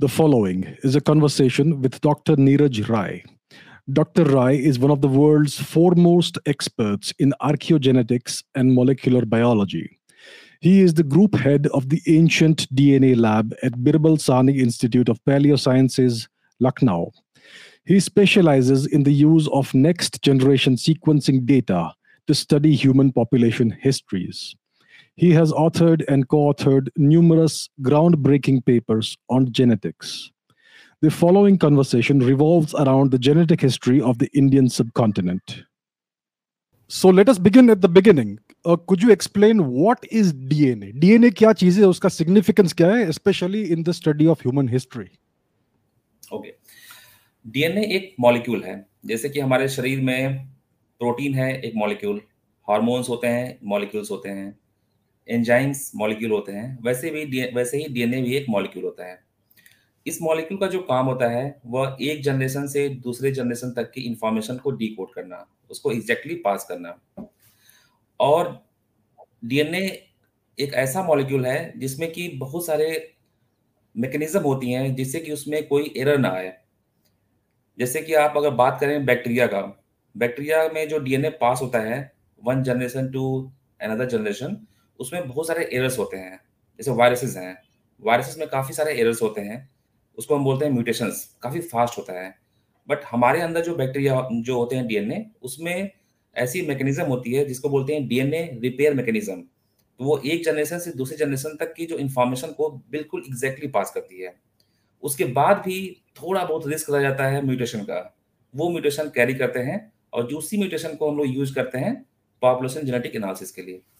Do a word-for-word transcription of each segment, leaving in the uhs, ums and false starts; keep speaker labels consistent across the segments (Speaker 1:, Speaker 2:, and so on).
Speaker 1: The following is a conversation with Doctor Neeraj Rai. Doctor Rai is one of the world's foremost experts in archaeogenetics and molecular biology. He is the group head of the Ancient D N A Lab at Birbal Sahni Institute of Paleosciences, Lucknow. He specializes in the use of next generation sequencing data to study human population histories. He has authored and co authored numerous groundbreaking papers on genetics. The following conversation revolves around the genetic history of the Indian subcontinent. So let us begin at the beginning. Uh, could you explain what is D N A? D N A क्या चीज़ है, उसका significance क्या है, especially in the study of human history?
Speaker 2: Okay. DNA एक molecule है। जैसे कि हमारे शरीर में प्रोटीन है एक मॉलिक्यूल, हार्मोन्स होते हैं मॉलिक्यूल्स होते हैं, एंजाइम्स मॉलिक्यूल होते हैं, वैसे भी वैसे ही डीएनए भी एक मॉलिक्यूल होता है। इस मॉलिक्यूल का जो काम होता है वह एक जनरेशन से दूसरे जनरेशन तक की इंफॉर्मेशन को डिकोड करना, उसको एग्जैक्टली पास करना। और डीएनए एक ऐसा मॉलिक्यूल है जिसमें कि बहुत सारे मैकेनिज्म होती हैं जिससे कि उसमें कोई एरर ना आए। जैसे कि आप अगर बात करें बैक्टीरिया का, बैक्टीरिया में जो डीएनए पास होता है one generation to another generation, उसमें बहुत सारे एरर्स होते हैं। जैसे वायरसेस हैं, वायरसेस में काफ़ी सारे एरर्स होते हैं, उसको हम बोलते हैं म्यूटेशंस, काफ़ी फास्ट होता है। बट हमारे अंदर जो बैक्टीरिया जो होते हैं डीएनए, उसमें ऐसी मैकेनिज्म होती है जिसको बोलते हैं डीएनए रिपेयर मैकेनिज्म। तो वो एक जनरेशन से दूसरे जनरेशन तक की जो इन्फॉर्मेशन को बिल्कुल एग्जैक्टली पास करती है। उसके बाद भी थोड़ा बहुत रिस्क रह जाता है म्यूटेशन का, वो म्यूटेशन कैरी करते हैं और जो उसी म्यूटेशन को हम लोग यूज करते हैं पॉपुलेशन जेनेटिक एनालिसिस के लिए।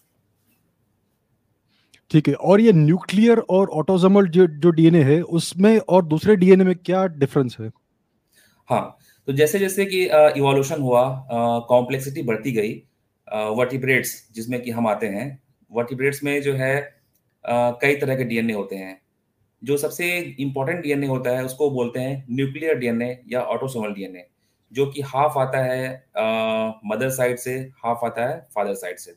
Speaker 1: ठीक है, और ये न्यूक्लियर और ऑटोसोमल जो जो डीएनए है उसमें और दूसरे डीएनए में क्या डिफरेंस है?
Speaker 2: हाँ, तो जैसे जैसे कि इवोल्यूशन हुआ, कॉम्प्लेक्सिटी बढ़ती गई, वर्टिब्रेट्स जिसमें कि हम आते हैं, वर्टिब्रेट्स में जो है uh, कई तरह के डीएनए होते हैं। जो सबसे इम्पोर्टेंट डीएनए होता है उसको बोलते हैं न्यूक्लियर डीएनए या ऑटोसोमल डीएनए, जो कि हाफ आता है मदर साइड से, हाफ आता है फादर साइड से।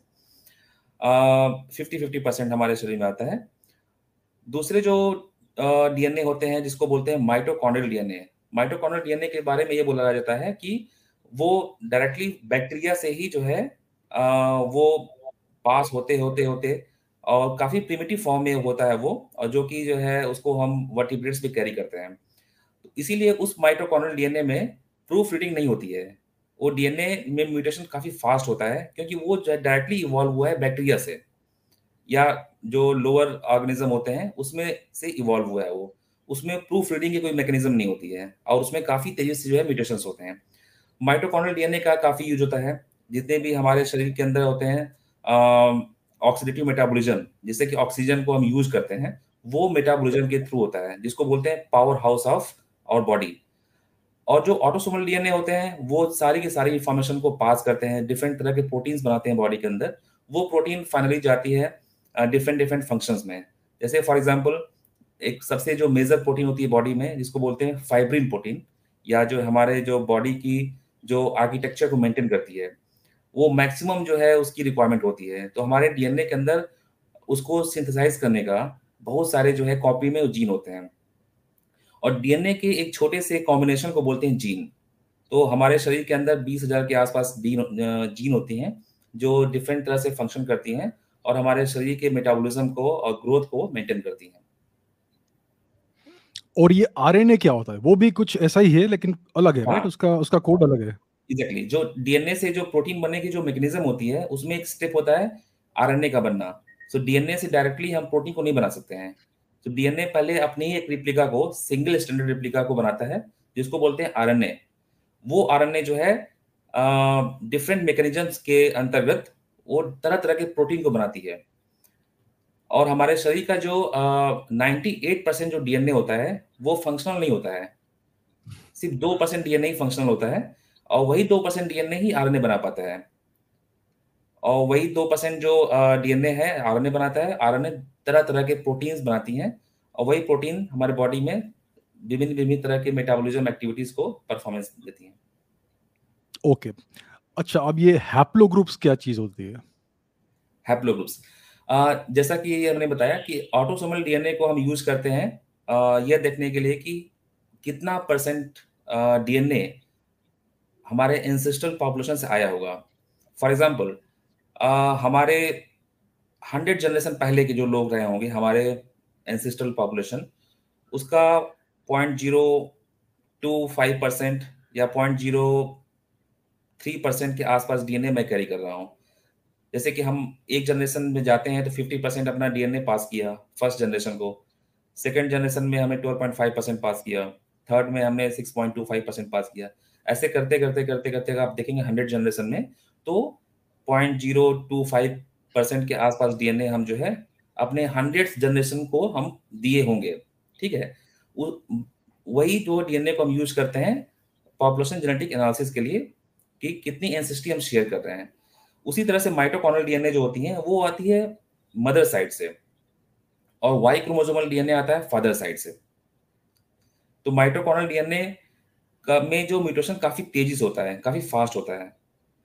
Speaker 2: फिफ्टी फिफ्टी परसेंट हमारे शरीर में आता है। दूसरे जो डीएनए uh, होते हैं जिसको बोलते हैं माइटोकॉन्ड्रियल डीएनए। माइटोकॉन्ड्रियल डीएनए के बारे में ये बोला जाता है कि वो डायरेक्टली बैक्टीरिया से ही जो है uh, वो पास होते होते होते और काफ़ी प्रिमिटिव फॉर्म में होता है वो, और जो कि जो है उसको हम वर्टिब्रेट्स भी कैरी करते हैं। तो इसीलिए उस माइटोकॉन्ड्रियल डीएनए में प्रूफ रीडिंग नहीं होती है। वो डीएनए में म्यूटेशन काफ़ी फास्ट होता है क्योंकि वो डायरेक्टली इवॉल्व हुआ है बैक्टीरिया से या जो लोअर ऑर्गेनिज्म होते हैं उसमें से इवॉल्व हुआ है वो। उसमें प्रूफ रीडिंग की कोई मैकेनिज्म नहीं होती है और उसमें काफ़ी तेजी से जो है म्यूटेशंस होते हैं। माइटोकॉन्ड्रियल डीएनए का काफ़ी यूज होता है। जितने भी हमारे शरीर के अंदर होते हैं ऑक्सीडेटिव मेटाबॉलिज्म, जिससे कि ऑक्सीजन को हम यूज करते हैं, वो मेटाबॉलिज्म के थ्रू होता है, जिसको बोलते हैं power house of our body. और जो ऑटोसोमल डीएनए होते हैं वो सारी की सारी इंफॉर्मेशन को पास करते हैं, डिफरेंट तरह के प्रोटीन्स बनाते हैं बॉडी के अंदर। वो प्रोटीन फाइनली जाती है डिफरेंट डिफरेंट फंक्शंस में। जैसे फॉर एग्जांपल एक सबसे जो मेजर प्रोटीन होती है बॉडी में जिसको बोलते हैं फाइब्रिन प्रोटीन, या जो हमारे जो बॉडी की जो आर्किटेक्चर को मेंटेन करती है, वो मैक्सिमम जो है उसकी रिक्वायरमेंट होती है। तो हमारे डीएनए के अंदर उसको सिंथेसाइज करने का बहुत सारे जो है कॉपी में जीन होते हैं, और डीएनए के एक छोटे से कॉम्बिनेशन को बोलते हैं जीन। तो हमारे शरीर के अंदर बीस हजार के आसपास जीन होती हैं जो डिफरेंट तरह से फंक्शन करती हैं और हमारे शरीर के मेटाबॉलिज्म को और ग्रोथ को मेंटेन करती हैं।
Speaker 1: और ये आरएनए क्या होता है? वो भी कुछ ऐसा ही है लेकिन अलग है, राइट? उसका उसका कोड अलग है।
Speaker 2: Exactly exactly. जो डीएनए से जो प्रोटीन बनने की जो मैकेनिज्म होती है उसमें एक स्टेप होता है आरएनए का बनना। सो डीएनए से डायरेक्टली हम प्रोटीन को नहीं बना सकते हैं। तो डीएनए पहले अपनी ही एक रिप्लिका को, सिंगल स्टैंडर्ड रिप्लिका को बनाता है जिसको बोलते हैं आरएनए। वो आरएनए जो है डिफरेंट मैकेनिज्म्स के अंतर्गत वो तरह तरह के प्रोटीन को बनाती है। और हमारे शरीर का जो नाइन्टी एट परसेंट जो डीएनए होता है वो फंक्शनल नहीं होता है, सिर्फ दो परसेंट डीएनए ही फंक्शनल होता है, और वही दो परसेंट डीएनए ही आरएनए बना पाता है। और वही दो परसेंट जो डीएनए है आरएनए बनाता है। आरएनए तरह तरह के प्रोटीन्स बनाती हैं और वही प्रोटीन हमारे बॉडी में विभिन्न विभिन्न तरह के मेटाबॉलिज्म एक्टिविटीज को परफॉर्मेंस देती हैं।
Speaker 1: ओके, अच्छा, अब ये हैप्लोग्रुप्स क्या चीज होती है?
Speaker 2: हैप्लोग्रुप्स, जैसा कि हमने बताया कि ऑटोसोमल डीएनए को हम यूज करते हैं यह देखने के लिए कि कितना परसेंट डीएनए हमारे एंसेस्ट्रल पॉपुलेशन से आया होगा। फॉर एग्जांपल, हमारे हंड्रेड जनरेशन पहले के जो लोग रहे होंगे, हमारे एंसेस्ट्रल पॉपुलेशन, उसका point zero two five percent या पॉइंट जीरो थ्री परसेंट के आसपास डीएनए मैं कैरी कर रहा हूँ। जैसे कि हम एक जनरेशन में जाते हैं तो फिफ्टी परसेंट अपना डीएनए पास किया फर्स्ट जनरेशन को, सेकेंड जनरेशन में हमने twelve point five percent pass किया, थर्ड में हमने six point two five percent pass किया। ऐसे करते करते करते करते आप देखेंगे हंड्रेड जनरेशन में तो point zero two five percent के आसपास डीएनए हम जो है अपने हंड्रेड जनरेशन को हम दिए होंगे। ठीक है, वही जो डीएनए को हम यूज करते हैं पॉपुलेशन जेनेटिक एनालिसिस के लिए कि कितनी एंसेस्ट्री हम शेयर कर रहे हैं। उसी तरह से माइटोकॉन्ड्रियल डीएनए जो होती है वो आती है मदर साइड से, और वाई क्रोमोसोमल डीएनए आता है फादर साइड से। तो माइटोकॉन्ड्रियल डीएनए का में जो म्यूटेशन काफी तेजी से होता है, काफी फास्ट होता है,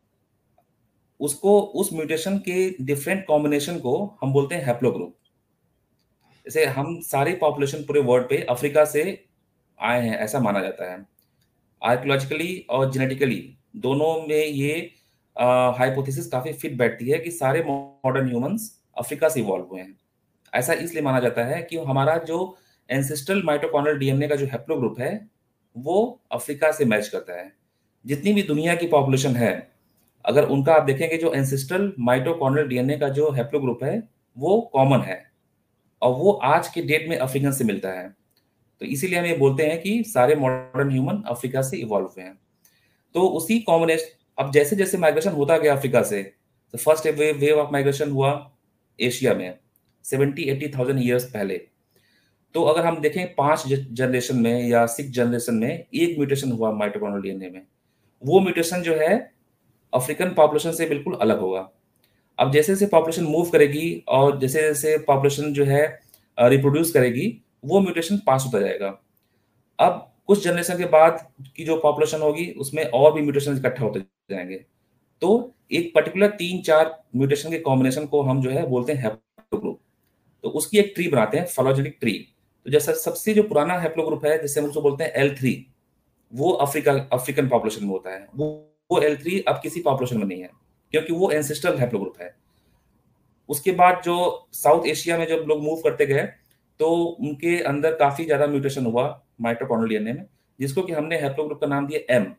Speaker 2: उसको उस म्यूटेशन के डिफरेंट कॉम्बिनेशन को हम बोलते हैं हैप्लोग्रुप। जैसे हम सारी पॉपुलेशन पूरे वर्ल्ड पे अफ्रीका से आए हैं ऐसा माना जाता है। आर्कियोलॉजिकली और जेनेटिकली दोनों में ये हाइपोथेसिस काफी फिट बैठती है कि सारे मॉडर्न ह्यूमंस अफ्रीका से इवॉल्व हुए हैं। ऐसा इसलिए माना जाता है कि हमारा जो एंसेस्ट्रल माइटोकॉन्ड्रियल डीएनए का जो हैप्लोग्रुप है वो अफ्रीका से मैच करता है। जितनी भी दुनिया की पॉपुलेशन है, अगर उनका आप देखेंगे जो एंसेस्ट्रल माइटोकॉन्ड्रियल डीएनए का जो हैप्लोग्रुप है वो कॉमन है, और वो आज के डेट में अफ्रीकन से मिलता है। तो इसीलिए हम ये बोलते हैं कि सारे मॉडर्न ह्यूमन अफ्रीका से इवॉल्व हुए हैं। तो उसी कॉम्बिनेशन, अब जैसे जैसे माइग्रेशन होता गया अफ्रीका से, तो first wave wave of migration हुआ एशिया में सेवेंटी एटी थाउजेंड ईयर्स पहले। तो अगर हम देखें पांच जनरेशन में या सिक्स जनरेशन में एक म्यूटेशन हुआ माइटोकॉन्ड्रियल डीएनए में, वो म्यूटेशन जो है अफ्रीकन पॉपुलेशन से बिल्कुल अलग होगा। अब जैसे जैसे पॉपुलेशन मूव करेगी और जैसे जैसे पॉपुलेशन जो है रिप्रोड्यूस करेगी, वो म्यूटेशन पास होता जाएगा। अब कुछ जनरेशन के बाद की जो पॉपुलेशन होगी उसमें और भी म्यूटेशन इकट्ठा होते जाएंगे। तो एक पर्टिकुलर तीन चार म्यूटेशन के कॉम्बिनेशन को हम जो है बोलते हैं हैप्लोग्रुप। तो उसकी एक ट्री बनाते हैं, फाइलोजेनेटिक ट्री। तो जैसा सबसे जो पुराना हैप्लोग्रुप है जिसे हम उसको बोलते हैं एल थ्री, वो अफ्रीका अफ्रीकन पॉपुलेशन में होता है। वो वो एल थ्री अब किसी पॉपुलेशन में नहीं है क्योंकि वो एंसेस्ट्रल हैप्लोग्रुप है। उसके बाद जो साउथ एशिया में जब लोग मूव करते गए तो उनके अंदर काफी ज्यादा म्यूटेशन हुआ माइटोकॉन्ड्रियल डीएनए में, जिसको कि हमने हैप्लोग्रुप का नाम दिया एम।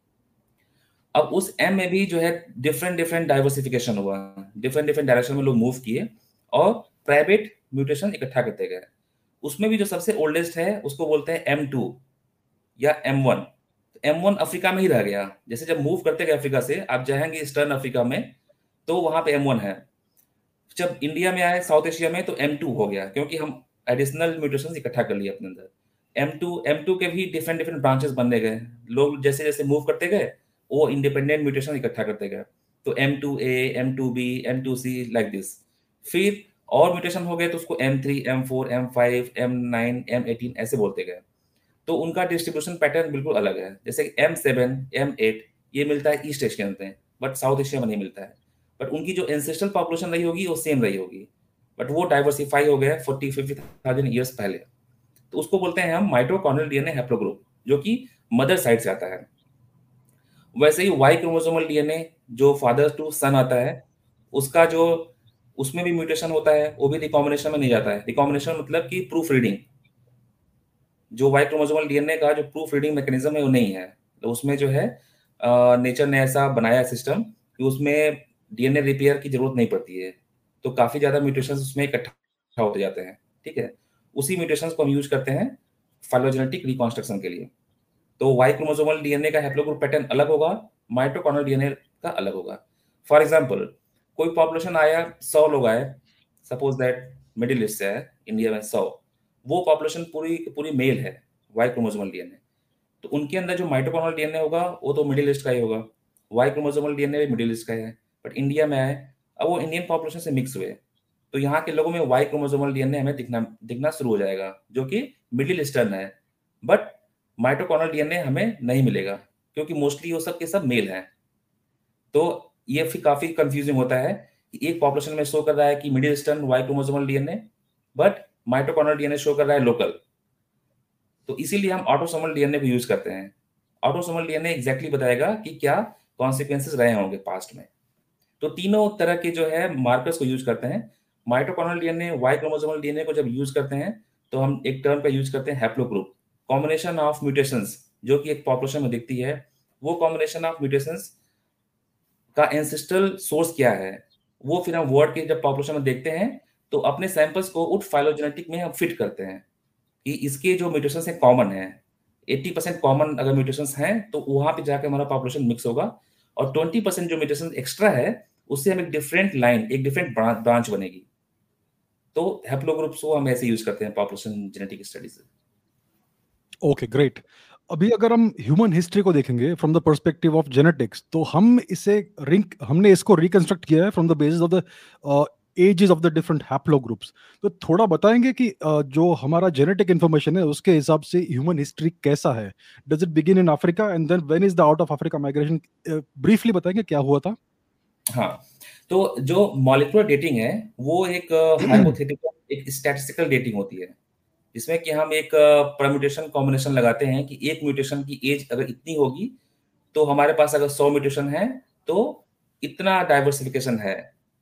Speaker 2: अब उस एम में भी जो है डिफरेंट डिफरेंट डाइवर्सिफिकेशन हुआ, डिफरेंट डिफरेंट डायरेक्शन में लोग मूव किए और प्राइवेट म्यूटेशन इकट्ठा करते गए। उसमें भी जो सबसे ओल्डेस्ट है उसको बोलते हैं एम टू या M one. M one Africa में ही रह गया। जैसे जब मूव करते गए अफ्रीका से, आप जाएंगे ईस्टर्न अफ्रीका में तो वहां पे एम वन है। जब इंडिया में आए साउथ एशिया में तो एम टू हो गया, क्योंकि हम एडिशनल म्यूटेशन इकट्ठा कर लिए अपने अंदर। एम टू एम टू के भी डिफरेंट डिफरेंट ब्रांचेस बनने गए। लोग जैसे जैसे मूव करते गए वो इंडिपेंडेंट म्यूटेशन इकट्ठा करते गए। तो M two A, M two B, M two C, like this. फिर और म्यूटेशन हो गए तो उसको M three, M four, M five, M nine, M eighteen ऐसे बोलते गए। तो उनका डिस्ट्रीब्यूशन पैटर्न बिल्कुल अलग है। जैसे एम सेवन, एम एट ये मिलता है ईस्ट एशियन में, बट साउथ एशिया में नहीं मिलता है। बट उनकी जो एंसेस्ट्रल पॉपुलेशन रही होगी वो सेम रही होगी, बट वो डाइवर्सिफाई हो गया फोर्टी फिफ्टी थाउजेंड ईयर्स पहले। तो उसको बोलते हैं हम माइटोकॉन्ड्रियल डीएनए हैप्लोग्रुप, जो कि मदर साइड से आता है। वैसे ही वाई क्रोमोसोमल डीएनए जो फादर टू सन आता है, उसका जो उसमें भी म्यूटेशन होता है, वो भी रिकॉम्बिनेशन में नहीं जाता है। रिकॉम्बिनेशन मतलब कि प्रूफ रीडिंग। जो वाई क्रोमोसोमल डीएनए का जो प्रूफ रीडिंग मैकेनिज्म है वो नहीं है। तो उसमें जो है नेचर ने ऐसा बनाया सिस्टम कि उसमें डीएनए रिपेयर की जरूरत नहीं पड़ती है। तो काफी ज्यादा म्यूटेशन उसमें इकट्ठा होते जाते हैं। ठीक है, उसी म्यूटेशंस को हम यूज करते हैं फाइलोजेनेटिक रिकॉन्स्ट्रक्शन के लिए। तो वाई क्रोमोसोमल डीएनए का हैप्लोग्रुप पैटर्न अलग होगा, माइटोकॉन्ड्रियल डीएनए का अलग होगा। फॉर एग्जांपल, कोई पॉपुलेशन आया, सौ लोग आए, सपोज दैट मिडिल ईस्ट से है इंडिया में सौ, वो पॉपुलेशन पूरी पूरी मेल है वाई क्रोमोसोमल डीएनए। तो उनके अंदर जो माइटोकॉन्ड्रियल डीएनए होगा वो तो मिडिल ईस्ट का ही होगा। वाई क्रोमोसोमल डीएनए भी मिडिल ईस्ट का है। बट इंडिया में आए, अब वो इंडियन पॉपुलेशन से मिक्स हुए, तो यहाँ के लोगों में वाई क्रोमोसोमल डीएनए हमें दिखना दिखना शुरू हो जाएगा, जो कि मिडिल ईस्टर्न है। बट माइटोकॉन्ड्रियल डीएनए हमें नहीं मिलेगा क्योंकि मोस्टली वो सब के सब मेल हैं। तो ये फिर काफी कंफ्यूजिंग होता है कि एक पॉपुलेशन में शो कर रहा है कि Middle Eastern Y chromosomal DNA, but mitochondrial DNA show कर रहा है लोकल। तो इसीलिए हम ऑटोसोमल डीएनए को यूज करते हैं। ऑटोसोमल डीएनए एग्जैक्टली बताएगा कि क्या कॉन्सिक्वेंसेस रहे होंगे पास्ट में। तो तीनों तरह के जो है मार्कर्स को यूज करते हैं। Mitochondrial DNA, Y chromosomal DNA को जब यूज करते हैं तो हम एक टर्म का यूज करते हैं हैप्लोग्रुप। कॉम्बिनेशन ऑफ म्यूटेशंस जो कि एक पॉपुलेशन में दिखती है, वो कॉम्बिनेशन ऑफ म्यूटेशंस का एंसेस्ट्रल सोर्स क्या है, वो फिर हम वर्ड के जब पॉपुलेशन में देखते हैं तो अपने सैंपल्स को उट फाइलोजेनेटिक में हम फिट करते हैं कि इसके जो म्यूटेशंस हैं कॉमन है। अस्सी परसेंट कॉमन अगर म्यूटेशंस हैं तो वहां पे जाकर हमारा पॉपुलेशन मिक्स होगा, और बीस परसेंट जो म्यूटेशन एक्स्ट्रा है उससे हम एक डिफरेंट लाइन, एक डिफरेंट ब्रांच बनेगी। तो हैप्लोग्रुप्स को हम ऐसे यूज करते हैं पॉपुलेशन जेनेटिक स्टडीज में।
Speaker 1: Okay, great. अभी अगर हम ह्यूमन हिस्ट्री को देखेंगे from the perspective of genetics, तो हम इसे रिंक हमने इसको रिकंस्ट्रक्ट किया है from the basis of the ages of the different haplogroups. तो थोड़ा बताएंगे कि uh, जो हमारा जेनेटिक इंफॉर्मेशन है उसके हिसाब से ह्यूमन हिस्ट्री कैसा है? Does it begin in Africa and then when is the out of Africa migration? Briefly बताएंगे क्या हुआ था?
Speaker 2: हाँ, तो जो मॉलिक्यूलर डेटिंग है वो एक हाइपोथेटिकल, एक स्टैटिस्टिकल डेटिंग होती है, जिसमें कि हम एक परम्यूटेशन कॉम्बिनेशन लगाते हैं कि एक म्यूटेशन की एज अगर इतनी होगी तो हमारे पास अगर सौ म्यूटेशन है तो इतना डाइवर्सिफिकेशन है।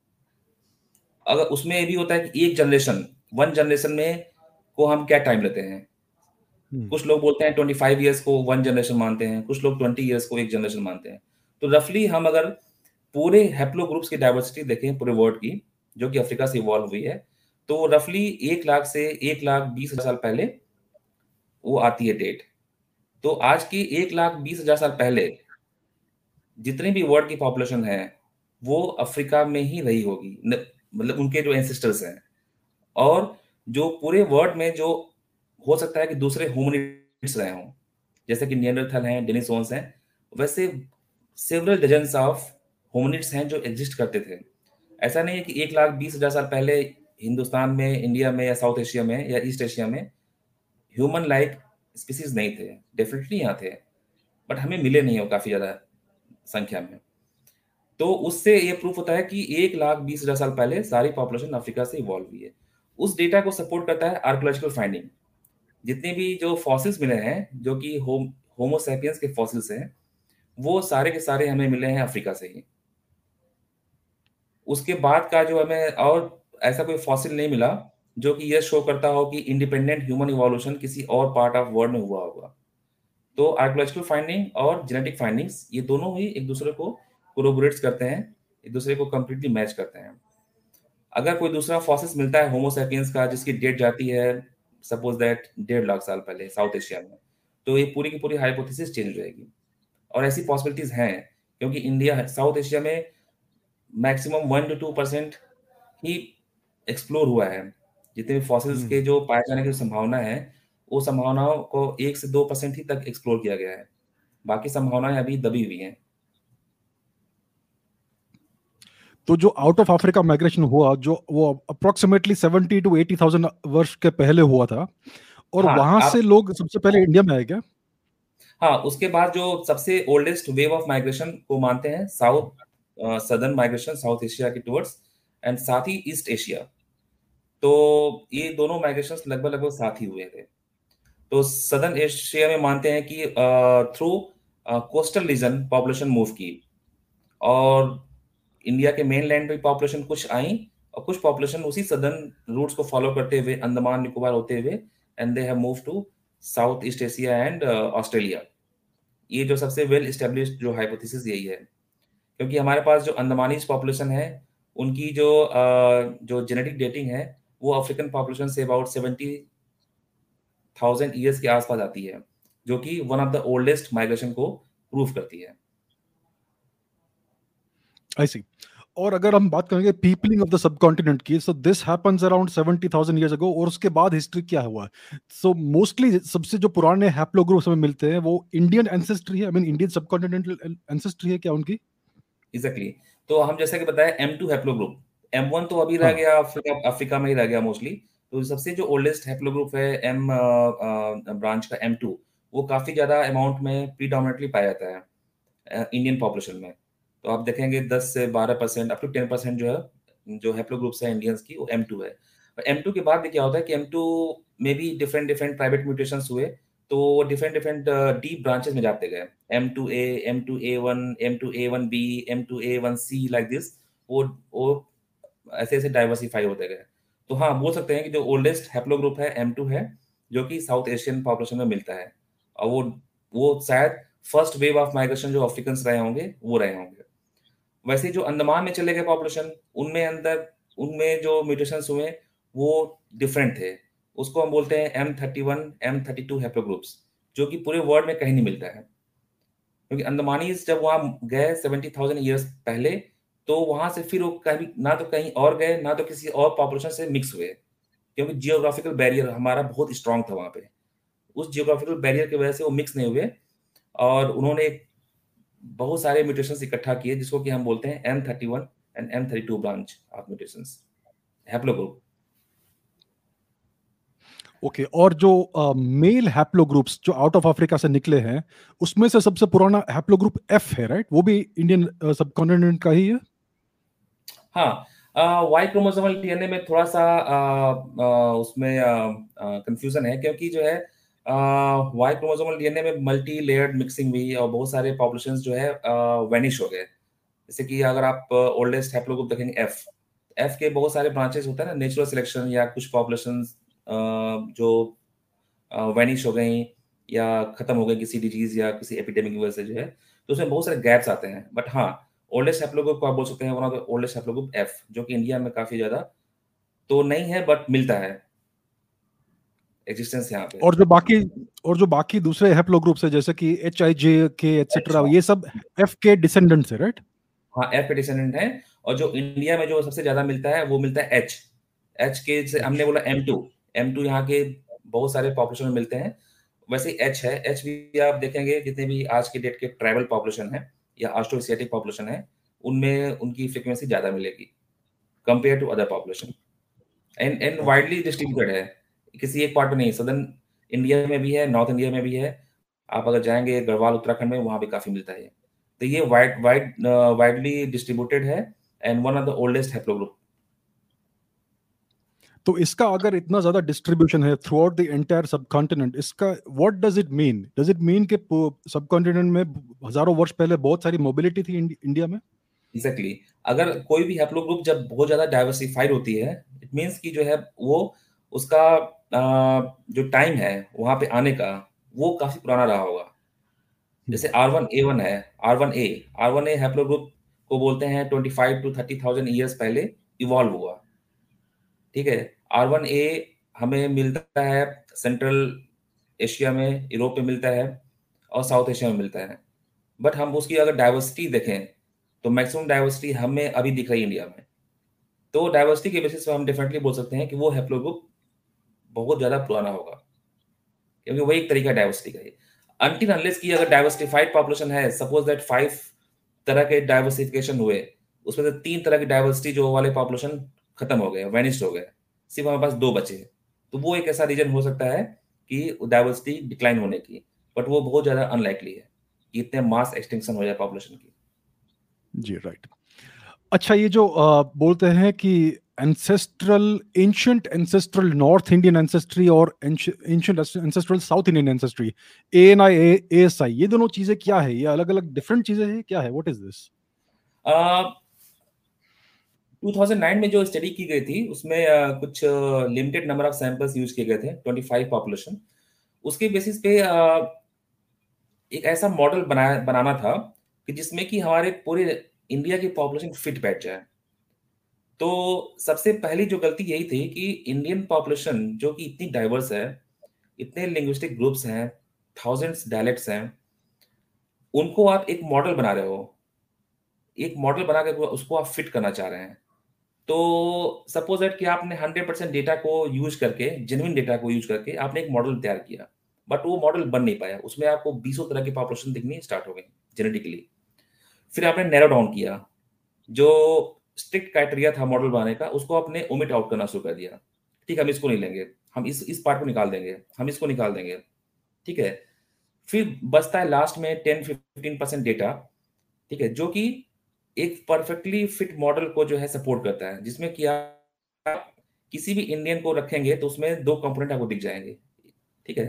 Speaker 2: अगर उसमें ये भी होता है कि एक जनरेशन, वन जनरेशन में को हम क्या टाइम लेते हैं। कुछ लोग बोलते हैं ट्वेंटी फाइव ईयर्स को वन जनरेशन मानते हैं, कुछ लोग ट्वेंटी ईयर्स को एक जनरेशन मानते हैं। तो रफली हम अगर पूरे हैप्लो ग्रुप्स की डाइवर्सिटी देखें पूरे वर्ल्ड की, जो कि अफ्रीका से इवॉल्व हुई है, तो रफली एक लाख से एक लाख बीस हजार साल पहले वो आती है डेट। तो आज की एक लाख बीस हजार साल पहले जितनी भी वर्ल्ड की पॉपुलेशन है वो अफ्रीका में ही रही होगी, मतलब उनके जो एंसेस्टर्स हैं। और जो पूरे वर्ल्ड में जो हो सकता है कि दूसरे होमिनिड्स रहे हों, जैसे कि नियंडरथल हैं, डेनिसोन्स हैं, वैसे सेवरल डजन्स ऑफ होमिनिड्स हैं जो एग्जिस्ट करते थे। ऐसा नहीं है कि एक लाख बीस हजार साल पहले हिंदुस्तान में, इंडिया में या साउथ एशिया में या ईस्ट एशिया में ह्यूमन लाइक स्पीसीज नहीं थे। डेफिनेटली यहाँ थे, बट हमें मिले नहीं हो काफी ज्यादा संख्या में। तो उससे ये प्रूफ होता है कि एक लाख बीस हजार साल पहले सारी पॉपुलेशन अफ्रीका से इवॉल्व हुई है। उस डेटा को सपोर्ट करता है आर्कोलॉजिकल फाइंडिंग। जितने भी जो फॉसिल्स मिले हैं जो कि होम होमोसैपियंस के फॉसिल्स हैं, वो सारे के सारे हमें मिले हैं अफ्रीका से ही। उसके बाद का जो हमें और ऐसा कोई फॉसिल नहीं मिला जो कि यह शो करता हो कि इंडिपेंडेंट ह्यूमन इवोल्यूशन किसी और पार्ट ऑफ वर्ल्ड में हुआ होगा। तो आर्कोलॉजिकल फाइंडिंग और जेनेटिक फाइंडिंग्स ये दोनों ही एक दूसरे को कोरोबोरेट्स करते हैं, एक दूसरे को कंप्लीटली मैच करते हैं। अगर कोई दूसरा फॉसिल्स मिलता है होमोसैपियंस का जिसकी डेट जाती है सपोज दैट डेढ़ लाख साल पहले साउथ एशिया में, तो ये पूरी की पूरी हाइपोथेसिस चेंज हो जाएगी। और ऐसी पॉसिबिलिटीज हैं क्योंकि इंडिया साउथ एशिया में maximum one two two percent ही एक्सप्लोर हुआ है। जितने भी फॉसिल्स के जो पाए जाने की संभावना है, वो संभावनाओं को एक से दो परसेंट ही तक एक्सप्लोर किया गया है। बाकी संभावनाएं अभी दबी हुई हैं।
Speaker 1: तो जो आउट ऑफ अफ्रीका माइग्रेशन हुआ, जो वो approximately seventy two eighty thousand वर्ष के पहले हुआ था, और
Speaker 2: हाँ,
Speaker 1: वहां
Speaker 2: आप
Speaker 1: से लोग सबसे पहले इंडिया में आए क्या?
Speaker 2: हाँ, उसके बाद जो सबसे ओल्डेस्ट वेव ऑफ माइग्रेशन को मानते हैं south southern migration, south Asia की टुवर्ड्स, एंड साथ ही ईस्ट एशिया। तो ये दोनों माइग्रेशंस लगभग लगभग साथ ही हुए थे। तो सदर्न एशिया में मानते हैं कि through coastal region population move की, और इंडिया के मेन लैंड पे पॉपुलेशन कुछ आई, और कुछ पॉपुलेशन उसी सदर्न रूट्स को फॉलो करते हुए अंडमान निकोबार होते हुए and they have move to south east Asia and Australia. ये जो सबसे वेल एस्टेब्लिश्ड जो हाइपोथेसिस यही है, क्योंकि हमारे पास जो अंडमानीज पॉपुलेशन है उनकी जो uh, जो जेनेटिक डेटिंग है वो अफ्रीकन पॉपुलेशन से अबाउट सेवेंटी थाउजेंड ईयर्स के आसपास आती है, जो कि one of the oldest migration को प्रूव करती है।
Speaker 1: आई सी। और अगर हम बात करेंगे पीपलिंग ऑफ द सबकॉन्टिनेंट की, so this happens around seventy thousand years ago, और उसके बाद हिस्ट्री क्या हुआ? सो मोस्टली सबसे जो पुराने हैप्लोग्रुप्स हमें मिलते हैं वो इंडियन एंसेस्ट्री है, I mean Indian subcontinental ancestry है क्या उनकी?
Speaker 2: एग्जैक्टली। तो हम जैसे कि बताया M two haplogroup, M one तो अभी रह
Speaker 1: हाँ।
Speaker 2: गया अफ्रीका अफ्रीका में ही रह गया मोस्टली। तो सबसे जो ओल्डेस्ट हैप्लो ग्रुप है एम ब्रांच का एम टू, वो काफी ज्यादा अमाउंट में प्रीडोमिनेटली पाया जाता है इंडियन पॉपुलेशन में। तो आप देखेंगे दस से बारह percent up to ten percent जो है जो हैप्लो ग्रुप्स है इंडियंस की, वो एम टू है। एम टू के बाद भी क्या होता है कि एम टू में भी डिफरेंट डिफरेंट प्राइवेट म्यूटेशंस हुए, तो वो डिफरेंट डिफरेंट डीप ब्रांचेस में जाते गए, M two A, M two A one, M two A one B, M two A one C, like this. वो वो ऐसे ऐसे डाइवर्सिफाई होते गए। तो हाँ, बोल सकते हैं कि जो ओल्डेस्ट हैप्लो ग्रुप है एम टू है, जो कि साउथ एशियन पॉपुलेशन में मिलता है। और वो वो शायद फर्स्ट वेव ऑफ माइग्रेशन जो अफ्रीकन्स रहे होंगे वो रहे होंगे। वैसे ही जो अंडमान में चले गए पॉपुलेशन, उनमें अंदर उनमें जो म्यूटेशंस हुए वो डिफरेंट थे। उसको हम बोलते हैं M thirty one, M thirty two haplogroups, जो कि पूरे वर्ल्ड में कहीं नहीं मिलता है। क्योंकि अंडमानीज जब वहां गए सेवेंटी थाउजेंड ईयर्स पहले, तो वहां से फिर वो कहीं ना तो कहीं और गए, ना तो किसी और पॉपुलेशन से मिक्स हुए, क्योंकि जियोग्राफिकल बैरियर हमारा बहुत स्ट्रांग था वहां पे। उस जियोग्राफिकल बैरियर की वजह से वो मिक्स नहीं हुए, और उन्होंने बहुत सारे म्यूटेशंस इकट्ठा किए, जिसको कि हम बोलते हैं M thirty one and M thirty two branch of mutations, haplogroup.
Speaker 1: Okay, और जो मेल हैप्लो ग्रुप्स जो आउट ऑफ अफ्रीका से निकले हैं, उसमें से सबसे पुराना हैप्लो ग्रुप एफ है, राइट? वो भी इंडियन सब कॉन्टिनेंट का ही है।
Speaker 2: हाँ, वाई क्रोमोसोमल डीएनए में थोड़ा सा आ, आ, उसमें कंफ्यूजन है, क्योंकि जो है वाई क्रोमोसोमल डीएनए में मल्टी लेयर्ड मिक्सिंग हुई और बहुत सारे पॉपुलेशंस जो है वेनिश हो गए। जैसे कि अगर आप ओल्डेस्ट हैप्लोग्रुप देखेंगे एफ, एफ के बहुत सारे ब्रांचेस होते हैं ना, नेचुरल सिलेक्शन, या कुछ पॉपुलेशंस जो वेनिश हो गई या खत्म हो गई किसी डिजीज या किसी एपिडेमिक की वजह से जो है, तो उसमें बहुत सारे गैप्स आते हैं। बट हाँ, ओल्डेस्ट हैप्लोग्रुप को आप बोल सकते हैं one of the oldest haplogroup F, जो कि इंडिया में काफी ज्यादा तो नहीं है, बट मिलता है, एग्जिस्टेंस यहाँ पे।
Speaker 1: और जो बाकी और जो बाकी दूसरे हैप्लो ग्रुप्स है, जैसे कि एच आई जे के एटसेट्रा,
Speaker 2: अच्छा,
Speaker 1: ये सब एफ के डिसेंडेंट्स है, राइट?
Speaker 2: हाँ, एफ के डिसेंडेंट है। और जो इंडिया में जो सबसे ज्यादा मिलता है वो मिलता है एच। एच के से हमने बोला एम टू, एम टू यहाँ के बहुत सारे पॉपुलेशन में मिलते हैं। वैसे एच है, एच भी आप देखेंगे जितने भी आज के डेट के ट्राइबल पॉपुलेशन है या ऑस्ट्रोएशियाटिक पॉपुलेशन है, उनमें उनकी फ्रीक्वेंसी ज्यादा मिलेगी compare to other population. And and widely distributed है, किसी एक पार्ट में नहीं। सदर्न इंडिया में भी है, नॉर्थ इंडिया में भी है। आप अगर जाएंगे गढ़वाल उत्तराखंड में, वहां भी काफी मिलता है। तो ये वाइड वाइड वाइडली डिस्ट्रीब्यूटेड है, and one of the oldest haplogroup.
Speaker 1: तो इसका अगर इतना ज्यादा डिस्ट्रीब्यूशन है throughout the entire subcontinent, इसका what does it mean? Does it mean कि सब कॉन्टिनेंट में हजारों वर्ष पहले बहुत सारी मोबिलिटी थी इंडिया में?
Speaker 2: Exactly exactly. अगर कोई भी हैप्लोग्रुप जब बहुत ज्यादा डाइवर्सिफाइड होती है, इट मीन्स कि जो है वो उसका uh, जो टाइम है वहां पे आने का, वो काफी पुराना रहा होगा। जैसे आर वन ए वन है, R one A, R one A haplogroup को बोलते हैं twenty five to thirty thousand years पहले इवॉल्व हुआ। ठीक है, आर वन ए हमें मिलता है सेंट्रल एशिया में, यूरोप में मिलता है, और साउथ एशिया में मिलता है। बट हम उसकी अगर डाइवर्सिटी देखें, तो मैक्सिमम डाइवर्सिटी हमें अभी दिख रही है इंडिया में। तो डाइवर्सिटी के बेसिस पे हम डेफिनेटली बोल सकते हैं कि वो हैप्लोग्रुप बहुत ज्यादा पुराना होगा, क्योंकि वही एक तरीका डाइवर्सिटी का है। अनटिल अनलेस की अगर डाइवर्सिफाइड पॉपुलेशन है, सपोज दैट फाइव तरह के डाइवर्सिफिकेशन हुए, उसमें से तीन तरह की डाइवर्सिटी जो वाले पॉपुलेशन खत्म हो गए, वेनिस्ड हो गए, सिर्फ हमारे पास दो बचे, तो वो एक ऐसा रीजन हो सकता है कि डाइवर्सिटी डिक्लाइन होने की। बट वो बहुत ज्यादा अनलाइकली है कि इतने मास एक्सटिंक्शन हो जाए पॉपुलेशन की।
Speaker 1: जी, राइट। अच्छा, ये जो अ, बोलते हैं कि ancestral ancient ancestral north Indian ancestry और ancient ancestral south Indian ancestry, A N I, A S I, ये दोनों चीजें क्या है? ये अलग अलग डिफरेंट चीजें हैं, क्या है? What is this?
Speaker 2: Two thousand nine में जो स्टडी की गई थी, उसमें uh, कुछ limited number of samples use किए गए थे, ट्वेंटी फाइव पॉपुलेशन। उसके बेसिस पे uh, एक ऐसा मॉडल बनाया बनाना था कि जिसमें कि हमारे पूरे इंडिया की पॉपुलेशन फिट बैठ जाए। तो सबसे पहली जो गलती यही थी कि इंडियन पॉपुलेशन जो कि इतनी डाइवर्स है, इतने लिंग्विस्टिक ग्रुप्स हैं, थाउजेंड्स डायलेक्ट्स हैं, उनको आप एक मॉडल बना रहे हो, एक मॉडल बना के उसको आप फिट करना चाह रहे हैं। तो सपोज दैट कि आपने हंड्रेड परसेंट डेटा को यूज करके, जेन्युइन डेटा को यूज करके आपने एक मॉडल तैयार किया, बट वो मॉडल बन नहीं पाया। उसमें आपको बीसों तरह की पॉपुलेशन दिखनी स्टार्ट हो गई जेनेटिकली। फिर आपने नैरो डाउन किया, जो स्ट्रिक्ट क्राइटेरिया था मॉडल बनाने का, उसको आपने ओमिट आउट करना शुरू कर दिया। ठीक है, हम इसको नहीं लेंगे, हम इस इस पार्ट को निकाल देंगे, हम इसको निकाल देंगे। ठीक है, फिर बचता है लास्ट में टेन फिफ्टीन परसेंट डेटा। ठीक है, जो कि एक परफेक्टली फिट मॉडल को जो है सपोर्ट करता है, जिसमें कि आप किसी भी इंडियन को रखेंगे तो उसमें दो कंपोनेंट आपको दिख जाएंगे। ठीक है,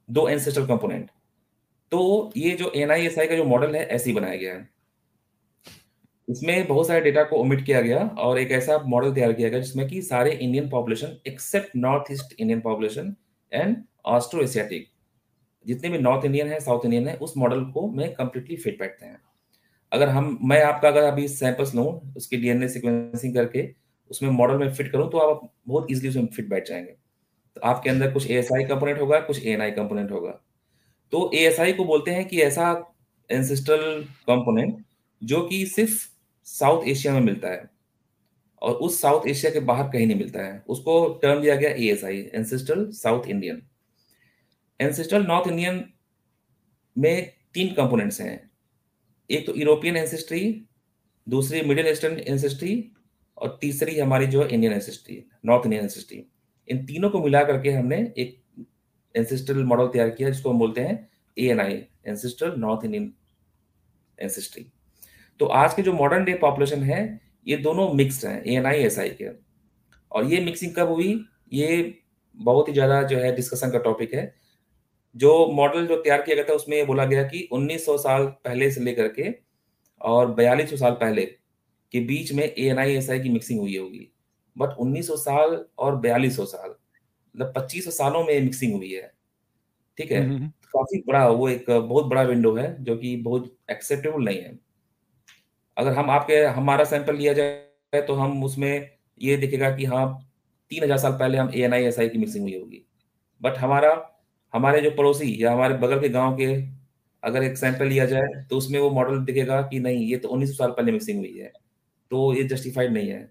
Speaker 2: दो एंसेस्ट्रल कंपोनेंट। तो ये जो एन आई एस आई का जो मॉडल है ऐसे ही बनाया गया है। इसमें बहुत सारे डेटा को ओमिट किया गया और एक ऐसा मॉडल तैयार किया गया जिसमें कि सारे Indian population except north east Indian population and Austroasiatic, जितने भी नॉर्थ इंडियन है, साउथ इंडियन है, उस मॉडल को में कंप्लीटली फिट बैठते हैं। अगर हम मैं आपका अगर अभी सैंपल्स लूं, उसकी डी एन ए सीक्वेंसिंग करके उसमें मॉडल में फिट करूं, तो आप बहुत इजीली उसमें फिट बैठ जाएंगे। तो आपके अंदर कुछ ए एस आई कंपोनेंट होगा, कुछ ए एन आई कंपोनेंट होगा। तो ए एस आई को बोलते हैं कि ऐसा एंसेस्ट्रल कंपोनेंट जो कि सिर्फ साउथ एशिया में मिलता है और उस साउथ एशिया के बाहर कहीं नहीं मिलता है। उसको टर्म दिया गया A S I, ancestral south Indian. Ancestral north Indian में तीन कंपोनेंट्स हैं। एक तो यूरोपियन एंसेस्ट्री, दूसरी मिडिल ईस्टर्न एंसेस्ट्री और तीसरी हमारी जो है Indian ancestry, north Indian ancestry. इन तीनों को मिला करके हमने एक एंसेस्ट्रल मॉडल तैयार किया जिसको हम बोलते हैं A N I, ancestral north Indian ancestry. तो आज के जो मॉडर्न डे पॉपुलेशन है, ये दोनों मिक्स्ड हैं, A N I S I के। और ये मिक्सिंग कब हुई, ये बहुत ही ज्यादा जो है डिस्कशन का टॉपिक है। जो मॉडल जो तैयार किया गया था उसमें ये बोला गया कि उन्नीस सौ साल पहले से लेकर के और बयालीस सौ साल पहले के बीच में ए एन आई एस आई की मिक्सिंग हुई होगी। बट उन्नीस सौ साल और बयालीस सौ साल, मतलब पच्चीस सौ सालों में मिक्सिंग हुई है। ठीक है,
Speaker 1: हम्म,
Speaker 2: काफी बड़ा, वो एक बहुत बड़ा विंडो है जो कि बहुत एक्सेप्टेबल नहीं है। अगर हम आपके हमारा सैंपल लिया जाए तो हम उसमें ये दिखेगा कि हाँ, तीन हजार साल पहले हम ए एन आई एस आई की मिक्सिंग हुई होगी। बट हमारा हमारे जो पड़ोसी या हमारे बगल के गांव के अगर एक सैंपल लिया जाए तो उसमें वो मॉडल दिखेगा कि नहीं, ये तो उन्नीस सौ साल पहले मिक्सिंग हुई है। तो ये जस्टिफाइड नहीं है।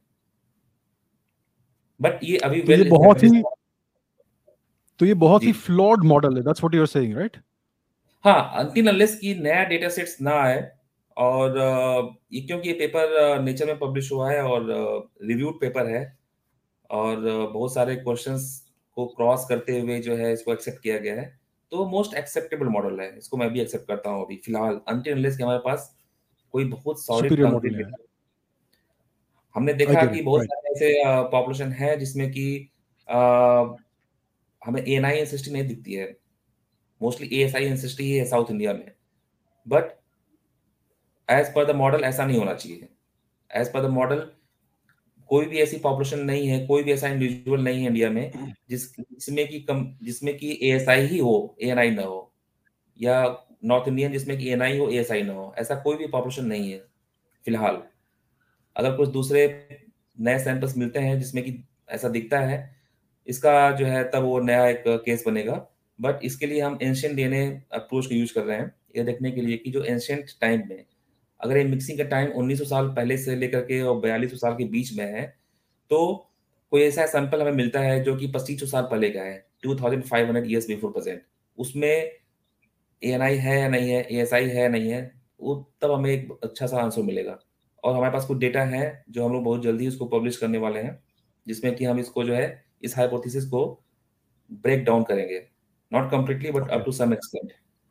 Speaker 2: बट ये अभी
Speaker 1: तो ये
Speaker 2: वेल
Speaker 1: बहुत
Speaker 2: एस्टेब्लिश।
Speaker 1: ही तो ये बहुत
Speaker 2: जी
Speaker 1: ही फ्लॉड मॉडल है, that's what you are saying, right?
Speaker 2: हाँ, अनटिल अनलेस की नया डेटा सेट्स ना आए। और अ, ये क्योंकि ये पेपर नेचर में पब्लिश हुआ है और रिव्यूड पेपर है और अ, बहुत सारे क्वेश्चंस को क्रॉस करते हुए जो है इसको एक्सेप्ट किया गया है। तो मोस्ट एक्सेप्टेबल मॉडल है, इसको मैं भी एक्सेप्ट करता हूँ अभी फिलहाल, अनटिल अनलेस कि हमारे पास कोई बहुत सॉलिड
Speaker 1: सुपीरियर मॉडल
Speaker 2: कंक्रीट
Speaker 1: है।
Speaker 2: डेटा। हमने
Speaker 1: आई
Speaker 2: देखा
Speaker 1: गेट
Speaker 2: कि
Speaker 1: इट,
Speaker 2: बहुत
Speaker 1: राइट।
Speaker 2: सारे ऐसे पॉपुलेशन है जिसमें कि अ, हमें ए एन आई एंसेस्ट्री नहीं दिखती है। Mostly A S I ancestry ही है साउथ इंडिया में। But as per the model ऐसा नहीं होना चाहिए। एज पर द मॉडल कोई भी ऐसी पॉपुलेशन नहीं है, कोई भी ऐसा इंडिविजुअल नहीं है इंडिया में जिस जिसमें कि कम जिसमें कि ए एस आई ही हो, ए एन आई ना हो, या नॉर्थ इंडियन जिसमें कि ए एन आई हो, ए एस आई ना हो। ऐसा कोई भी पॉपुलेशन नहीं है फिलहाल। अगर कुछ दूसरे नए सैंपल्स मिलते हैं जिसमें कि ऐसा दिखता है, इसका जो है तब वो नया एक केस बनेगा। बट इसके लिए हम ancient D N A approach का यूज कर रहे हैं, ये देखने के लिए कि जो एंशियंट टाइम में अगर ये मिक्सिंग का टाइम उन्नीस सौ साल पहले से लेकर के और बयालीस सौ साल के बीच में है, तो कोई ऐसा सैंपल हमें मिलता है जो कि पच्चीस सौ साल पहले का है, two thousand five hundred years before present. उसमें ए एन आई है या नहीं है, ए एस आई है या नहीं है, वो तब हमें एक अच्छा सा आंसर मिलेगा। और हमारे पास कुछ डेटा है जो हम लोग बहुत जल्दी उसको पब्लिश करने वाले हैं, जिसमें कि हम इसको जो है इस हाइपोथेसिस को ब्रेक डाउन करेंगे, not completely but up
Speaker 1: okay,
Speaker 2: to some extent.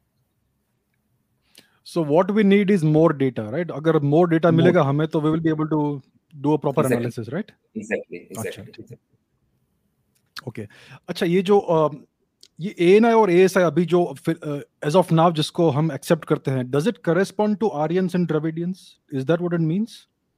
Speaker 1: So what we need is more data, right? अगर मोर डेटा
Speaker 2: मोर,
Speaker 1: मिलेगा हमें तो we will be able to do a proper
Speaker 2: exactly,
Speaker 1: analysis, right?
Speaker 2: Exactly,
Speaker 1: अच्छा,
Speaker 2: exactly.
Speaker 1: ठीक है। Okay. अच्छा, ये जो अ, ये एएनआई और एएसआई अभी जो एज ऑफ नाउ जिसको हम एक्सेप्ट करते हैं, does it correspond to Aryans and Dravidians? Is that what it means?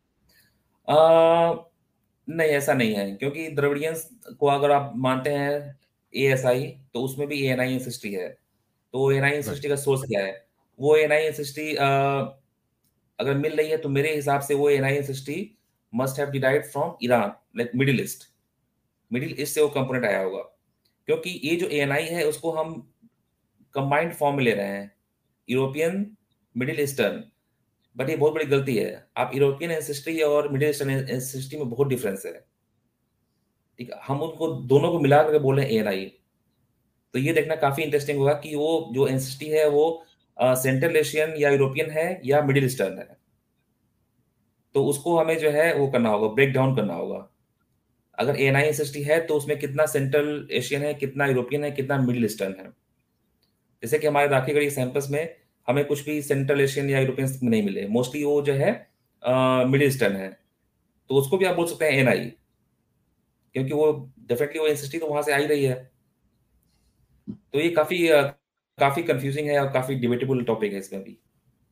Speaker 2: आ, नहीं, ऐसा नहीं है, क्योंकि द्रविडियंस को अगर आप मानते हैं ए एस आई, तो उसमें भी ए एन आई एंसेस्ट्री है। तो A N I
Speaker 1: right.
Speaker 2: Ancestry का सोर्स क्या है? वो ए एन आई एंसेस्ट्री अगर मिल रही है तो मेरे हिसाब से वो A N I ancestry must have derived from Iran, like middle east. Middle east से वो कंपोनेंट आया होगा, क्योंकि ये जो ए एन आई है उसको हम कंबाइंड फॉर्म में ले रहे हैं, यूरोपियन, मिडिल ईस्टर्न। बट ये बहुत बड़ी गलती है। आप यूरोपियन एंसेस्ट्री और मिडिल ईस्टर्न एंसेस्ट्री में बहुत डिफरेंस है। ठीक है, हम उनको दोनों को मिला करके बोल रहे हैं ए एन आई। तो ये देखना काफी इंटरेस्टिंग होगा कि वो जो एंसेस्ट्री है वो सेंट्रल एशियन या यूरोपियन है या मिडिल ईस्टर्न है। तो उसको हमें जो है वो करना होगा, ब्रेक डाउन करना होगा। अगर ए एन आई एंसेस्ट्री है तो उसमें कितना सेंट्रल एशियन है, कितना यूरोपियन है, कितना मिडिल ईस्टर्न है। जैसे कि हमारे दाखिल गढ़ी सैंपल्स में हमें कुछ भी सेंट्रल एशियन या यूरोपियन नहीं मिले, मोस्टली वो जो है मिडिल ईस्टर्न है। तो उसको भी आप बोल सकते हैं एन आई, क्योंकि वो डेफिनेटली वो एंसेस्ट्री तो वहां से आ ही रही है। तो ये काफी अ, काफी कंफ्यूजिंग है और काफी डिबेटेबल टॉपिक है इसमें भी।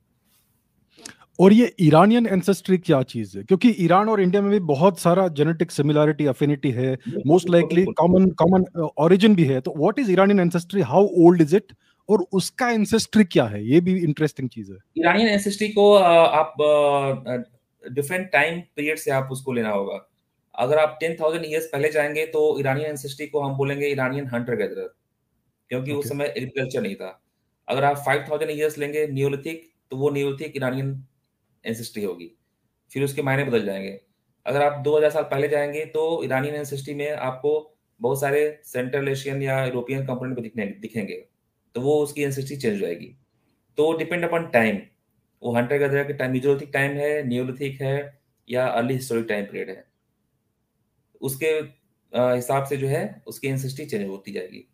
Speaker 1: और ये ईरानियन एंसेस्ट्री क्या चीज है, क्योंकि ईरान और इंडिया में भी बहुत सारा जेनेटिक सिमिलरिटी अफिनिटी है,
Speaker 2: बिल्कुल
Speaker 1: मोस्ट
Speaker 2: बिल्कुल
Speaker 1: लाइकली
Speaker 2: बिल्कुल।
Speaker 1: कॉमन कॉमन ओरिजिन भी है। तो what is Iranian ancestry, how old is it, और उसका एंसेस्ट्री क्या है, ये भी इंटरेस्टिंग चीज है।
Speaker 2: ईरानियन एंसेस्ट्री को अ, आप डिफरेंट टाइम पीरियड से आप उसको लेना होगा। अगर आप टेन थाउजेंड ईयर्स पहले जाएंगे तो ईरानियन एंसेस्ट्री को हम बोलेंगे ईरानियन हंटर गैदरर, क्योंकि उस
Speaker 1: ओके।
Speaker 2: समय एग्रीकल्चर नहीं था। अगर आप फाइव थाउजेंड ईयर्स लेंगे नियोलिथिक, तो वो नियोलिथिक ईरानियन एंसेस्ट्री होगी। फिर उसके मायने बदल जाएंगे। अगर आप दो हज़ार साल पहले जाएंगे तो ईरानियन एंसेस्ट्री में आपको बहुत सारे सेंट्रल एशियन या यूरोपियन कंपोनेंट दिखने दिखेंगे, तो वो उसकी एंसेस्ट्री चेंज हो जाएगी। तो डिपेंड अपॉन टाइम, वो हंटर गैदरर के टाइम मीजोलिथिक टाइम है, नियोलिथिक है, या अर्ली हिस्टोरिक टाइम पीरियड है, उसके अ, हिसाब से जो है उसकी एंसेस्ट्री चेंज होती जाएगी।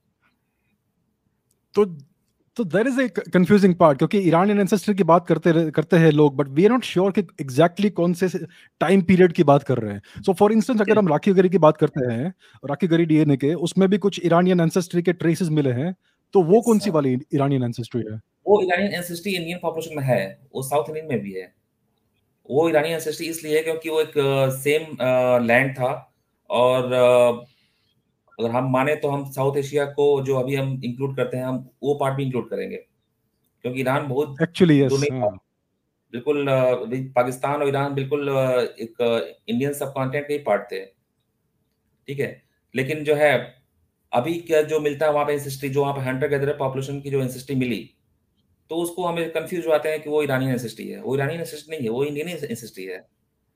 Speaker 1: तो तो there is a confusing part, क्योंकि ईरानियन एंसेस्ट्री की बात करते रह- करते हैं लोग, but we are not sure कि एग्जैक्टली कौन से टाइम पीरियड की बात कर रहे हैं। सो फॉर इंस्टेंस अगर हम राखी गरी की बात करते हैं, राखी गरी डीएनए के, उसमें भी कुछ ईरानियन एंसेस्ट्री के ट्रेसेस मिले हैं, तो वो
Speaker 2: यस,
Speaker 1: कौन सी वाली ईरानियन एंसेस्ट्री है?
Speaker 2: वो ईरानियन एंसेस्ट्री इंडियन पॉपुलेशन में है, वो साउथ इंडियन में भी है। वो ईरानी एंसेस्ट्री इसलिए है क्योंकि वो एक सेम लैंड था। और अ, अगर हम माने तो हम साउथ एशिया को जो अभी हम इंक्लूड करते हैं, हम वो पार्ट भी इंक्लूड करेंगे, क्योंकि ईरान बहुत
Speaker 1: एक्चुअली
Speaker 2: दूर
Speaker 1: यस,
Speaker 2: नहीं था।
Speaker 1: हाँ।
Speaker 2: बिल्कुल अ, अभी पाकिस्तान और ईरान बिल्कुल अ, एक इंडियन सब कॉन्टिनेंट के ही पार्ट थे। ठीक है। लेकिन जो है अभी क्या जो मिलता है वहां पे एंसेस्ट्री, जो वहां पे हंटर गैदरर पॉपुलेशन की जो एंसेस्ट्री मिली, तो उसको हमें कंफ्यूज हो जाते हैं कि वो ईरानी एंसेस्ट्री है। वो ईरानी एंसेस्ट्री नहीं है, वो इंडियन एंसेस्ट्री है।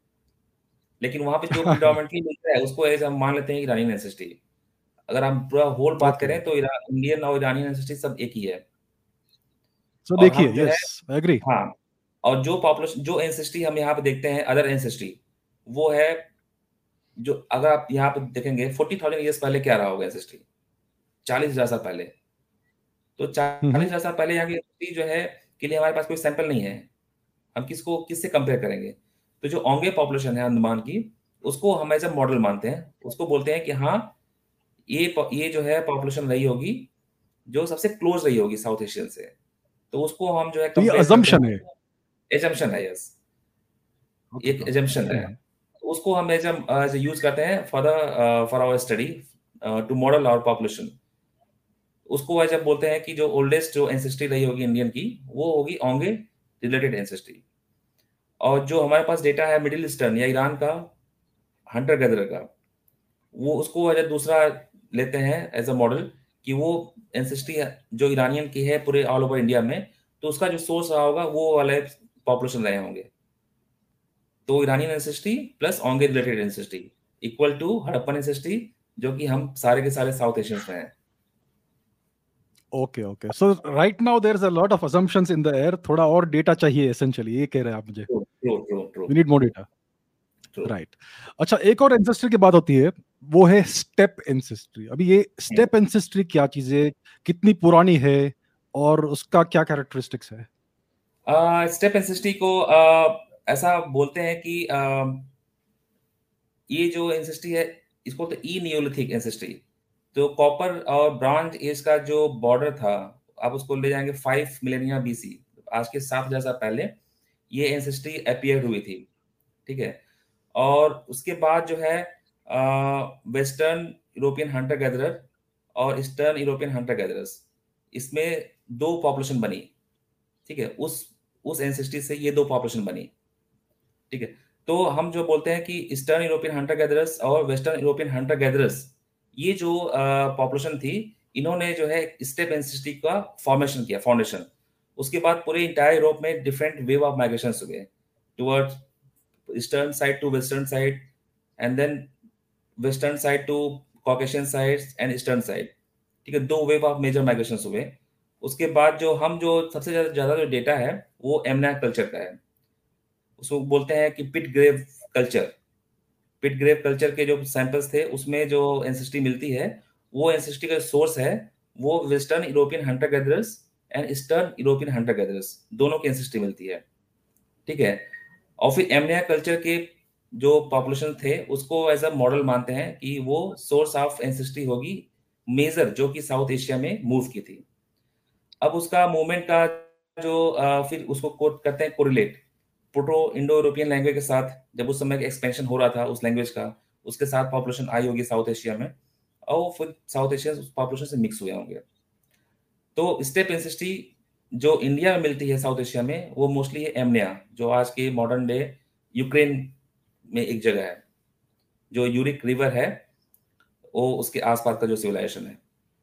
Speaker 2: लेकिन वहां पे जो प्रिडोमिनेटली मिलता है उसको एज हम मान लेते हैं ईरानी एंसेस्ट्री। अगर हम पूरा होल बात
Speaker 1: ओके,
Speaker 2: करें तो ईरान, इंडियन और ईरानी एंसेस्ट्री सब एक ही है।
Speaker 1: सो
Speaker 2: और
Speaker 1: देखिए,
Speaker 2: हम जो है,
Speaker 1: यस, आई एग्री।
Speaker 2: हाँ, और जो पॉपुलेशन जो एंसेस्ट्री हम यहाँ पे देखते हैं अदर एंसेस्ट्री, वो है जो अगर आप यहाँ पे देखेंगे फोर्टी थाउजेंड ईयर्स पहले क्या रहा होगा एंसेस्ट्री, चालीस हजार साल पहले। तो चालीस
Speaker 1: हम्म।
Speaker 2: हजार साल पहले यहाँ की एंसेस्ट्री जो है के लिए हमारे पास कोई सैंपल नहीं है। हम किसको किससे कंपेयर करेंगे? तो जो ओंगे पॉपुलेशन है अंडमान की, उसको हम एज अ मॉडल मानते हैं। उसको बोलते हैं कि हाँ, ये प- ये जो है पॉपुलेशन रही होगी जो सबसे क्लोज रही होगी साउथ एशियन से। तो उसको हम जो है
Speaker 1: तो ये
Speaker 2: कंपेयर करते
Speaker 1: अजम्पशन है।
Speaker 2: हैं। एजम्पशन है, यस,
Speaker 1: ओके,
Speaker 2: एक
Speaker 1: ओके।
Speaker 2: एजम्पशन है।
Speaker 1: हम्म।
Speaker 2: तो उसको हम एज एज यूज करते हैं for the for our study to model our population. उसको एज बोलते हैं कि जो ओल्डेस्ट जो एंसेस्ट्री रही होगी इंडियन की, वो होगी ओंगे रिलेटेड एंसेस्ट्री। और जो हमारे पास डेटा है मिडिल ईस्टर्न या ईरान का हंटर गैदरर का, वो उसको एज दूसरा लेते हैं एज अ मॉडल, कि वो एंसेस्ट्री जो ईरानियन की है पूरे ऑल ओवर इंडिया में, तो उसका जो सोर्स रहा होगा वो वाले पॉपुलेशन रहे होंगे। तो Iranian ancestry plus Onge related ancestry equal to Harappan ancestry, जो कि हम सारे के सारे साउथ एशियंस में हैं।
Speaker 1: Okay, okay. So right now there is a lot of assumptions in the air, थोड़ा और डेटा चाहिए एसेंशियली, ये कह रहे हैं आप मुझे।
Speaker 2: True true true true
Speaker 1: we need more data.
Speaker 2: True.
Speaker 1: Right. अच्छा, एक और एंसेस्ट्री की बात होती है, वो है स्टेप एंसेस्ट्री। अभी ये स्टेप एंसेस्ट्री क्या चीज है, कितनी पुरानी है, और उसका क्या कैरेक्टरिस्टिक्स है?
Speaker 2: स्टेप एंसेस्ट्री को uh, ऐसा बोलते हैं कि uh, ये जो एंसेस्ट्री है, इसको तो ई नियोलिथिक एंसेस्ट्री। तो कॉपर और ब्रॉन्ज एज का जो बॉर्डर था, आप उसको ले जाएंगे फाइव मिलेनिया बीसी, आज के सात हजार साल पहले ये एंसेस्ट्री अपीयर हुई थी। ठीक है। और उसके बाद जो है वेस्टर्न यूरोपियन हंटर गैदरर और ईस्टर्न यूरोपियन हंटर गैदरर्स, इसमें दो पॉपुलेशन बनी। ठीक है। उस उस एंसेस्ट्री से ये दो पॉपुलेशन बनी। ठीक है। तो हम जो बोलते हैं कि ईस्टर्न यूरोपियन हंटर गैदरर्स और वेस्टर्न यूरोपियन हंटर गैदरर्स, ये जो पॉपुलेशन थी, इन्होंने जो है स्टेप एंसेस्ट्री का फॉर्मेशन किया, फाउंडेशन। उसके बाद पूरे इंटायर यूरोप में डिफरेंट वेव ऑफ माइग्रेशन हुए towards eastern side to western side, and then western side to Caucasian side and eastern side. ठीक है। दो वेव ऑफ मेजर माइग्रेशन हुए। उसके बाद जो हम जो सबसे ज्यादा ज्यादा जो डेटा है वो एमना कल्चर का है। उसको बोलते हैं कि pit grave culture. Pit grave culture के जो सैंपल्स थे उसमें जो एंसेस्ट्री मिलती है, वो एंसेस्ट्री का सोर्स है वो western European hunter gatherers and eastern European hunter gatherers, दोनों की एंसेस्ट्री मिलती है। ठीक है। और फिर एमनिया कल्चर के जो पॉपुलेशन थे उसको एज अ मॉडल मानते हैं कि वो सोर्स ऑफ एंसेस्ट्री होगी मेजर जो कि साउथ एशिया में मूव की थी। अब उसका मूवमेंट का जो अ, फिर उसको कोट करते हैं correlate proto Indo European language के साथ, जब उस समय एक्सपेंशन हो रहा था उस लैंग्वेज का, उसके साथ पॉपुलेशन आई होगी साउथ एशिया में, और वो फिर साउथ एशियन पॉपुलेशन से मिक्स हुए होंगे। तो स्टेप एंसेस्ट्री जो इंडिया में मिलती है साउथ एशिया में, वो मोस्टली है एमनिया, जो आज के मॉडर्न डे यूक्रेन में एक जगह है, जो यूरिक रिवर है, वो उसके आसपास का जो सिविलाइजेशन है।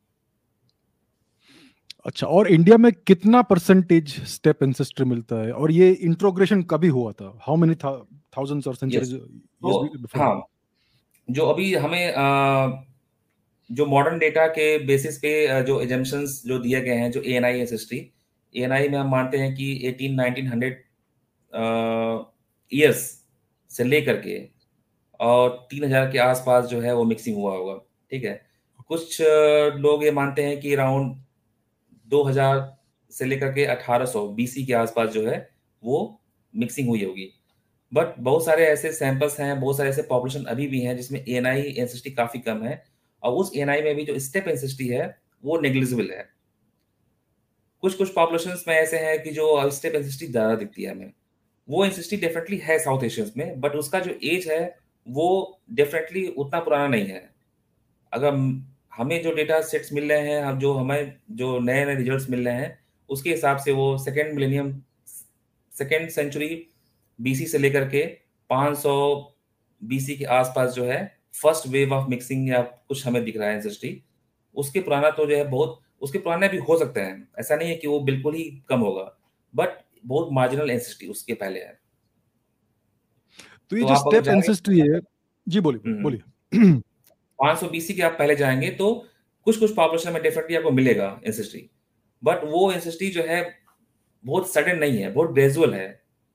Speaker 1: अच्छा, और इंडिया में कितना परसेंटेज स्टेप एंसेस्ट्री मिलता है, और ये इंट्रोग्रेशन कभी हुआ था? हाउ मेनी थाउजेंड्स और
Speaker 2: यस।
Speaker 1: सेंचुरीज
Speaker 2: तो
Speaker 1: इयर्स बिफोर?
Speaker 2: हाँ, जो अभी हमें अ, जो मॉडर्न डेटा के बेसिस पे अ, जो एजम्पशंस जो दिए गए हैं, जो एएनआई एंसेस्ट्री, एएनआई में हम मानते हैं कि एटीन नाइनटीन हंड्रेड ईयर्स से लेकर के और तीन हज़ार के आसपास जो है वो मिक्सिंग हुआ होगा। ठीक है। कुछ अ, लोग ये मानते हैं कि अराउंड दो हज़ार से लेकर के अठारह सौ बीसी के आसपास जो है वो मिक्सिंग हुई होगी। बट बहुत सारे ऐसे सैंपल्स हैं, बहुत सारे ऐसे पॉपुलेशन अभी भी हैं जिसमें एएनआई एंसेस्ट्री काफी कम है, और उस एएनआई में भी जो स्टेप एंसेस्ट्री है वो नेग्लिजिबल है। कुछ कुछ पॉपुलेशंस में ऐसे हैं कि जो स्टेप एंसेस्ट्री ज्यादा दिखती है हमें। वो एंसेस्ट्री डेफिनेटली है साउथ एशियंस में, बट उसका जो एज है वो डेफिनेटली उतना पुराना नहीं है। अगर हम- हमें जो डेटा सेट्स मिल रहे हैं, हम जो हमें जो नए नए रिजल्ट्स मिल रहे हैं, उसके हिसाब से वो second millennium, second century BC से लेकर के पाँच सौ बीसी के आसपास जो है फर्स्ट वेव ऑफ मिक्सिंग या कुछ हमें दिख रहा है एंसेस्ट्री। उसके पुराना तो जो है बहुत, उसके पुराने भी हो सकते हैं, ऐसा नहीं है कि वो बिल्कुल ही कम होगा, बट बहुत मार्जिनल एंसेस्ट्री उसके पहले है।
Speaker 1: तो ये
Speaker 2: तो
Speaker 1: जो
Speaker 2: आप अगर
Speaker 1: स्टेप
Speaker 2: जाएंगे,
Speaker 1: एंसेस्ट्री है, जी बोलिए
Speaker 2: हम्म,
Speaker 1: बोलिए।
Speaker 2: पाँच सौ बीसी के आप पहले जाएंगे तो कुछ कुछ पॉपुलेशन में डेफिनेटली आपको मिलेगा एंसेस्ट्री, बट वो एंसेस्ट्री जो है बहुत सडन नहीं है, बहुत ग्रेजुअल है।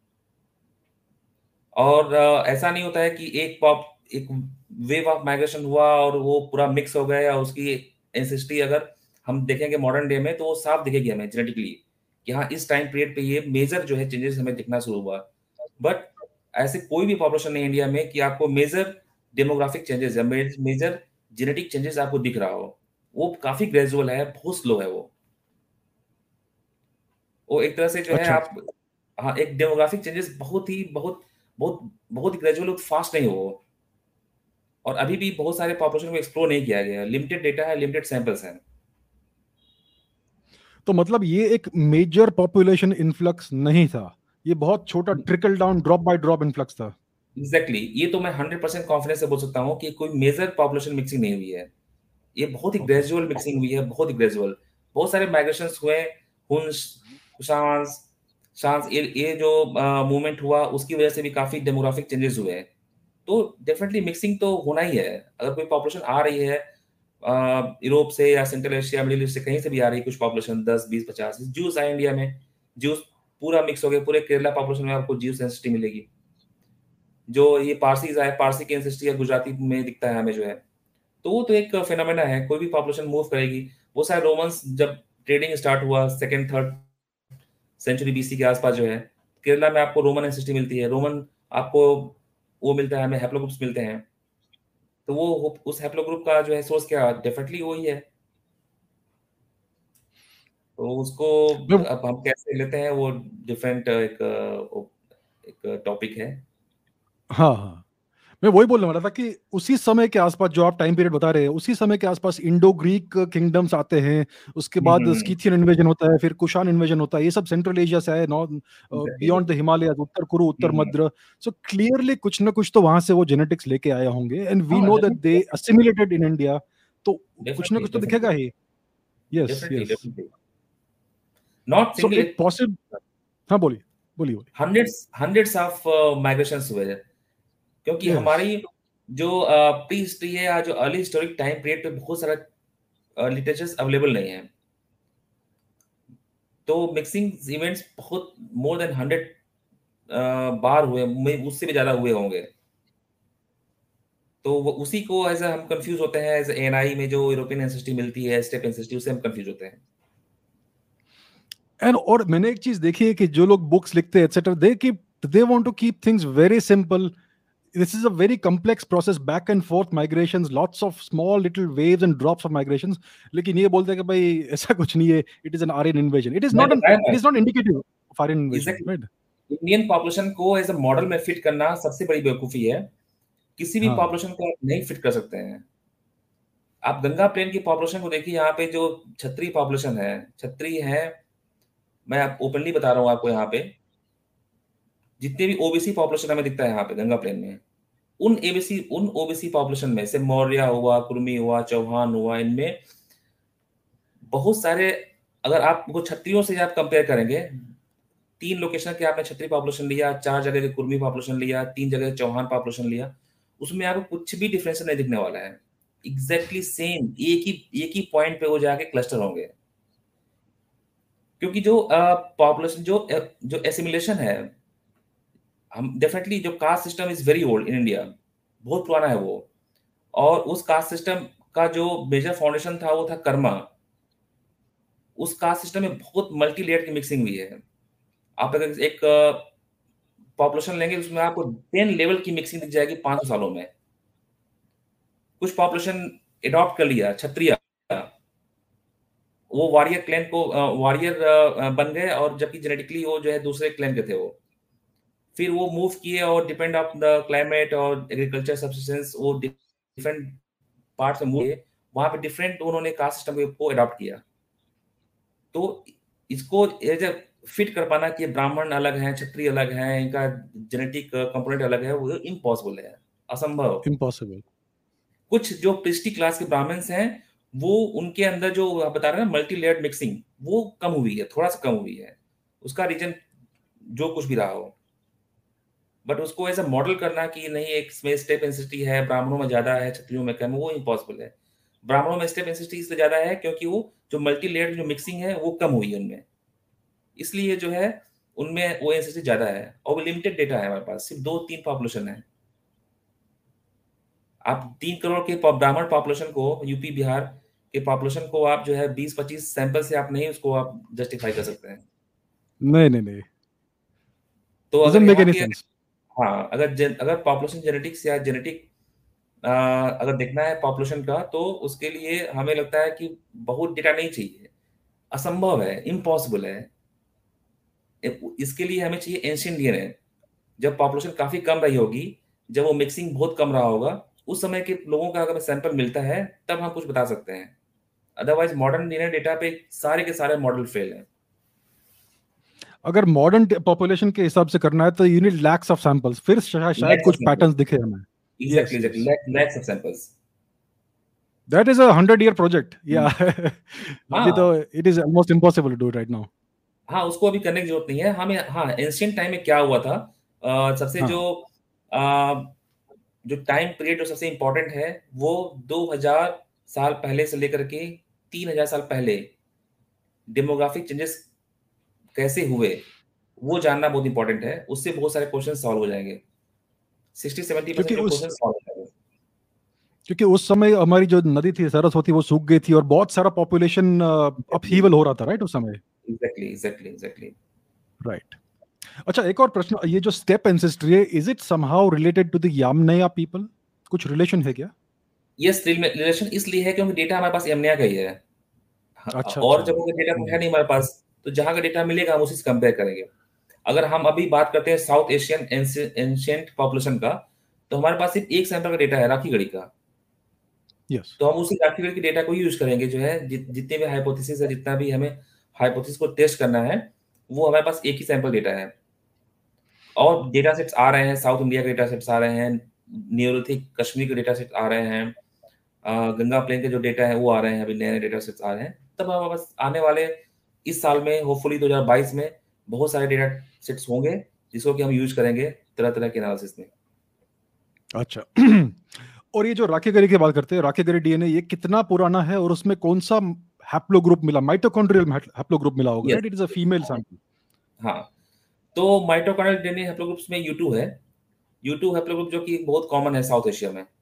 Speaker 2: और अ, ऐसा नहीं होता है कि एक पॉप एक वेव ऑफ माइग्रेशन हुआ और वो पूरा मिक्स हो गया, और उसकी एंसेस्ट्री अगर हम देखेंगे मॉडर्न डे में तो वो साफ दिखेगी हमें जेनेटिकली कि हाँ इस टाइम पीरियड पे ये मेजर जो है चेंजेस हमें दिखना शुरू हुआ। बट ऐसे कोई भी पॉपुलेशन नहीं इंडिया में कि आपको मेजर डेमोग्राफिक चेंजेस या मेजर जेनेटिक चेंजेस आपको दिख रहा हो। वो काफी ग्रेजुअल है, बहुत स्लो है वो वो एक तरह से जो है
Speaker 1: अच्छा,
Speaker 2: आप, हाँ, एक डेमोग्राफिक चेंजेस बहुत ही बहुत बहुत बहुत ही ग्रेजुअल, फास्ट नहीं हो। और अभी भी बहुत सारे पॉपुलेशन को एक्सप्लोर नहीं किया गया है, लिमिटेड डेटा है, लिमिटेड सैंपल्स हैं।
Speaker 1: तो मतलब ये एक मेजर पॉपुलेशन इन्फ्लक्स नहीं था, ये बहुत छोटा trickle down drop by drop influx था।
Speaker 2: एग्जैक्टली exactly, ये तो मैं हंड्रेड परसेंट कॉन्फिडेंस से बोल सकता हूँ कि कोई मेजर पॉपुलेशन मिक्सिंग नहीं हुई है। ये बहुत ही
Speaker 1: ओके।
Speaker 2: ग्रेजुअल मिक्सिंग हुई है, बहुत ही ग्रेजुअल। बहुत सारे माइग्रेशंस हुए, हुन्स, कुशांस, शांस, ये ये जो मूवमेंट हुआ उसकी वजह से भी काफी डेमोग्राफिक चेंजेस हुए हैं। तो डेफिनेटली मिक्सिंग तो होना ही है। अगर कोई पॉपुलेशन आ रही है यूरोप से या सेंट्रल एशिया मिडिल ईस्ट से, कहीं से भी आ रही है कुछ पॉपुलेशन, दस बीस पचास ज्यूस आए इंडिया में, ज्यूस पूरा मिक्स हो गया, पूरे केरला पॉपुलेशन में आपको ज्यूस एंसिटी मिलेगी। जो ये पारसीज आए, पारसी की एंसिटी या गुजराती में दिखता है हमें जो है, तो वो तो एक फिनोमेना है, कोई भी पॉपुलेशन मूव करेगी। वो सारे रोमन्स जब ट्रेडिंग स्टार्ट हुआ सेकंड थर्ड सेंचुरी बीसी के आसपास जो है, केरला में आपको रोमन एंसिटी मिलती है, रोमन आपको वो मिलता है, हमें हैप्लोग्रुप्स मिलते हैं। तो वो उस हैप्लोग्रुप का जो है सोर्स क्या, डेफिनेटली वही है। तो उसको
Speaker 1: मैं
Speaker 2: अब हम कैसे लेते हैं वो डिफरेंट एक एक टॉपिक है।
Speaker 1: हाँ हाँ, मैं वही बोलने वाला था कि उसी समय के आसपास जो आप टाइम पीरियड बता रहे हैं, उसी समय के आसपास इंडो ग्रीक किंगडम्स आते हैं, उसके
Speaker 2: हम्म
Speaker 1: बाद
Speaker 2: हम्म
Speaker 1: स्कीथियन इन्वेजन होता है, फिर कुशान इन्वेजन होता है, ये सब सेंट्रल एशिया से आए, north
Speaker 2: exactly.
Speaker 1: Beyond the Himalaya, Uttar Kuru Uttar
Speaker 2: hmm
Speaker 1: Madhya. So clearly कुछ ना कुछ तो वहां से वो जेनेटिक्स लेके आए होंगे, एंड वी
Speaker 2: हाँ
Speaker 1: know that they
Speaker 2: definitely
Speaker 1: assimilated in India. तो कुछ ना
Speaker 2: डेफिनेटली
Speaker 1: कुछ तो दिखेगा
Speaker 2: डेफिनेटली
Speaker 1: ही। Yes
Speaker 2: definitely
Speaker 1: yes.
Speaker 2: Definitely not
Speaker 1: so
Speaker 2: single,
Speaker 1: एक पॉसिबल, हाँ बोलिए बोलिए बोलिए।
Speaker 2: हंड्रेड्स हंड्रेड्स ऑफ माइग्रेशंस हुए हैं। क्योंकि
Speaker 1: यस।
Speaker 2: हमारी जो प्री हिस्ट्री है या जो अर्ली हिस्टोरिक टाइम पीरियड पे बहुत सारा लिटरेचर्स अवेलेबल नहीं है। तो मिक्सिंग इवेंट्स बहुत मोर देन हंड्रेड बार हुए, मे- उससे भी ज्यादा हुए होंगे। तो वो उसी को एज हम कंफ्यूज होते हैं, एज एएनआई में जो यूरोपियन एंसेस्ट्री मिलती है, स्टेप एंसेस्ट्री, उससे हम कंफ्यूज होते हैं।
Speaker 1: एंड और मैंने एक चीज देखी है कि जो लोग बुक्स लिखते हैं etcetera, they keep they want to keep things very simple, this is a very complex process, back and forth migrations, lots of small little waves and drops of migrations. लेकिन ये बोलते हैं कि भाई ऐसा कुछ नहीं है, it is an Aryan invasion. It is
Speaker 2: मैंने
Speaker 1: not an
Speaker 2: बताया
Speaker 1: it
Speaker 2: ना,
Speaker 1: is not indicative of Aryan invasion,
Speaker 2: exactly
Speaker 1: right?
Speaker 2: Indian population को एज अ मॉडल में फिट करना सबसे बड़ी बेवकूफी है। किसी भी
Speaker 1: हाँ,
Speaker 2: पॉपुलेशन को आप नहीं फिट कर सकते हैं। आप गंगा प्लेन की पॉपुलेशन को देखिए, यहाँ पे जो क्षत्रिय पॉपुलेशन है, क्षत्रिय है, मैं आप ओपनली बता रहा हूँ आपको, यहाँ पे जितने भी ओबीसी पॉपुलेशन हमें दिखता है यहाँ पे गंगा प्लेन में, उन एबीसी उन ओबीसी पॉपुलेशन में से मौर्य हुआ, कुर्मी हुआ, चौहान हुआ, इनमें बहुत सारे, अगर आप वो क्षत्रियों से आप कंपेयर करेंगे, तीन लोकेशन के आपने क्षत्रिय पॉपुलेशन लिया, चार जगह के कुर्मी पॉपुलेशन लिया, तीन जगह चौहान पॉपुलेशन लिया, उसमें आपको कुछ भी डिफरेंस नहीं दिखने वाला है। एग्जैक्टली सेम एक ही एक ही पॉइंट पे वो जाके क्लस्टर होंगे, क्योंकि जो पॉपुलेशन जो अ, जो एसिमिलेशन है, हम डेफिनेटली जो caste system is very old in India, बहुत पुराना है वो। और उस कास्ट सिस्टम का जो मेजर फाउंडेशन था वो था कर्मा। उस कास्ट सिस्टम में बहुत मल्टी लेयर की मिक्सिंग हुई है। आप अगर एक पॉपुलेशन लेंगे उसमें आपको टेन लेवल की मिक्सिंग दिख जाएगी पाँच सौ सालों में। कुछ पॉपुलेशन अडॉप्ट कर लिया क्षत्रिय, वो वॉरियर क्लैन को वॉरियर बन गए, और जबकि जेनेटिकली वो जो है दूसरे क्लैन के थे वो। फिर वो मूव किए और डिपेंड ऑफ द क्लाइमेट और एग्रीकल्चर सब्सिस्टेंस, वो डिफरेंट पार्ट्स में मूव किए, वहां पे डिफरेंट उन्होंने कास्ट सिस्टम को अडॉप्ट किया। तो इसको एज ए फिट कर पाना कि ब्राह्मण अलग हैं, क्षत्रिय अलग हैं, इनका जेनेटिक कंपोनेंट अलग है, वो इम्पॉसिबल है, असंभव।
Speaker 1: impossible.
Speaker 2: कुछ जो प्रिस्टी क्लास के ब्राह्मण्स हैं, वो उनके अंदर जो आप बता रहे हैं मल्टी लेयर्ड मिक्सिंग, वो कम हुई है, थोड़ा सा कम हुई है। उसका रीजन जो कुछ भी रहा हो, बट उसको ऐसा मॉडल करना कि नहीं एक इसमें स्टेप डेंसिटी है, ब्राह्मणों में ज्यादा है, क्षत्रियों में कम, वो इम्पॉसिबल है। ब्राह्मणों में स्टेप डेंसिटी इसलिए ज्यादा है क्योंकि वो जो मल्टी लेयर्ड जो मिक्सिंग है वो कम हुई है उनमें, इसलिए जो है उनमें वो एंसेस्टी ज्यादा है। और वो लिमिटेड डेटा है हमारे पास, सिर्फ दो तीन पॉपुलेशन है। आप तीन करोड़ के पॉप- ब्राह्मण पॉपुलेशन को, यूपी बिहार के पॉपुलेशन को आप जो है बीस पच्चीस सैंपल से आप नहीं उसको आप जस्टिफाई कर सकते हैं।
Speaker 1: नहीं नहीं नहीं,
Speaker 2: तो अगर
Speaker 1: doesn't make
Speaker 2: यहाँ
Speaker 1: any
Speaker 2: के,
Speaker 1: sense.
Speaker 2: हाँ, अगर जन, अगर पॉपुलेशन जेनेटिक्स या जेनेटिक अगर देखना है पॉपुलेशन का, तो उसके लिए हमें लगता है कि बहुत डेटा नहीं चाहिए, असंभव है, इम्पॉसिबल है। इ- इसके लिए हमें चाहिए एंशियंट डीएनए, जब पॉपुलेशन काफी कम रही होगी, जब वो मिक्सिंग बहुत कम रहा होगा, उस समय के लोगों का अगर सैंपल मिलता है तब हम कुछ बता सकते हैं। अदरवाइज मॉडर्न डीएनए डेटा पे सारे के सारे मॉडल फेल हैं।
Speaker 1: अगर मॉडर्न पॉपुलेशन के हिसाब से करना है तो you need lakhs of samples, फिर शा- शायद
Speaker 2: लैक्स ऑफ
Speaker 1: कुछ
Speaker 2: सैंपल्स,
Speaker 1: पैटर्न्स दिखे हमें.
Speaker 2: Exactly
Speaker 1: yes
Speaker 2: exactly
Speaker 1: yes,
Speaker 2: lakhs of samples.
Speaker 1: that is a hundred year project. Yeah. अभी तो
Speaker 2: हाँ
Speaker 1: it is almost impossible to do it right now.
Speaker 2: हाँ, उसको अभी करने की जरूरत नहीं है हमें। हाँ, एंशियंट टाइम में क्या हुआ था, अ, सबसे जो
Speaker 1: हाँ,
Speaker 2: अ, जो टाइम पीरियड जो सबसे इम्पोर्टेंट है, वो दो हज़ार साल पहले से लेकर के तीन हज़ार साल पहले डेमोग्राफिक चेंजेस कैसे हुए, वो जानना बहुत इंपॉर्टेंट है। उससे बहुत सारे क्वेश्चन सॉल्व हो जाएंगे, सिक्सटी सेवेंटी परसेंट
Speaker 1: क्योंकि
Speaker 2: जो
Speaker 1: उस
Speaker 2: क्वेश्चन सॉल्व हो जाएंगे।
Speaker 1: क्योंकि उस समय हमारी जो नदी थी सरस्वती वो सूख गई थी और बहुत सारा पॉपुलेशन
Speaker 2: एग्जैक्टली
Speaker 1: अपहीवल हो रहा था, राइट, उस समय.
Speaker 2: Exactly exactly exactly
Speaker 1: right. अच्छा, एक और प्रश्न, ये जो स्टेप एंसेस्ट्री है, is it somehow related to the Yamnaya people? कुछ रिलेशन है क्या?
Speaker 2: यस, रिलेशन इसलिए है क्योंकि डेटा हमारे पास यमुना का ही है। हाँ,
Speaker 1: अच्छा
Speaker 2: और
Speaker 1: अच्छा.
Speaker 2: जगहों का डेटा तो है
Speaker 1: हम्म,
Speaker 2: नहीं हमारे पास, तो जहाँ का डेटा मिलेगा हम उसी से कंपेयर करेंगे। अगर हम अभी बात करते हैं साउथ एशियन एंशियंट पॉपुलेशन का, तो हमारे पास सिर्फ एक सैंपल का डेटा है राखीगढ़ी का।
Speaker 1: यस.
Speaker 2: तो हम उसी राखीगढ़ी के डेटा को यूज करेंगे, जो है जि, जितने भी हाइपोथेसिस है, जितना भी हमें हाइपोथेसिस को टेस्ट करना है, वो हमारे पास एक ही सैंपल डेटा है। और डेटा सेट्स आ रहे हैं, साउथ इंडिया के डेटा सेट्स आ रहे हैं, नियोलिथिक कश्मीर के डेटा सेट्स आ रहे हैं, अ, गंगा प्लेन के जो डेटा है वो आ रहे हैं, अभी नए नए डेटा सेट्स आ रहे हैं। तब हमारे पास आने वाले इस साल में, होपफुली दो हज़ार बाईस में, बहुत सारे डेटा सेट्स होंगे जिसको कि हम यूज करेंगे तरह तरह के एनालिसिस में।
Speaker 1: अच्छा. और ये जो राकेगरी की बात करते हैं, राकेगरी डीएनए, ये कितना पुराना है और उसमें कौन सा हैप्लोग्रुप मिला? माइटोकॉन्ड्रियल हैप्लोग्रुप मिला होगा,
Speaker 2: yes,
Speaker 1: right? It is a female sample.
Speaker 2: हाँ, तो माइटोकॉन्ड्रियल डीएनए हैप्लोग्रुप्स में यू टू है। यू टू हैप्लोग्रुप जो कि बहुत कॉमन है साउथ एशिया में,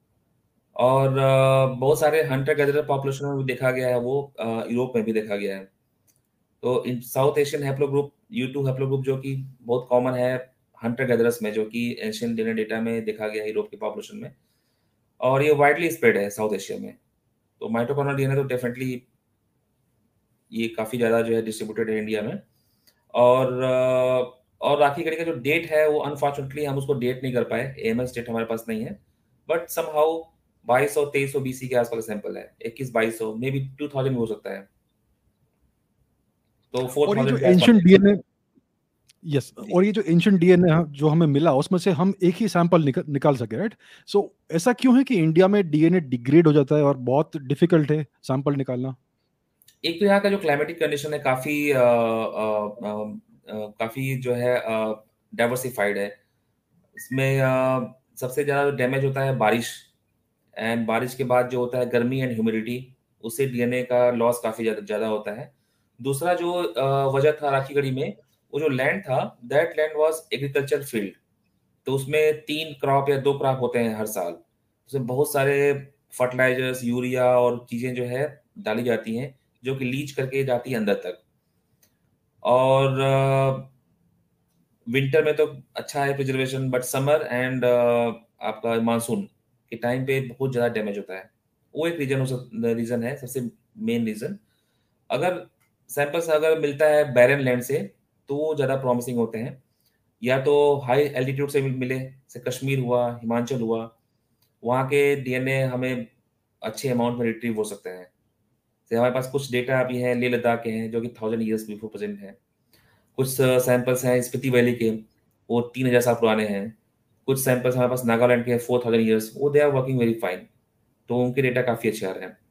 Speaker 2: और अ, बहुत सारे हंटर गैदरर पॉपुलेशन में भी देखा गया है, वो अ, यूरोप में भी देखा गया है। तो इन south Asian haplogroup, U two haplogroup जो कि बहुत कॉमन है, हंटर गैदरर्स में, जो कि एशियन डीएनए डेटा में देखा गया यूरोप की पॉपुलेशन में, और ये वाइडली स्प्रेड है साउथ एशिया में। तो माइटोकॉन्ड्रियल डीएनए तो डेफिनेटली ये काफ़ी ज़्यादा जो है डिस्ट्रीब्यूटेड है इंडिया में। और अ, और राखी गढ़ी का जो डेट है वो अनफॉर्चुनेटली हम उसको डेट नहीं कर पाए, एएमएस डेट हमारे पास नहीं है, बट समहाउ बाईस सौ तेईस सौ बीसी के आसपास सैंपल है, इक्कीस बाईस सौ मे बी टू थाउजेंड हो सकता है, तो फोर
Speaker 1: और ये जो
Speaker 2: थाउजेंड के आसपास
Speaker 1: एंशियंट
Speaker 2: है।
Speaker 1: डीएनए, यस,
Speaker 2: जी।
Speaker 1: और ये जो एंशियंट डीएनए जो हमें मिला उसमें से हम एक ही सैंपल निकल, निकाल सके, राइट? सो ऐसा क्यों है कि इंडिया में डीएनए डिग्रेड हो जाता है और बहुत डिफिकल्ट है सैंपल निकालना?
Speaker 2: एक तो यहाँ का जो क्लाइमेटिक कंडीशन है काफ़ी अ, अ, अ, अ, काफ़ी जो है डाइवर्सिफाइड है। इसमें अ, सबसे ज़्यादा डैमेज होता है बारिश, एंड बारिश के बाद जो होता है गर्मी एंड ह्यूमिडिटी, उससे डीएनए का लॉस काफ़ी ज़्यादा ज़्यादा होता है। दूसरा जो अ, वजह था राखी गढ़ी में, वो जो लैंड था, that land was agriculture field. तो उसमें तीन क्रॉप या दो क्रॉप होते हैं हर साल। उसमें बहुत सारे फर्टिलाइजर्स, यूरिया और चीज़ें जो है डाली जाती हैं, जो कि लीच करके जाती है अंदर तक। और विंटर में तो अच्छा है प्रिजर्वेशन, बट समर एंड आपका मानसून के टाइम पे बहुत ज़्यादा डैमेज होता है। वो एक रीजन हो सक रीज़न है, सबसे मेन रीज़न। अगर सैंपल्स अगर मिलता है बैरन लैंड से, तो वो ज़्यादा प्रॉमिसिंग होते हैं। या तो हाई एल्टीट्यूड से मिल मिले, जैसे कश्मीर हुआ, हिमाचल हुआ, वहाँ के डीएनए हमें अच्छे अमाउंट में रिट्रीव हो सकते हैं। जैसे हमारे पास कुछ डेटा अभी हैं लेह लद्दाख के हैं, जो कि थाउज़ेंड ईयर्स बिफोर प्रेज़ेंट हैं। कुछ सैंपल्स हैं स्पीति वैली के, वो तीन हज़ार साल पुराने हैं। कुछ सैंपल्स हमारे पास नागालैंड के हैं फोर थाउज़ेंड ईयर्स, वो they are working very fine. तो उनके डेटा काफ़ी अच्छे आ रहे हैं।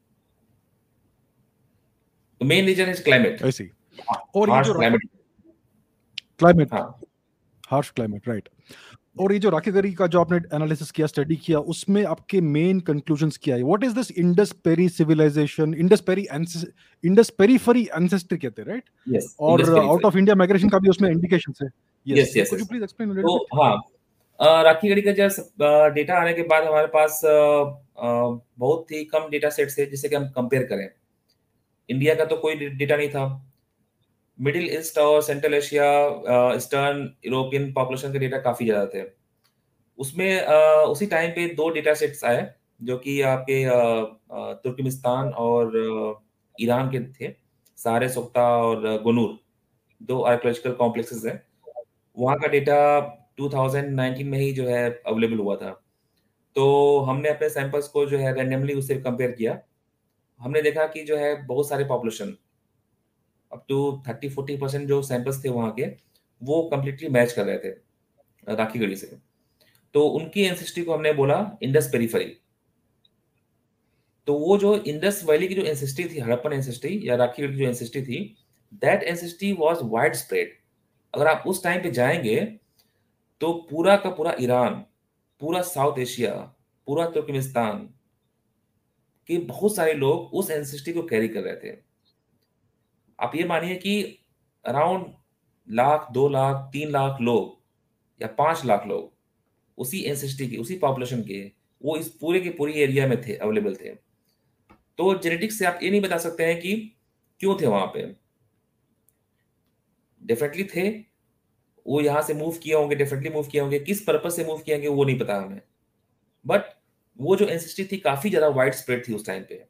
Speaker 2: तो मेन रीज़न इज़ क्लाइमेट,
Speaker 1: ऐसी। और ये
Speaker 2: हार्श
Speaker 1: जो
Speaker 2: क्लाइमेट।
Speaker 1: क्लाइमेट,
Speaker 2: हाँ।
Speaker 1: Harsh climate, right? और ये जो राखी गढ़ी का जो आपने एनालिसिस किया, स्टडी किया, उसमें आपके मेन कंक्लूजन्स क्या है? What is this Indus peri civilization, Indus peri Indus periphery ancestry कहते हैं, राइट?
Speaker 2: यस, इंडस
Speaker 1: और out
Speaker 2: periphery.
Speaker 1: Of India migration का भी उसमें इंडिकेशन है। Yes,
Speaker 2: yes,
Speaker 1: so
Speaker 2: yes,
Speaker 1: could you
Speaker 2: yes.
Speaker 1: Please explain a little
Speaker 2: तो
Speaker 1: बिट?
Speaker 2: हाँ, अ, राखी गढ़ी का जब अ, डेटा आने के बाद हमारे पास अ, अ, बहुत ही कम डेटा सेट्स थे जिससे कि हम कंपेयर करें। इंडिया का तो कोई डे डेटा नहीं था। मिडिल ईस्ट और central Asia, uh, eastern European population के डेटा काफ़ी ज़्यादा थे। उसमें अ, उसी टाइम पे दो डेटा सेट्स आए, जो कि आपके अ अ, तुर्कमेनिस्तान और अ, ईरान के थे। सारे सुख्ता और गुनूर, दो आर्कियोलॉजिकल कॉम्प्लेक्सेस हैं। वहाँ का डेटा टू थाउज़ेंड नाइनटीन में ही जो है अवेलेबल हुआ था। तो हमने अपने सैंपल्स को जो है रैंडमली उससे कंपेयर किया। हमने देखा कि जो है बहुत सारे population, up to thirty forty percent जो सैंपल्स थे वहाँ के, वो कंप्लीटली मैच कर रहे थे अ, राखी गढ़ी से। तो उनकी एंसेस्ट्री को हमने बोला इंडस पेरिफेरी। तो वो जो इंडस वैली की जो एंसेस्ट्री थी, हड़प्पन एंसेस्ट्री या राखी गढ़ी की जो एंसेस्ट्री थी, that ancestry was wide spread. अगर आप उस टाइम पे जाएँगे, तो पूरा का पूरा ईरान, पूरा साउथ एशिया, पूरा तुर्कमेनिस्तान के बहुत सारे लोग उस एंसेस्ट्री को कैरी कर रहे थे। आप ये मानिए कि अराउंड लाख, दो लाख, तीन लाख लोग या पाँच लाख लोग उसी एंसेस्ट्री के, उसी पॉपुलेशन के, वो इस पूरे के पूरी एरिया में थे, अवेलेबल थे। तो जेनेटिक्स से आप ये नहीं बता सकते हैं कि क्यों थे वहाँ पे। डेफिनिटली थे, वो यहाँ से मूव किए होंगे, डेफिनिटली मूव किए होंगे, किस पर्पज़ से मूव किए होंगे वो नहीं पता हमें। बट वो जो एंसेस्ट्री थी काफ़ी ज़्यादा वाइड स्प्रेड थी उस टाइम पे।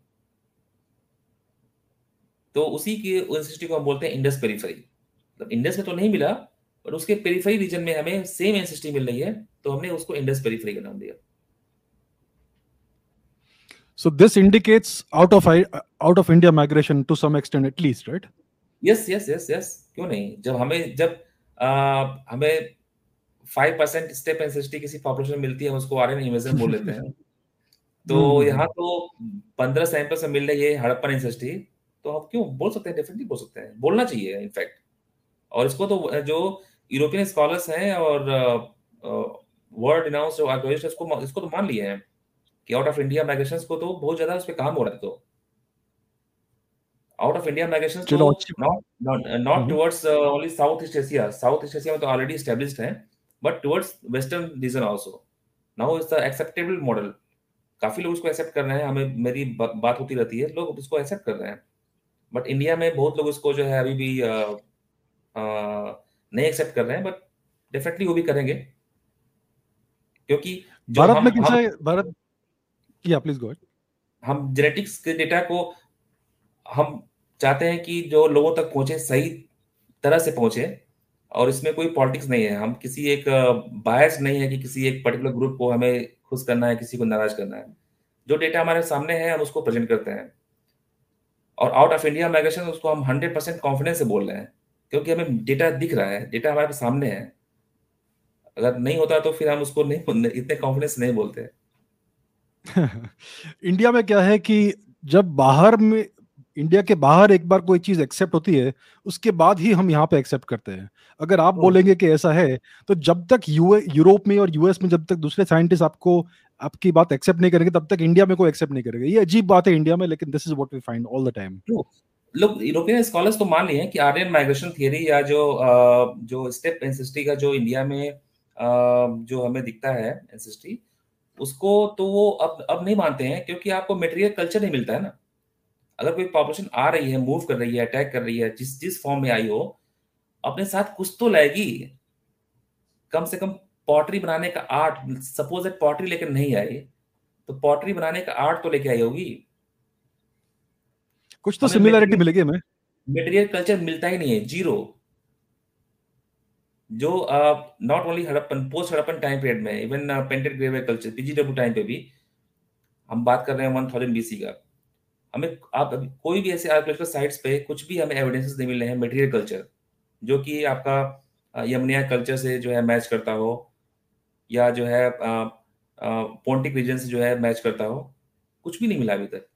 Speaker 2: तो उसी की एंसेस्ट्री को हम बोलते हैं इंडस पेरिफेरी। मतलब इंडस में तो नहीं मिला, बट उसके पेरिफेरी रीजन में हमें सेम एंसेस्ट्री मिल रही है, तो हमने उसको इंडस पेरिफेरी का नाम दिया।
Speaker 1: So this indicates out of I- out of India migration to some extent at least, right?
Speaker 2: Yes, yes, yes, yes, क्यों नहीं? जब हमें जब अ, हमें फाइव परसेंट स्टेप एंसेस्ट्री किसी पॉपुलेशन में मिलती है, हम उसको आरएन इन्वेजन बोल लेते हैं। तो यहाँ
Speaker 1: हम्म।
Speaker 2: तो पंद्रह सैंपल से मिल रही है हड़प्पन एंसेस्ट्री, तो हम क्यों बोल सकते हैं, डेफिनिटली बोल सकते हैं, बोलना चाहिए इनफैक्ट। और इसको तो जो यूरोपियन स्कॉलर्स हैं और वर्ल्ड रिनाउंस्ड जो आर्कियोलॉजिस्ट इसको इसको तो मान लिए हैं कि आउट ऑफ इंडिया माइग्रेशंस को तो बहुत ज़्यादा उस पे काम हो रहा है। तो आउट ऑफ इंडिया माइग्रेशंस तो
Speaker 1: चलो, अच्छी बात।
Speaker 2: Not not not
Speaker 1: hmm.
Speaker 2: Towards only south east Asia. South east Asia में तो ऑलरेडी एस्टेब्लिश्ड हैं, but towards western region also. Now it's the acceptable model. काफ़ी लोग इसको एक्सेप्ट कर रहे हैं, हमें मेरी ब बात होती रहती है, लोग इसको एक्सेप्ट कर रहे हैं। बट इंडिया में बहुत लोग इसको जो है अभी भी अ अ, नहीं एक्सेप्ट कर रहे हैं, बट डेफिनेटली वो भी करेंगे, क्योंकि जो
Speaker 1: भारत
Speaker 2: हम
Speaker 1: में
Speaker 2: हम
Speaker 1: कैसे भारत या प्लीज गो
Speaker 2: हम जेनेटिक्स के डेटा को हम चाहते हैं कि जो लोगों तक पहुंचे सही तरह से पहुंचे, और इसमें कोई पॉलिटिक्स नहीं है। हम किसी एक बायस नहीं है कि किसी एक पर्टिकुलर ग्रुप को हमें खुश करना है, किसी को नाराज करना है। जो डेटा हमारे सामने है हम उसको प्रेजेंट करते हैं, और आउट ऑफ इंडिया माइग्रेशन उसको हम हंड्रेड परसेंट कॉन्फिडेंस से बोल रहे हैं, क्योंकि हमें डेटा दिख रहा है, डेटा हमारे सामने है। अगर नहीं होता तो फिर हम उसको नहीं, इतने कॉन्फिडेंस नहीं बोलते।
Speaker 1: इंडिया में क्या है कि जब बाहर में इंडिया के बाहर एक बार कोई चीज एक्सेप्ट होती है, उसके बाद ही हम यहाँ पे एक्सेप्ट करते हैं। अगर आप
Speaker 2: तो
Speaker 1: बोलेंगे कि ऐसा है, तो जब तक यू यूरोप में और यूएस में जब तक दूसरे साइंटिस्ट आपको आपकी बात एक्सेप्ट नहीं करेंगे, तब तक इंडिया में कोई एक्सेप्ट नहीं करेगा। ये अजीब बात है इंडिया में, लेकिन this is what we find all the time.
Speaker 2: तो लोग यूरोपियन स्कॉलर्स तो मान लिए हैं कि आर्यन माइग्रेशन थियरी या जो अ, जो स्टेप एंसेस्ट्री का जो इंडिया में अ, जो हमें दिखता है एंसेस्ट्री, उसको तो वो अब अब नहीं मानते हैं, क्योंकि आपको मटेरियल कल्चर नहीं मिलता है ना। अगर कोई पॉपुलेशन आ रही है, मूव कर रही है, अटैक कर रही है, जिस जिस फॉर्म में आई हो, अपने साथ कुछ तो लाएगी। कम से कम पॉटरी बनाने का आर्ट, सपोज दैट पॉटरी लेकर नहीं आई, तो पॉटरी बनाने का आर्ट तो लेके आई होगी।
Speaker 1: कुछ तो
Speaker 2: हमें
Speaker 1: सिमिलैरिटी
Speaker 2: मटेरियल
Speaker 1: मिलेगी हमें।
Speaker 2: मटेरियल कल्चर मिलता ही नहीं है, जीरो। जो not only Harappan, post Harappan time period में, even painted grey ware culture, PGW time पे भी हम बात कर रहे हैं वन थाउजेंड बीसी का। हमें आप अभी कोई भी ऐसे आर्कियोलॉजिकल साइट्स पे कुछ भी हमें एविडेंसेस नहीं मिल रहे हैं मटेरियल कल्चर, जो कि आपका अ, यमनिया कल्चर से जो है मैच करता हो, या जो है पोंटिक रीजन से जो है मैच करता हो। कुछ भी नहीं मिला अभी तक।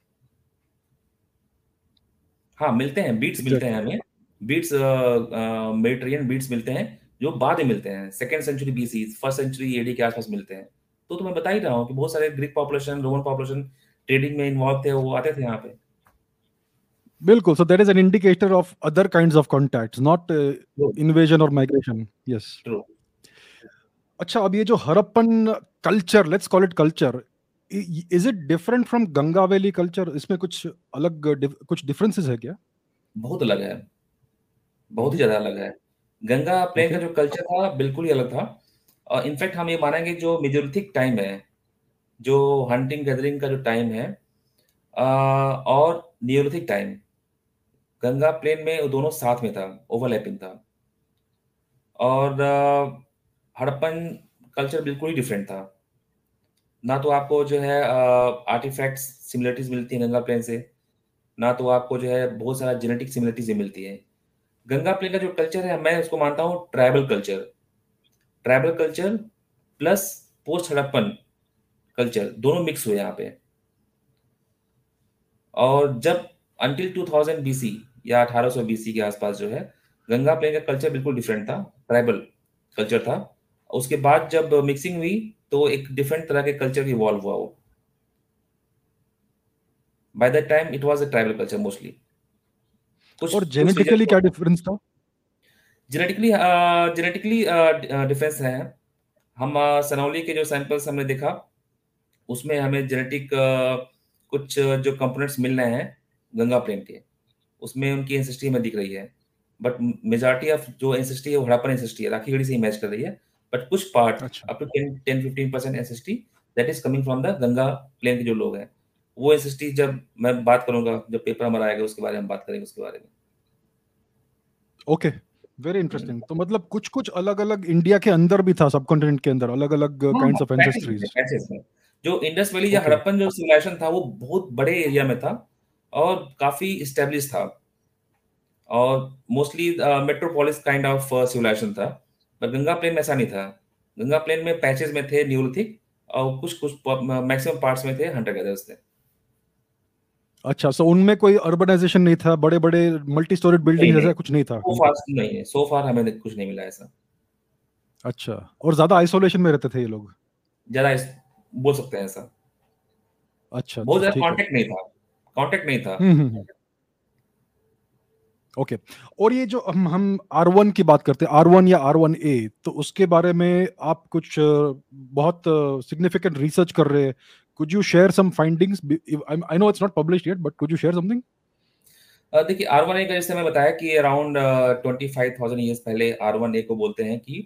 Speaker 2: हाँ, मिलते हैं, बीट्स मिलते हैं
Speaker 1: एग्जैक्टली।
Speaker 2: हमें। बीट्स, मेडिटेरियन बीट्स मिलते हैं, जो बाद में मिलते हैं, second century BC, first century AD के आसपास मिलते हैं। तो तो मैं बता ही रहा हूँ कि बहुत सारे Greek population, Roman population trading में इन्वॉल्व थे, वो आते थे यहाँ पे।
Speaker 1: बिल्कुल, so that is an indicator of other kinds of contacts, not
Speaker 2: true,
Speaker 1: invasion और माइग्रेशन। यस।
Speaker 2: ट्रू।
Speaker 1: अच्छा, अब ये जो Harappan culture, let's call it culture, is it different from Ganga valley culture? इसमें कुछ अलग डिफ, कुछ डिफरेंसेस है क्या?
Speaker 2: बहुत अलग है, बहुत ही
Speaker 1: हम्म।
Speaker 2: ज़्यादा अलग है। गंगा प्लेन का
Speaker 1: ओके।
Speaker 2: जो कल्चर था बिल्कुल ही अलग था। और इनफैक्ट हम ये मानेंगे जो मेजोलिथिक टाइम है, जो हंटिंग गैदरिंग का जो टाइम है, अ, और नियोलिथिक टाइम, गंगा प्लेन में वो दोनों साथ में था, ओवरलैपिंग था। और अ, हड़प्पन कल्चर बिल्कुल ही डिफरेंट था। ना तो आपको जो है आर्टिफैक्ट्स सिमिलरिटीज मिलती हैं गंगा प्लेन से, ना तो आपको जो है बहुत सारा जेनेटिक सिमिलरिटीज मिलती है। गंगा प्लेन का जो कल्चर है, मैं उसको मानता हूँ tribal culture. Tribal culture plus post Harappan culture, दोनों मिक्स हुए यहाँ पे। और जब अंटिल टू थाउजेंड बीसी या अठारह सौ बीसी के आसपास जो है, गंगा प्लेन का कल्चर बिल्कुल डिफरेंट था, ट्राइबल कल्चर था। उसके बाद जब मिक्सिंग हुई, तो एक डिफरेंट तरह के कल्चर इवॉल्व हुआ वो। By that time it was a tribal culture mostly. कुछ
Speaker 1: और
Speaker 2: कुछ रीजन
Speaker 1: जेनेटिकली क्या डिफरेंस था?
Speaker 2: जेनेटिकली जेनेटिकली डिफरेंस है। हम अ, सनौली के जो सैंपल्स हमने देखा, उसमें हमें जेनेटिक कुछ जो कंपोनेंट्स मिल रहे हैं गंगा प्लेन के, उसमें उनकी एंसेस्ट्री हमें दिख रही है। बट मेजॉरिटी ऑफ जो एंसेस्ट्री है वो हड़प्पन एंसेस्ट्री है, राखी गढ़ी से ही मैच कर रही है। बट कुछ पार्ट,
Speaker 1: अच्छा।
Speaker 2: Up to ten ten fifteen percent ancestry, that is coming from the Ganga plain के जो लोग हैं। वो एंसेस्ट्री जब मैं बात करूंगा, जब पेपर हमारा आएगा उसके बारे में बात करेंगे उसके बारे में।
Speaker 1: Okay, very
Speaker 2: hmm.
Speaker 1: इंटरेस्टिंग। तो मतलब कुछ कुछ अलग अलग इंडिया के अंदर भी था, सब कॉन्टिनेंट के अंदर अलग अलग
Speaker 2: हाँ,
Speaker 1: काइंड्स ऑफ
Speaker 2: पैचेस में
Speaker 1: एंसेस्ट्रीज।
Speaker 2: पैचेस में जो इंडस वैली या
Speaker 1: ओके।
Speaker 2: हड़प्पन जो सिविलाइजेशन था, वो बहुत बड़े एरिया में था और काफी स्टेब्लिश था, और mostly metropolis kind of civilization था। पर गंगा प्लेन में ऐसा नहीं था। गंगा प्लेन में पैचेस में थे न्यूलिथिक, और कुछ कुछ मैक्सिमम पार्ट्स में थे हंटर गैदर्स थे।
Speaker 1: अच्छा, सो उनमें कोई अर्बनाइजेशन नहीं था, बड़े बड़े मल्टी स्टोरेड
Speaker 2: नहीं
Speaker 1: बिल्डिंग्स
Speaker 2: नहीं,
Speaker 1: ऐसा कुछ नहीं था
Speaker 2: सो
Speaker 1: कहीं पे?
Speaker 2: फार नहीं है, सो फार हमें कुछ नहीं मिला ऐसा।
Speaker 1: अच्छा, और ज्यादा आइसोलेशन में रहते थे ये लोग?
Speaker 2: ज्यादा इस- बोल सकते हैं ऐसा।
Speaker 1: अच्छा,
Speaker 2: बहुत
Speaker 1: तो
Speaker 2: ज्यादा
Speaker 1: ठीक है।
Speaker 2: कांटेक्ट नहीं था, कांटेक्ट नहीं था।
Speaker 1: Hmm hmm hmm, okay. और ये जो हम हम आर वन की बात करते हैं, आर वन या आर वन ए, तो उसके बारे में आप कुछ अ, बहुत सिग्निफिकेंट रिसर्च कर रहे हैं। Could you share some findings? I know it's not published yet, but could you share something?
Speaker 2: Uh, देखिए, आर वन ए का जैसे मैं बताया कि around twenty five thousand years पहले आर वन ए को बोलते हैं कि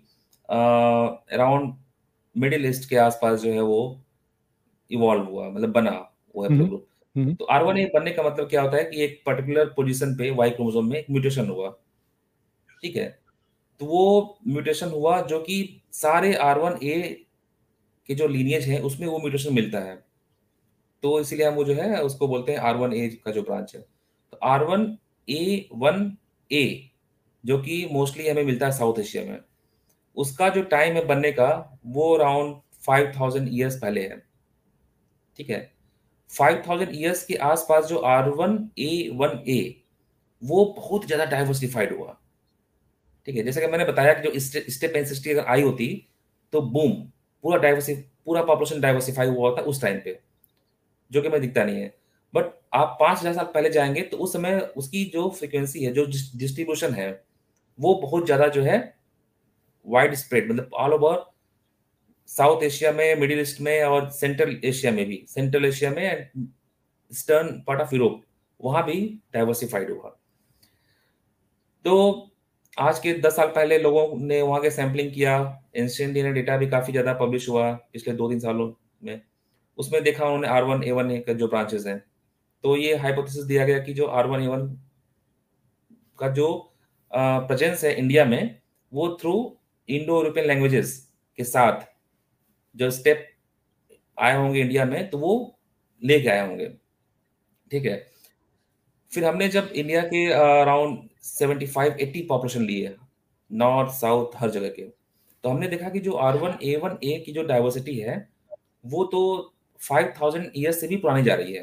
Speaker 2: अराउंड मिडिल ईस्ट के आसपास जो है वो इवॉल्व हुआ, मतलब बना वो
Speaker 1: हम्म,
Speaker 2: हैप्लोग्रुप।
Speaker 1: हम्म,
Speaker 2: तो आर वन ए बनने का मतलब क्या होता है कि एक पर्टिकुलर पोजीशन पे वाई क्रोमोसोम में एक म्यूटेशन हुआ, ठीक है। तो वो म्यूटेशन हुआ जो कि सारे आर वन ए के जो लीनिएज है उसमें वो म्यूटेशन मिलता है। तो इसीलिए हम वो जो है उसको बोलते हैं आर वन ए का जो ब्रांच है। तो R one A one A जो कि मोस्टली हमें मिलता है साउथ एशिया में, उसका जो टाइम है बनने का वो अराउंड फाइव थाउजेंड ईयर्स पहले है, ठीक है। फाइव थाउजेंड ईयर्स के आसपास जो R one A one A वो बहुत ज़्यादा डाइवर्सिफाइड हुआ, ठीक है। जैसे कि मैंने बताया कि जो स्टेप एंसेस्ट्री अगर आई होती तो बूम, पूरा डाइवर्सि पूरा पॉपुलेशन डाइवर्सिफाई हुआ होता उस टाइम पे, जो कि हमें दिखता नहीं है। बट आप पाँच हजार साल पहले जाएंगे तो उस समय उसकी जो फ्रिक्वेंसी है, जो डिस्ट्रीब्यूशन है, वो बहुत ज़्यादा जो है वाइड स्प्रेड, मतलब ऑल ओवर साउथ एशिया में, मिडिल ईस्ट में और सेंट्रल एशिया में भी, सेंट्रल एशिया में and eastern part of Europe, वहां भी डाइवर्सिफाइड हुआ। तो आज के दस साल पहले लोगों ने वहाँ के सैम्पलिंग किया, एंशिएंट डीएनए डेटा भी काफ़ी ज़्यादा पब्लिश हुआ पिछले दो तीन सालों में। उसमें देखा उन्होंने R one A one A का जो ब्रांचेस हैं, तो ये हाइपोथेसिस दिया गया कि जो आर वन ए वन का जो प्रेजेंस है इंडिया में, वो थ्रू इंडो यूरोपियन लैंग्वेजेस के साथ जो स्टेप आए होंगे इंडिया में, तो वो लेके आए होंगे, ठीक है। फिर हमने जब इंडिया के around seventy five eighty population ली है, नॉर्थ साउथ हर जगह के, तो हमने देखा कि जो R one A one A की जो डाइवर्सिटी है वो तो फाइव थाउजेंड ईयर्स से भी पुरानी जा रही है,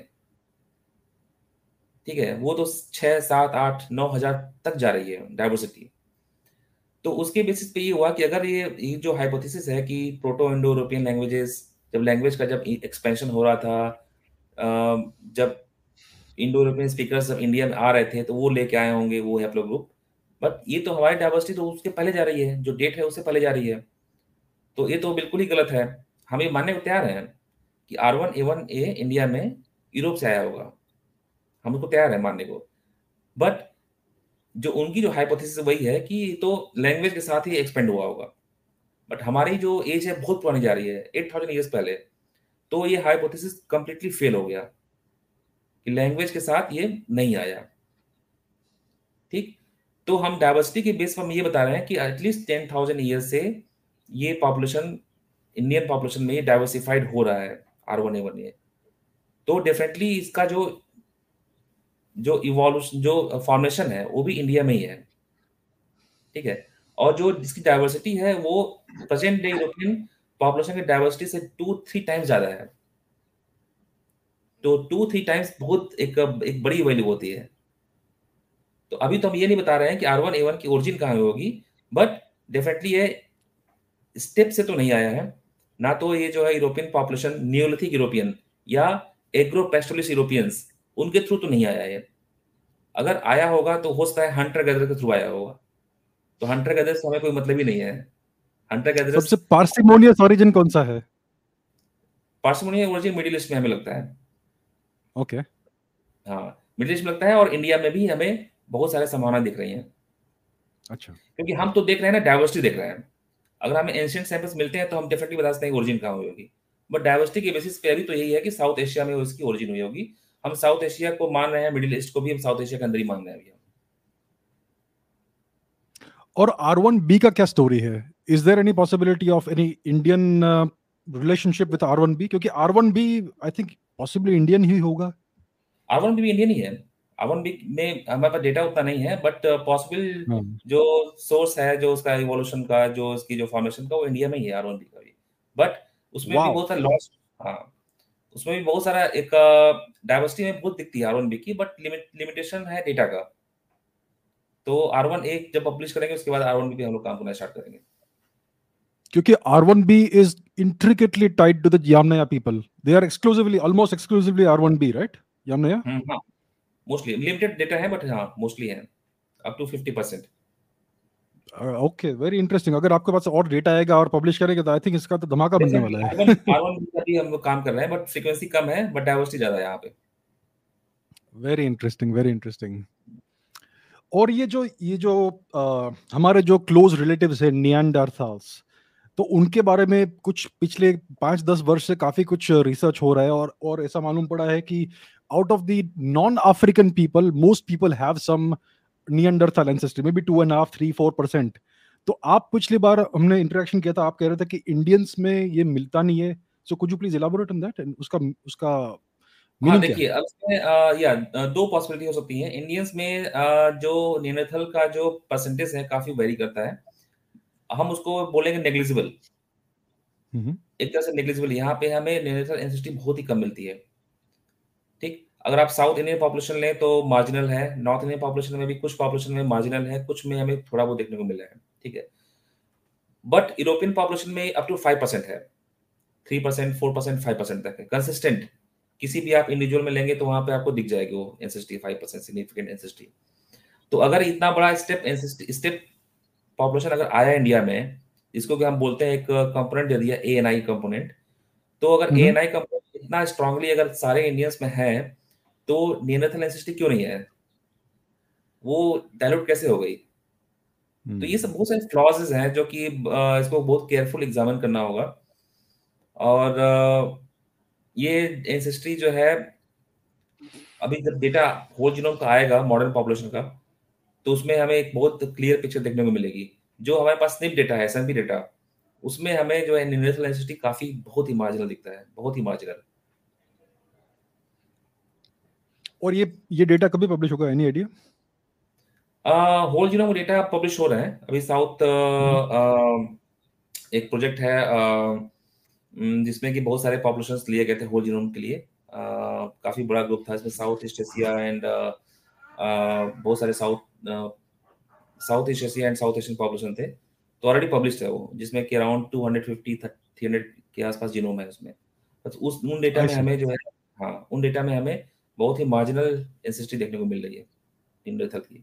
Speaker 2: ठीक है। वो तो छः सात आठ नौ हजार तक जा रही है डाइवर्सिटी। तो उसके बेसिस पे ये हुआ कि अगर ये ये जो हाइपोथेसिस है कि प्रोटो इंडो यूरोपियन लैंग्वेजेस, जब लैंग्वेज का जब एक्सपेंशन हो रहा था, अ, जब इंडो यूरोपियन स्पीकर्स जब इंडिया में आ रहे थे तो वो लेके आए होंगे वो हैप्लो ग्रुप। बट ये तो हमारी डाइवर्सिटी तो उसके पहले जा रही है, जो डेट है उससे पहले जा रही है। तो ये तो बिल्कुल ही गलत है। हम ये मानने को तैयार हैं कि R one A one A India में यूरोप से आया होगा, हम उसको तैयार है मानने को। बट जो उनकी जो हाइपोथेसिस वही है कि तो लैंग्वेज के साथ ही एक्सपेंड हुआ होगा। बट हमारी जो एज है बहुत पुरानी जा रही है, एट थाउजेंड ईयर्स पहले। तो ये हाइपोथेसिस कंप्लीटली फेल हो गया कि लैंग्वेज के साथ ये नहीं आया, ठीक। तो हम डाइवर्सिटी के बेस पर हम ये बता रहे हैं कि एटलीस्ट टेन थाउजेंड ईयर्स से ये पॉपुलेशन, इंडियन पॉपुलेशन में ये डाइवर्सिफाइड हो रहा है R one A one A. तो डेफिनेटली इसका जो जो इवोल्यूशन, जो फॉर्मेशन है वो भी इंडिया में ही है, ठीक है। और जो जिसकी डाइवर्सिटी है वो प्रेजेंट डे यूरोपियन पॉपुलेशन की डाइवर्सिटी से टू थ्री टाइम्स ज्यादा है। तो टू थ्री टाइम्स बहुत एक एक बड़ी वैल्यू होती है। तो अभी तो हम ये नहीं बता रहे हैं कि आर वन ए वन की ओरिजिन कहाँ होगी, बट डेफिनेटली ये स्टेप से तो नहीं आया है। ना तो ये जो है यूरोपियन पॉपुलेशन, नियोलिथिक यूरोपियन या एग्रो पेस्टोलिस यूरोपियंस, उनके थ्रू तो नहीं आया है। अगर आया होगा तो हो सकता है हंटर गैदर के थ्रू आया होगा। तो हंटर गैदर से हमें कोई मतलब ही नहीं है। हंटर गैदरस,
Speaker 1: सबसे पार्सिमोनियस ओरिजिन कौन सा है?
Speaker 2: पार्सिमोनियस ओरिजिन मिडिल ईस्ट में हमें लगता है।
Speaker 1: ओके।
Speaker 2: हाँ, मिडिल ईस्ट में लगता है, और इंडिया में भी हमें बहुत सारे संभावना दिख रही हैं।
Speaker 1: अच्छा।
Speaker 2: क्योंकि हम तो देख रहे हैं ना, डाइवर्सिटी देख रहे हैं। अगर हमें एंशिएंट सैंपल्स मिलते हैं तो हम डेफिनेटली बता सकते हैं ओरिजिन कहाँ हुई होगी। बट डाइवर्सिटी के बेसिस पे अभी तो यही है कि साउथ एशिया में उसकी ओरिजिन हुई होगी। हम साउथ एशिया को मान रहे हैं, मिडिल ईस्ट को भी हम साउथ एशिया के अंदर ही मान रहे हैं अभी हम।
Speaker 1: और आर वन बी का क्या स्टोरी है? Is there any possibility of any Indian relationship with R one B? क्योंकि R one B I think possibly Indian ही होगा।
Speaker 2: आर वन बी भी इंडियन ही है। आर वन बी में हमारे पास डेटा उतना नहीं है, बट पॉसिबल
Speaker 1: हाँ।
Speaker 2: जो सोर्स है, जो उसका इवोल्यूशन का, जो उसकी जो फॉर्मेशन का, वो इंडिया में ही है आर वन बी का भी। बट उसमें भी
Speaker 1: वाओ।
Speaker 2: बहुत सारा लॉस, हाँ, उसमें भी बहुत सारा एक डाइवर्सिटी में बहुत दिखती है आर वन बी की, बट लिमिट लिमिटेशन है डेटा का। तो आर वन एक जब पब्लिश करेंगे उसके बाद आर वन बी पे हम लोग काम करना स्टार्ट करेंगे।
Speaker 1: क्योंकि R one B is intricately tied to the Yamnaya people. They are exclusively, almost exclusively R one B, right? Yamnaya?
Speaker 2: Hmm, हाँ, मोस्टली लिमिटेड डेटा है, बट हाँ मोस्टली है, up to fifty percent.
Speaker 1: Okay, very interesting. अगर आपके पास और data आएगा और publish करेगा तो आई थिंक इसका तो धमाका बनने
Speaker 2: डेफिनेटली
Speaker 1: वाला
Speaker 2: आर वन
Speaker 1: है।
Speaker 2: आर वन बी का भी हम लोग काम कर रहे हैं, बट फ्रीक्वेंसी कम है, बट डाइवर्सिटी ज्यादा है यहाँ पे।
Speaker 1: Very interesting, very interesting. और ये जो ये जो अ, हमारे जो क्लोज रिलेटिव्स हैं नियांडरथाल्स, तो उनके बारे में कुछ पिछले पाँच दस वर्ष से काफी कुछ रिसर्च हो रहा है, और और ऐसा मालूम पड़ा है कि out of the non African people, most people have some Neanderthal ancestry, maybe two and half three four percent. तो आप पिछली बार हमने इंटरेक्शन किया था, आप कह रहे थे कि इंडियंस में ये मिलता नहीं है। So could you please elaborate on that, उसका उसका
Speaker 2: हाँ,
Speaker 1: मीनिंग क्या
Speaker 2: देखिए
Speaker 1: है?
Speaker 2: अब इसमें अ, या अ, दो पॉसिबिलिटी हो सकती हैं। इंडियंस में अ, जो नियंडरथल का जो परसेंटेज है काफ़ी वेरी करता है। हम उसको बोलेंगे नेग्लिजिबल,
Speaker 1: हम्म।
Speaker 2: एक तरह से नेग्लिजिबल। यहाँ पे हमें नियंडरथल एंसेस्ट्री बहुत ही कम मिलती है, ठीक? अगर आप साउथ इंडियन पॉपुलेशन लें तो मार्जिनल है, नॉर्थ इंडियन पॉपुलेशन में भी कुछ पॉपुलेशन में मार्जिनल है, कुछ में हमें थोड़ा बहुत देखने को मिला है, ठीक है? बट यूरोपियन पॉपुलेशन में अप टू फाइव परसेंट है, three percent, four percent, five percent तक है, कंसिस्टेंट। किसी भी आप इंडिविजुअल में लेंगे तो वहाँ पे आपको दिख जाएगी वो ancestry five percent significant ancestry. तो अगर इतना बड़ा स्टेप स्टेप पॉपुलेशन अगर आया इंडिया में, जिसको कि हम बोलते हैं एक कंपोनेंट दे दिया, ए एन आई कंपोनेंट। तो अगर A
Speaker 1: hmm.
Speaker 2: N I component इतना स्ट्रांगली अगर सारे इंडियंस में है, तो नियंडरथल एंसेस्ट्री क्यों नहीं है? वो डायल्यूट कैसे हो गई? तो ये सब
Speaker 1: हम्म।
Speaker 2: बहुत सारे फ्लॉजेज हैं जो कि अ, इसको बहुत केयरफुल एग्जामिन करना होगा। और अ, ये एंसेस्ट्री जो है, अभी जब डेटा होल जीनोम का आएगा मॉडर्न पॉपुलेशन का, तो उसमें हमें एक बहुत क्लियर पिक्चर देखने को मिलेगी। जो हमारे पास स्निप डेटा है, एस एन पी डेटा, उसमें हमें जो है न्यूमेरिकल डेंसिटी काफी बहुत ही मार्जिनल दिखता है, बहुत ही मार्जिनल।
Speaker 1: और ये ये डेटा कभी पब्लिश होगा, any idea?
Speaker 2: Whole genome data publish हो रहे हैं अभी। साउथ एक प्रोजेक्ट है अ, उम, जिसमें कि बहुत सारे पॉपुलेशंस लिए गए थे होल जीनोम के लिए। अ, काफी बड़ा ग्रुप था इसमें, साउथ ईस्ट एशिया एंड बहुत सारे South South east Asia and South Asian population थे। तो ऑलरेडी पब्लिश है वो, जिसमें कि around two hundred fifty three hundred के आसपास जीनोम है उसमें। बस उस उन डेटा
Speaker 1: आई
Speaker 2: में
Speaker 1: सी।
Speaker 2: हमें जो है, हाँ, उन डेटा में हमें बहुत ही मार्जिनल एंसेस्ट्री देखने को मिल रही है निम्नलिखित की।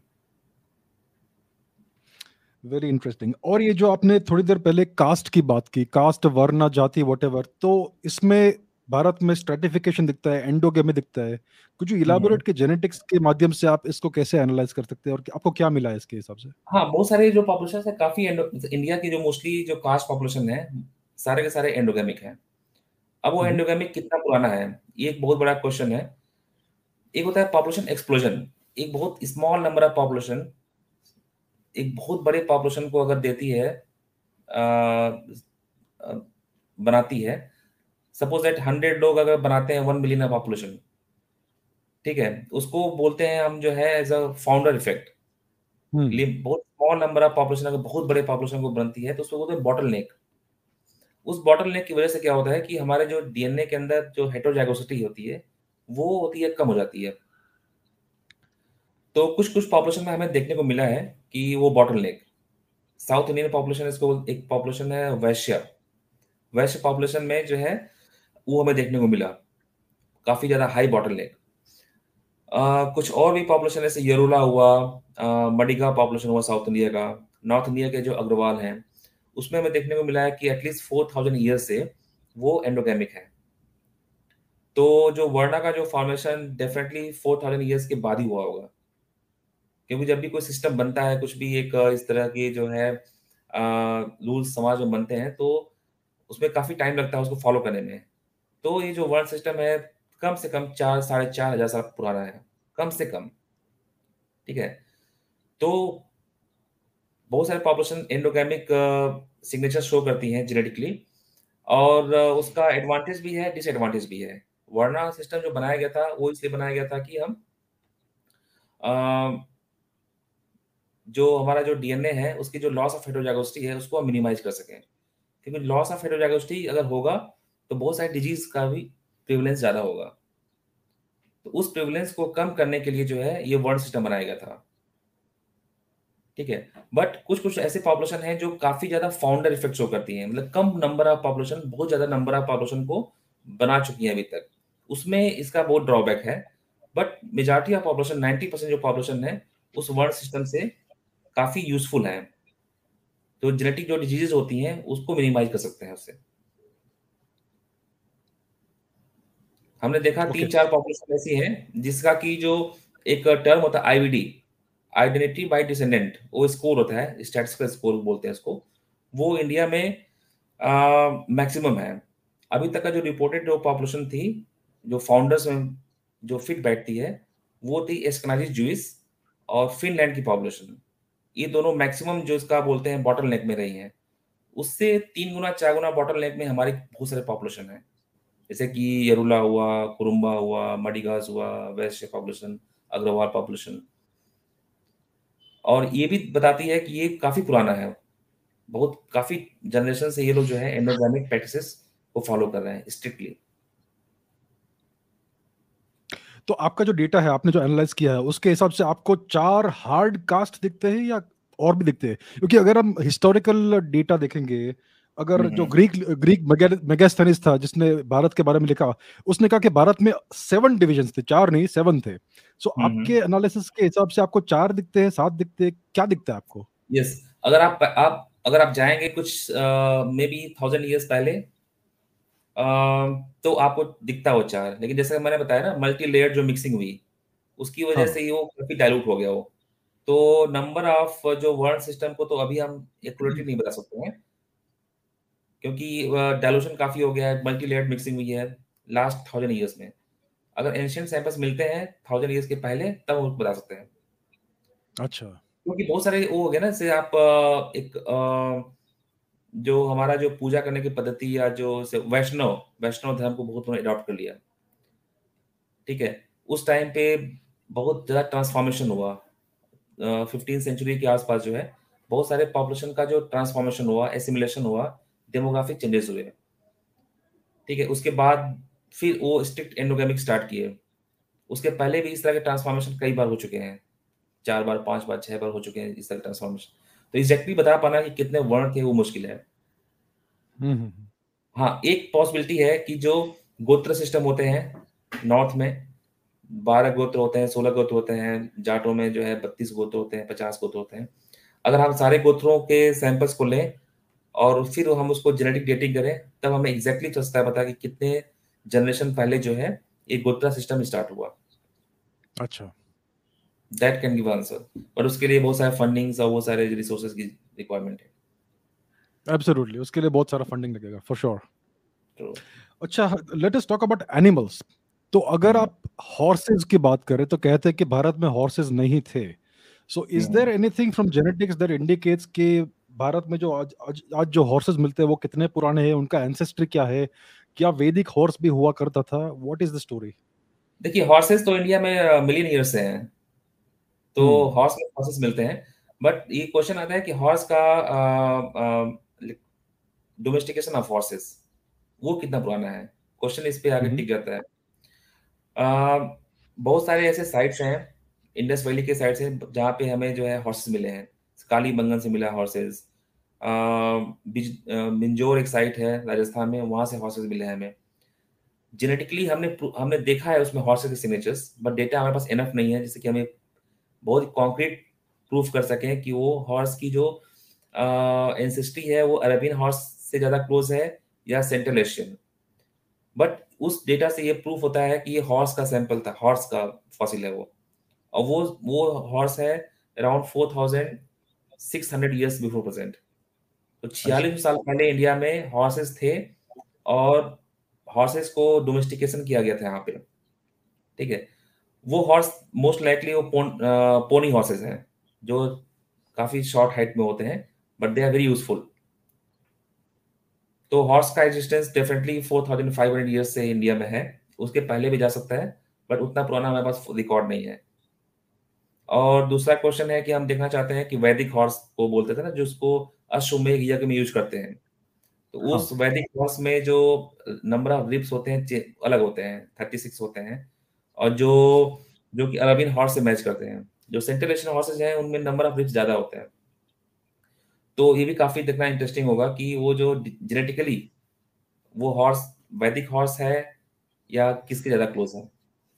Speaker 1: Very interesting. और ये जो आपने थोड़ी देर पहले कास्ट की बात की, कास्ट, वर्ण, जाति, वॉटेवर, तो इसमें भारत में स्ट्रेटिफिकेशन दिखता है, एंडोगेमी दिखता है। कुछ
Speaker 2: हम्म।
Speaker 1: इलाबोरेट के जेनेटिक्स के माध्यम से आप इसको कैसे एनालाइज कर सकते हैं, और आपको क्या मिला है इसके हिसाब से?
Speaker 2: हाँ, बहुत सारे जो पॉपुलेशन है काफी एंडो इंडिया की जो मोस्टली जो कास्ट पॉपुलेशन है, सारे के सारे एंडोगेमिक हैं। अब वो
Speaker 1: हम्म।
Speaker 2: एंडोगेमिक कितना पुराना है, ये एक बहुत बड़ा क्वेश्चन है। एक होता है पॉपुलेशन एक्सप्लोजन, एक बहुत स्मॉल नंबर ऑफ पॉपुलेशन एक बहुत बड़े पॉपुलेशन को अगर देती है, अ, अ, बनाती है। सपोज दैट हंड्रेड लोग अगर बनाते हैं वन मिलियन पॉपुलेशन, ठीक है, उसको बोलते हैं हम जो है as a founder effect.
Speaker 1: Hmm.
Speaker 2: बहुत स्मॉल नंबर ऑफ पॉपुलेशन अगर बहुत बड़े पॉपुलेशन को बनती है तो उसको बोलते हैं बॉटल नेक। उस बॉटल नेक की वजह से क्या होता है कि हमारे जो डी एन ए के अंदर जो हेटेरोजाइगोसिटी होती है, वो होती है, कम हो जाती है। तो कुछ कुछ पॉपुलेशन में हमें देखने को मिला है कि वो bottleneck. South Indian population, इसको एक पॉपुलेशन है वैश्य। वैश्य पॉपुलेशन में जो है वो हमें देखने को मिला काफी ज्यादा हाई बॉटल नेक। कुछ और भी पॉपुलेशन जैसे यरोला हुआ, अ, मडिगा पॉपुलेशन हुआ साउथ इंडिया का, नॉर्थ इंडिया के जो अग्रवाल हैं, उसमें हमें देखने को मिला है कि एटलीस्ट फोर थाउजेंड ईयर से वो एंडोगेमिक है। तो जो वर्णा का जो formation definitely four thousand years के बाद ही हुआ होगा। क्योंकि जब भी कोई सिस्टम बनता है, कुछ भी एक अ, इस तरह की जो है रूल्स समाज में बनते हैं, तो उसमें काफी टाइम लगता है उसको फॉलो करने में। तो ये जो वर्ण सिस्टम है, कम से कम चार साढ़े चार हजार साल पुराना है, कम से कम, ठीक है। तो बहुत सारे पॉपुलेशन एंडोगेमिक सिग्नेचर शो करती हैं जेनेटिकली। और अ, उसका एडवांटेज भी है, डिसएडवांटेज भी है। वर्णा सिस्टम जो बनाया गया था वो इसलिए बनाया गया था कि हम अ, जो हमारा जो डी एन ए है उसकी जो लॉस ऑफ हेटेरोजाइगोसिटी है उसको हम मिनिमाइज कर सकें। क्योंकि लॉस ऑफ हेटेरोजाइगोसिटी अगर होगा तो बहुत सारे डिजीज का भी प्रिवलेंस ज्यादा होगा। तो उस प्रिवलेंस को कम करने के लिए जो है ये वर्ण सिस्टम बनाया गया था, ठीक है। बट कुछ कुछ ऐसे पॉपुलेशन हैं जो काफी ज्यादा फाउंडर इफेक्ट शो करती हैं, मतलब कम नंबर ऑफ पॉपुलेशन बहुत ज्यादा नंबर ऑफ पॉपुलेशन को बना चुकी है अभी तक, उसमें इसका बहुत ड्रॉबैक है। But majority of population, ninety percent जो पॉपुलेशन है उस वर्ण सिस्टम से काफी यूजफुल है। तो जेनेटिक जो डिजीजेस होती हैं उसको मिनिमाइज कर सकते हैं उससे। हमने देखा
Speaker 1: ओके।
Speaker 2: तीन चार पॉपुलेशन ऐसी हैं जिसका कि जो एक टर्म होता है I V D, identity by descendant, वो स्कोर होता है, स्टैटिस्टिकल स्कोर बोलते हैं इसको। वो इंडिया में मैक्सिमम है। अभी तक का जो रिपोर्टेड जो पॉपुलेशन थी, जो फाउंडर्स में जो फिट बैठती है, वो थी एस्केनाज़ी ज्यूइश और फिनलैंड की पॉपुलेशन। ये दोनों मैक्सिमम जो इसका बोलते हैं बॉटलनेक में रही हैं। उससे तीन गुना, चार गुना बॉटलनेक में हमारी बहुत सारे पॉपुलेशन है। जैसे कि यरुला हुआ, कुरुम्बा हुआ, मडिगास हुआ, वैश्य पॉपुलेशन, अग्रवाल पॉपुलेशन। और ये भी बताती है कि ये काफ़ी पुराना है। बहुत काफ़ी जनरेशन से ये लोग जो है एंडोगेमिक प्रैक्टिसेस को फॉलो कर रहे हैं स्ट्रिक्टली।
Speaker 1: तो आपका जो डेटा है, आपने जो एनालाइज किया है, उसके हिसाब से आपको चार हार्ड कास्ट दिखते हैं या और भी दिखते हैं? क्योंकि अगर हम हिस्टोरिकल डेटा देखेंगे,
Speaker 2: हुँ,
Speaker 1: अगर जो
Speaker 2: हुँ।
Speaker 1: ग्रीक ग्रीक मेगास्थनीज था जिसने भारत के बारे में लिखा, उसने कहा कि भारत में सेवन डिविजन्स थे, चार नहीं सेवन थे। सो
Speaker 2: हुँ,
Speaker 1: आपके
Speaker 2: हुँ।
Speaker 1: एनालिसिस के हिसाब से आपको चार दिखते हैं, सात दिखते हैं, क्या दिखता है आपको?
Speaker 2: यस, अगर आप आप अगर आप जाएँगे कुछ अ, मेबी थाउज़ेंड इयर्स पहले, अ, तो आपको दिखता वो चार, लेकिन जैसे मैंने बताया ना मल्टी लेयर्ड जो मिक्सिंग हुई, उसकी वजह
Speaker 1: हाँ।
Speaker 2: से ही वो काफ़ी डाइल्यूट हो गया वो। तो नंबर ऑफ जो वर्ण सिस्टम को तो अभी हम एक्यूरेटली नहीं बता सकते हैं, क्योंकि अ, डाइल्यूशन काफ़ी हो गया है, मल्टी लेयर्ड मिक्सिंग हुई है लास्ट थाउज़ेंड इयर्स में। अगर एंशिएंट सैंपल्स मिलते हैं थाउज़ेंड इयर्स के पहले, तब वो बता सकते हैं।
Speaker 1: अच्छा।
Speaker 2: क्योंकि बहुत सारे वो हो गए ना, जैसे आप अ, एक अ, जो हमारा जो पूजा करने की पद्धति या जो से वैष्णव वैष्णव धर्म को बहुत उन्होंने अडॉप्ट कर लिया, ठीक है? उस टाइम पे बहुत ज़्यादा ट्रांसफॉर्मेशन हुआ। अ, फ़िफ़्टीन सेंचुरी के आस-पास जो है, बहुत सारे पॉपुलेशन का जो ट्रांसफॉर्मेशन हुआ, एसिमिलेशन हुआ, डेमोग्राफिक चेंजेस हुए, ठीक है? उसके बाद फिर वो स्ट्रिक्ट एंडोगेमिक स्टार्ट किए। उसके पहले भी इस तरह के ट्रांसफॉर्मेशन कई बार हो चुके हैं। चार बार, पाँच बार, छह बार हो चुके हैं इस तरह के ट्रांसफॉर्मेशन। तो एग्ज़ैक्टली बता पाना कि कितने वर्ण थे वो मुश्किल है।
Speaker 1: हम्म हम्म, हम्म।
Speaker 2: हाँ, एक पॉसिबिलिटी है कि जो गोत्र सिस्टम होते हैं नॉर्थ में, बारह गोत्र होते हैं, सोलह गोत्र होते हैं, जाटों में जो है बत्तीस गोत्र होते हैं, पचास गोत्र होते हैं। अगर हम सारे गोत्रों के सैंपल्स को लें और फिर हम उसको जेनेटिक डेटिंग करें, तब हमें एग्ज़ैक्टली चलता पता कि कितने जनरेशन पहले जो है ये गोत्रा सिस्टम स्टार्ट हुआ।
Speaker 1: अच्छा।
Speaker 2: दैट कैन गिव आंसर, पर उसके लिए बहुत सारे फंडिंग्स और बहुत सारे रिसोर्सेज की रिक्वायरमेंट है।
Speaker 1: एब्सोल्युटली, उसके लिए बहुत सारा फंडिंग लगेगा फॉर श्योर।
Speaker 2: तो
Speaker 1: अच्छा, let us talk about animals. तो अगर
Speaker 2: हुँ,
Speaker 1: आप हॉर्सेस की बात करें तो कहते हैं कि भारत में हॉर्सेस नहीं थे। So is there
Speaker 2: hmm.
Speaker 1: Anything from genetics that indicates कि भारत में जो आज आज, आज जो हॉर्सेस मिलते हैं वो कितने पुराने हैं, उनका एंसेस्ट्री क्या है? क्या वैदिक हॉर्स भी हुआ करता था? What is the story?
Speaker 2: देखिए हॉर्सेस तो इंडिया में अ, मिलियन ईयर से हैं, तो
Speaker 1: हम्म।
Speaker 2: हॉर्स में हॉर्सेस मिलते हैं। बट ये क्वेश्चन आता है कि हॉर्स का अ अ, डोमेस्टिकेशन ऑफ हॉर्सेस वो कितना पुराना है? क्वेश्चन इस पे आके
Speaker 1: हम्म।
Speaker 2: टिक जाता है। अ, बहुत सारे ऐसे साइट्स हैं, इंडस वैली के साइट्स हैं, जहाँ पे हमें जो है हॉर्सेस मिले हैं। कालीबंगन से मिला हॉर्सेस। अ, बिज अ, मिंजोर एक साइट है राजस्थान में, वहाँ से हॉर्सेस मिले हैं हमें। जेनेटिकली हमने प्रू हमने देखा है उसमें हॉर्सेस के सिग्नेचर्स, बट डेटा हमारे पास इनफ नहीं है जिससे कि हमें बहुत कॉन्क्रीट प्रूफ कर सकें कि वो हॉर्स की जो एंसेस्ट्री है वो अरेबियन हॉर्स से ज़्यादा क्लोज है या सेंट्रल एशियन। बट उस डेटा से ये प्रूफ होता है कि ये हॉर्स का सैंपल था, हॉर्स का फॉसिल है वो। और वो वो हॉर्स है around four thousand six hundred years before present. तो
Speaker 1: अच्छा।
Speaker 2: छियालीस साल पहले इंडिया में हॉर्सेस थे और हॉर्सेस को डोमेस्टिकेशन किया गया था यहाँ पे, ठीक है? वो हॉर्स मोस्ट लाइकली वो पोन अ, पोनी हॉर्सेस हैं, जो काफ़ी शॉर्ट हाइट में होते हैं, but they are very useful. तो हॉर्स का existence definitely four thousand five hundred years से इंडिया में है। उसके पहले भी जा सकता है, बट उतना पुराना हमारे पास रिकॉर्ड नहीं है। और दूसरा क्वेश्चन है कि हम देखना चाहते हैं कि वैदिक हॉर्स को बोलते थे ना, जिसको अश्वमेध यज्ञ में यूज़ करते हैं। तो
Speaker 1: हाँ।
Speaker 2: उस वैदिक हॉर्स में जो नंबर ऑफ रिब्स होते हैं चे अलग होते हैं, थर्टी सिक्स होते हैं। और जो जो कि अरबियन हॉर्स से मैच करते हैं। जो सेंट्रल एशियन हॉर्सेस हैं, उनमें नंबर ऑफ रिब्स ज़्यादा होते हैं। तो ये भी काफ़ी देखना इंटरेस्टिंग होगा कि वो जो डि जेनेटिकली वो हॉर्स वैदिक हॉर्स है या किसके ज़्यादा क्लोज़ है।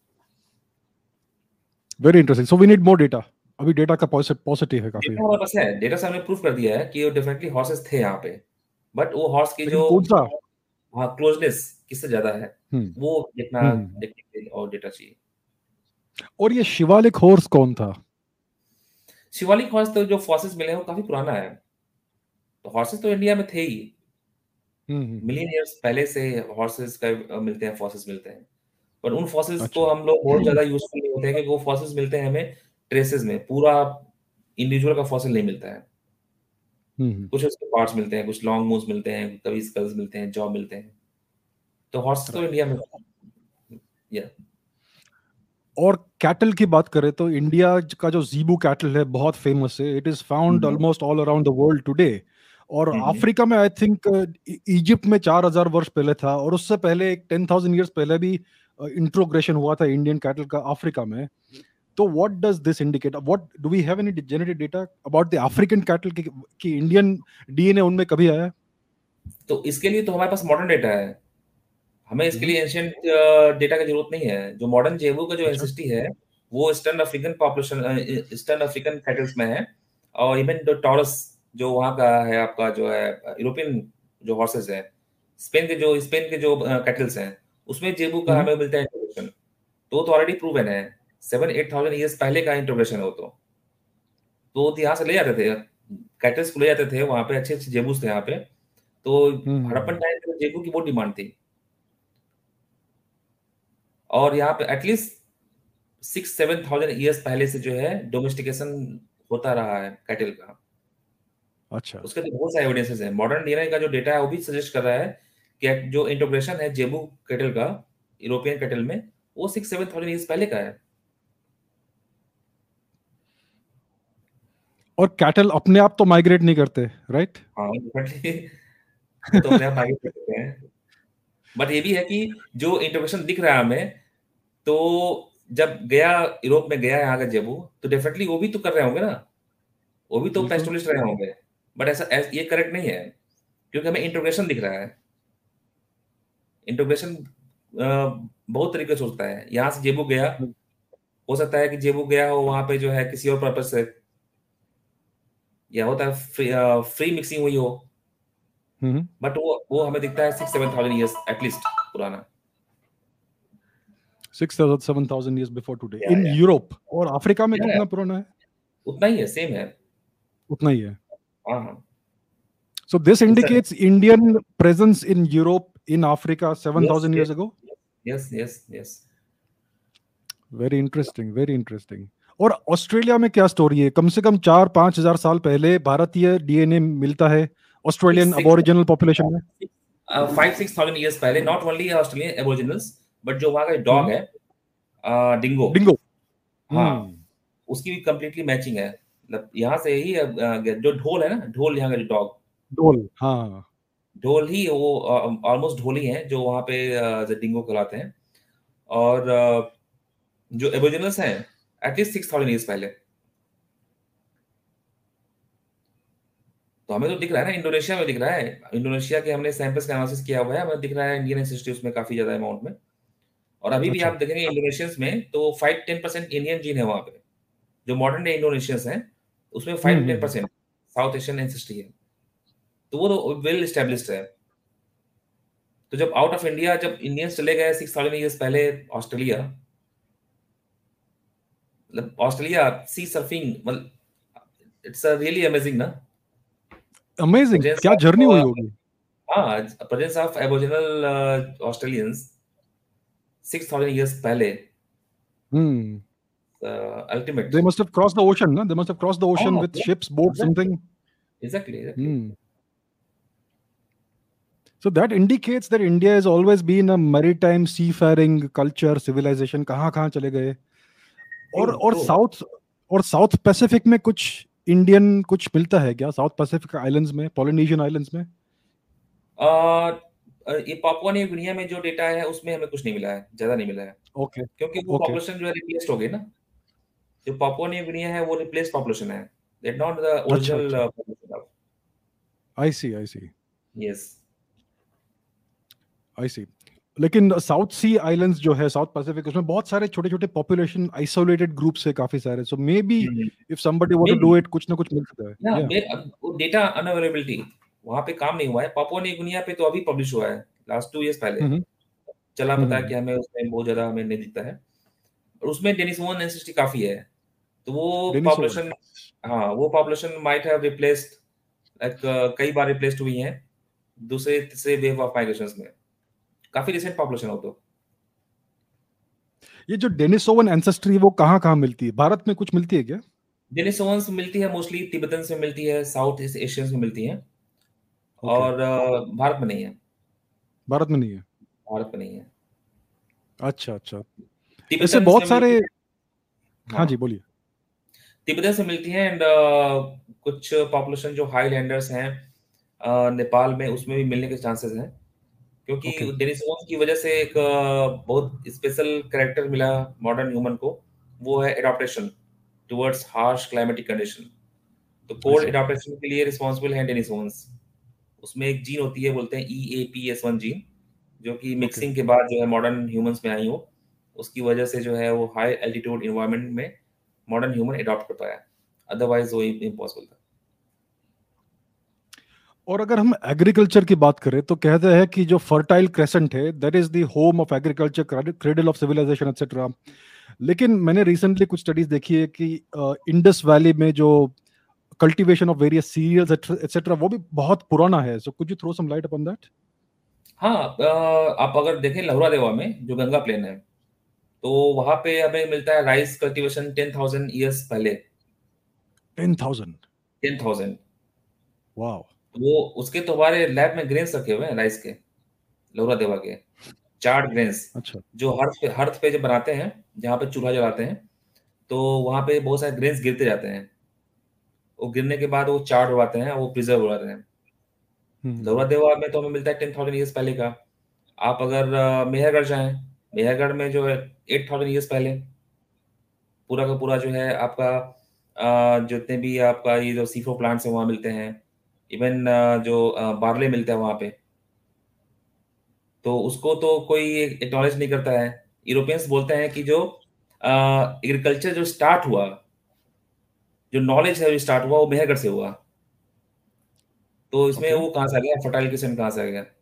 Speaker 1: Very interesting. So we need more data. अभी डेटा का पॉजिटिव है काफी।
Speaker 2: डेटा हमारे पास है, डेटा से हमने प्रूव कर दिया है कि वो डेफिनिटली हॉर्सेस थे यहाँ पे। बट वो हॉर्स की
Speaker 1: लेकिन
Speaker 2: जो
Speaker 1: कौन सा?
Speaker 2: हाँ, क्लोज़नेस किससे ज़्यादा है,
Speaker 1: हम्म
Speaker 2: वो देखना
Speaker 1: हम्म हम्म।
Speaker 2: देखने के लिए और डेटा चाहिए।
Speaker 1: और ये शिवालिक हॉर्स कौन था?
Speaker 2: शिवालिक हॉर्स तो जो फॉसिल्स मिले हैं वो काफ़ी पुराना है। तो हॉर्सेस तो इंडिया में थे ही। मिलियन ईयर्स पहले से हॉर्सेस का अ, मिलते हैं, फॉसिल्स मिलते हैं। पर उन फॉसिल्स को
Speaker 1: अच्छा।
Speaker 2: हम लोग बहुत ज़्यादा यूज़फुल नहीं होते हैं, क्योंकि वो फॉसिल्स मिलते हैं हमें ट्रेसेस में, पूरा इंडिविजुअल का फॉसिल नहीं मिलता है।
Speaker 1: हम्म।
Speaker 2: कुछ उसके पार्ट्स मिलते हैं, कुछ लॉन्ग मूव्स मिलते हैं, कभी स्कल्स मिलते हैं, जॉ मिलते हैं। तो हॉर्स तो
Speaker 1: राइट।
Speaker 2: इंडिया में या
Speaker 1: और कैटल की बात करें तो इंडिया का जो ज़ीबू कैटल है बहुत फेमस है। It is found
Speaker 2: hmm,
Speaker 1: almost all around the world today. और
Speaker 2: हुँ, हुँ,
Speaker 1: अफ्रीका में आई थिंक इजिप्ट में चार हजार वर्ष पहले था, और उससे पहले एक टेन थाउजेंड ईयर्स पहले भी इंट्रोग्रेशन हुआ था इंडियन कैटल का अफ्रीका में। तो what does this indicate? What do we have any genetic data about the African cattle की, कि इंडियन डीएनए उनमें कभी आया?
Speaker 2: तो इसके लिए तो हमारे पास मॉडर्न डेटा है। हमें इसके
Speaker 1: हम्म।
Speaker 2: लिए एंशिएंट अ, डेटा की ज़रूरत नहीं है। जो मॉडर्न जेबू का जो
Speaker 1: अच्छा।
Speaker 2: एंसेस्ट्री है, वो ईस्टर्न अफ्रीकन पॉपुलेशन अ, इ ईस्टर्न अफ्रीकन कैटल्स में है। और इवन जो टॉरस जो वहाँ का है, आपका जो है अ, यूरोपियन जो हॉर्सेस हैं, स्पेन के जो स्पेन के जो अ, कैटल्स हैं, उसमें जेबू का
Speaker 1: हम्म।
Speaker 2: हमें मिलता है इंट्रोडक्शन। तो वो तो ऑलरेडी प्रूवन है। सेवन एट थाउज़ेंड ईयर्स पहले का इंट्रोडक्शन है वो तो। तो वो तो यहाँ से ले जाते थे, कैटल्स को ले जाते थे, वहाँ पे अच्छे-अच्छे जेबूस थे यहाँ पे। तो हड़प्पन
Speaker 1: हम्म।
Speaker 2: टाइम पे जेबू की बहुत डिमांड थी। और यहाँ पे at least six seven thousand years पहले से जो है डोमेस्टिकेशन होता रहा है कैटल का।
Speaker 1: अच्छा।
Speaker 2: उसके तो बहुत सारे एविडेंसेस हैं। मॉडर्न डीएनए का जो डेटा है वो भी सजेस्ट कर रहा है कि जो इंट्रोग्रेशन है जेबू कैटल का यूरोपियन कैटल में, वो सिक्स सेवन थाउज़ेंड ईयर्स पहले का है।
Speaker 1: और कैटल अपने आप तो माइग्रेट नहीं करते, राइट?
Speaker 2: हाँ, डेफिनिटली वो तो अपने आप आगे बढ़ सकते हैं। बट ये भी है कि जो इंट्रोग्रेशन दिख रहा है हमें, तो जब गया यूरोप में गया यहाँ का जेबू, तो डेफिनिटली वो भी तो कर रहे होंगे ना। वो भी तो
Speaker 1: बिल्कुल।
Speaker 2: पेस्टोलिस्ट रहे होंगे। बट ऐसा ऐस ये करेक्ट नहीं है, क्योंकि हमें इंट्रोग्रेशन दिख रहा है। इंट्रोग्रेशन अ, बहुत तरीके से होता है। यहाँ से जेबू गया, हो सकता है कि जेबू गया हो वहाँ पे जो है किसी और पर्पज़ से, या होता है फ्री अ, फ्री मिक्सिंग हुई हो।
Speaker 1: हम्म।
Speaker 2: बट वो वो हमें दिखता है six seven thousand years at least पुराना।
Speaker 1: Six thousand seven thousand years before today
Speaker 2: या
Speaker 1: इन
Speaker 2: या
Speaker 1: यूरोप। और अफ्रीका में
Speaker 2: या
Speaker 1: कितना पुराना है?
Speaker 2: उतना ही है, सेम है।
Speaker 1: उतना ही है।
Speaker 2: हाँ, हाँ।
Speaker 1: So this
Speaker 2: It's a
Speaker 1: indicates Indian presence in Europe, in Africa,
Speaker 2: yes,
Speaker 1: seven thousand
Speaker 2: yes,
Speaker 1: years ago.
Speaker 2: yes, yes, yes.
Speaker 1: Very interesting, very interesting. और ऑस्ट्रेलिया में क्या स्टोरी है? कम से कम चार पांच हजार साल पहले भारतीय डीएनए मिलता है
Speaker 2: Six
Speaker 1: Australian
Speaker 2: six
Speaker 1: Aboriginal population में।
Speaker 2: uh, five six thousand years पहले, not only Australian Aboriginals, but जो वहाँ का डॉग
Speaker 1: हम्म।
Speaker 2: है, डिंगो।
Speaker 1: डिंगो।
Speaker 2: हाँ,
Speaker 1: हम्म।
Speaker 2: उसकी भी कंप्लीटली मैचिंग है। मतलब यहाँ से ही अ, जो ढोल है ना, ढोल यहाँ का जो डॉग,
Speaker 1: ढोल, हाँ।
Speaker 2: ढोल ही वो ऑलमोस्ट ढोल ही हैं जो वहाँ पे अ, जो डिंगो कहलाते हैं। और अ, जो एबोरिजिनल्स हैं एटलीस्ट सिक्स थाउजेंड ईयर्स पहले। तो हमें तो दिख रहा है ना, इंडोनेशिया में दिख रहा है। इंडोनेशिया के हमने सैंपल्स का एनालिसिस किया हुआ है, हमें दिख रहा है इंडियन एंसेस्ट्री उसमें काफी ज्यादा अमाउंट में। और अभी भी
Speaker 1: अच्छा।
Speaker 2: आप देखेंगे इंडोनेशियंस में तो five ten percent Indian gene है वहाँ पे। जो मॉडर्न डे इंडोनेशियंस हैं उसमें five
Speaker 1: hmm.
Speaker 2: Two ten
Speaker 1: hmm.
Speaker 2: Percent South Asian ancestry है। तो वो तो वेल एस्टेब्लिश्ड है। तो जब आउट ऑफ इंडिया जब इंडियंस चले गए सिक्स थाउजेंड ईयर्स पहले ऑस्ट्रेलिया, मतलब ऑस्ट्रेलिया सी सर्फिंग, मतलब इट्स रियली अमेजिंग ना।
Speaker 1: अमेजिंग,
Speaker 2: प्रेजेंस
Speaker 1: क्या जर्नी हुई
Speaker 2: ऑफ,
Speaker 1: होगी।
Speaker 2: हाँ, presence of Aboriginal Australians six thousand years पहले,
Speaker 1: hmm.
Speaker 2: Ultimate.
Speaker 1: They must have crossed the ocean, no? They must have crossed the ocean
Speaker 2: हाँ,
Speaker 1: with ships, boats,
Speaker 2: exactly,
Speaker 1: something.
Speaker 2: Exactly, exactly.
Speaker 1: Hmm. So that indicates that India has always been a maritime seafaring culture, civilization. कहाँ कहाँ चले गए।
Speaker 2: True,
Speaker 1: और और
Speaker 2: true.
Speaker 1: South और South Pacific में कुछ इंडियन कुछ मिलता है क्या? साउथ पैसिफिक आइलैंड्स में, पॉलिनेशियन आइलैंड्स में?
Speaker 2: ये पापुआ न्यू गिनिया में जो डेटा है उसमें हमें कुछ नहीं मिला है, ज्यादा नहीं मिला है।
Speaker 1: ओके।
Speaker 2: क्योंकि वो
Speaker 1: ओके।
Speaker 2: पॉपुलेशन जो है रिप्लेस्ड हो गई ना। जो पापुआ न्यू गिनिया है वो रिप्लेस्ड पॉपुलेशन है। दैट नॉट द
Speaker 1: अच्छा अच्छा।
Speaker 2: Original population of.
Speaker 1: I see, I see,
Speaker 2: yes.
Speaker 1: I see. लेकिन साउथ सी आइलैंड्स जो है साउथ पैसिफिक, उसमें बहुत सारे छोटे छोटे पॉपुलेशन आइसोलेटेड ग्रुप्स है काफी सारे। So maybe if somebody want
Speaker 2: may
Speaker 1: to
Speaker 2: be
Speaker 1: do it, कुछ ना कुछ मिल सकता है।
Speaker 2: ना,
Speaker 1: या
Speaker 2: मे वो डेटा अनअवेलेबिलिटी वहाँ पे काम नहीं हुआ है। पापुआ न्यू गिनिया पे तो अभी पब्लिश हुआ है, लास्ट टू इयर्स पहले।
Speaker 1: हम्म।
Speaker 2: चला पता है
Speaker 1: हम्म।
Speaker 2: कि हमें उसमें बहुत ज्यादा हमें नहीं दिखता है। और उसमें डेनिसोवन एंसेस्ट्री काफी है। तो वो
Speaker 1: डेनिसोवन।
Speaker 2: पॉपुलेशन, हाँ, वो population might have replaced, like कई बार रिप्लेस्ड हुई हैं। दूसरे तीसरे वेव ऑफ माइग्रेशंस में, काफी रिसेंट पॉपुलेशन हो। तो
Speaker 1: ये जो डेनिसोवन एंसेस्ट्री वो कहाँ कहाँ मिलती है, भारत में कुछ मिलती है क्या?
Speaker 2: डेनिसोवंस मिलती है मोस्टली तिब्बतन में मिलती है, साउथ ईस्ट एशियंस में मिलती है,
Speaker 1: ओके,
Speaker 2: और अ, भारत में नहीं है।
Speaker 1: भारत में नहीं है।
Speaker 2: भारत में नहीं है।
Speaker 1: अच्छा अच्छा। ऐसे
Speaker 2: तिब्बतन से
Speaker 1: बहुत
Speaker 2: मिलती
Speaker 1: सारे।
Speaker 2: है।
Speaker 1: हाँ
Speaker 2: हाँ,
Speaker 1: जी, बोलिए।
Speaker 2: तिब्बतन से मिलती है, एंड कुछ पॉपुलेशन जो हाईलैंडर्स हैं अ, नेपाल में, उसमें भी मिलने के चांसेस हैं, क्योंकि
Speaker 1: ओके
Speaker 2: डेनिसोवन की वजह से एक अ, बहुत स्पेशल कैरेक्टर मिला मॉडर्न ह्यूमन को, वो है adaptation towards harsh climatic condition. तो
Speaker 1: आई
Speaker 2: कोल्ड
Speaker 1: सी।
Speaker 2: एडाप्टेशन के लिए रिस्पॉन्सिबल है डेनिसोवंस। उसमें एक जीन होती है, बोलते हैं E A P S one gene, जो कि
Speaker 1: ओके।
Speaker 2: मिक्सिंग के बाद जो है मॉडर्न ह्यूमंस में आई हो, उसकी वजह से जो है वो हाई एल्टीट्यूड इन्वायरमेंट में मॉडर्न ह्यूमन अडॉप्ट कर पाया, अदरवाइज वो इम्पॉसिबल था।
Speaker 1: और अगर हम एग्रीकल्चर की बात करें तो कहते हैं कि जो फर्टाइल क्रेसेंट है that is the home of agriculture, cradle of civilization etcetera. लेकिन मैंने रिसेंटली कुछ स्टडीज देखी है कि इंडस वैली में जो cultivation of various cereals etcetera वो भी बहुत पुराना है। So could you throw some light upon that?
Speaker 2: हाँ, अ, आप अगर देखें लहुरा देवा में जो गंगा प्लेन है, तो वहां पे हमें मिलता है rice cultivation ten thousand years पहले।
Speaker 1: Ten thousand?
Speaker 2: Ten thousand.
Speaker 1: वाह।
Speaker 2: वो उसके तो हमारे लैब में ग्रेन्स रखे हुए हैं राइस के, लहुरा देवा के चार्ड ग्रेन्स,
Speaker 1: अच्छा।
Speaker 2: जो हर्थ पे हर्थ पे जब बनाते हैं, जहाँ पे चूल्हा जलाते हैं, तो वहां पे बहुत सारे ग्रेन्स गिरते जाते हैं। वो गिरने के बाद वो चार्ड हो जाते हैं, वो प्रिजर्व हो जाते हैं। लौरा
Speaker 1: हम्म।
Speaker 2: देवा में तो हमें मिलता है टेन थाउजेंड ईयर्स पहले का। आप अगर अ, मेहरगढ़ जाएं, मेहरगढ़ में जो है एट थाउजेंड ईयर्स पहले, पूरा का पूरा जो है आपका अ, जितने भी आपका ये जो सीफो प्लांट्स हैं वहाँ मिलते हैं। इवन जो अ, बार्ले मिलता है वहाँ पे, तो उसको तो कोई एक्नॉलेज नहीं करता है। यूरोपियंस बोलते हैं कि जो एग्रीकल्चर जो स्टार्ट हुआ, जो नॉलेज है जो स्टार्ट हुआ, वो मेहरगढ़ से हुआ। तो इसमें
Speaker 1: ओके।
Speaker 2: वो कहाँ से आ गया, फर्टाइल किसन कहाँ से आ गया?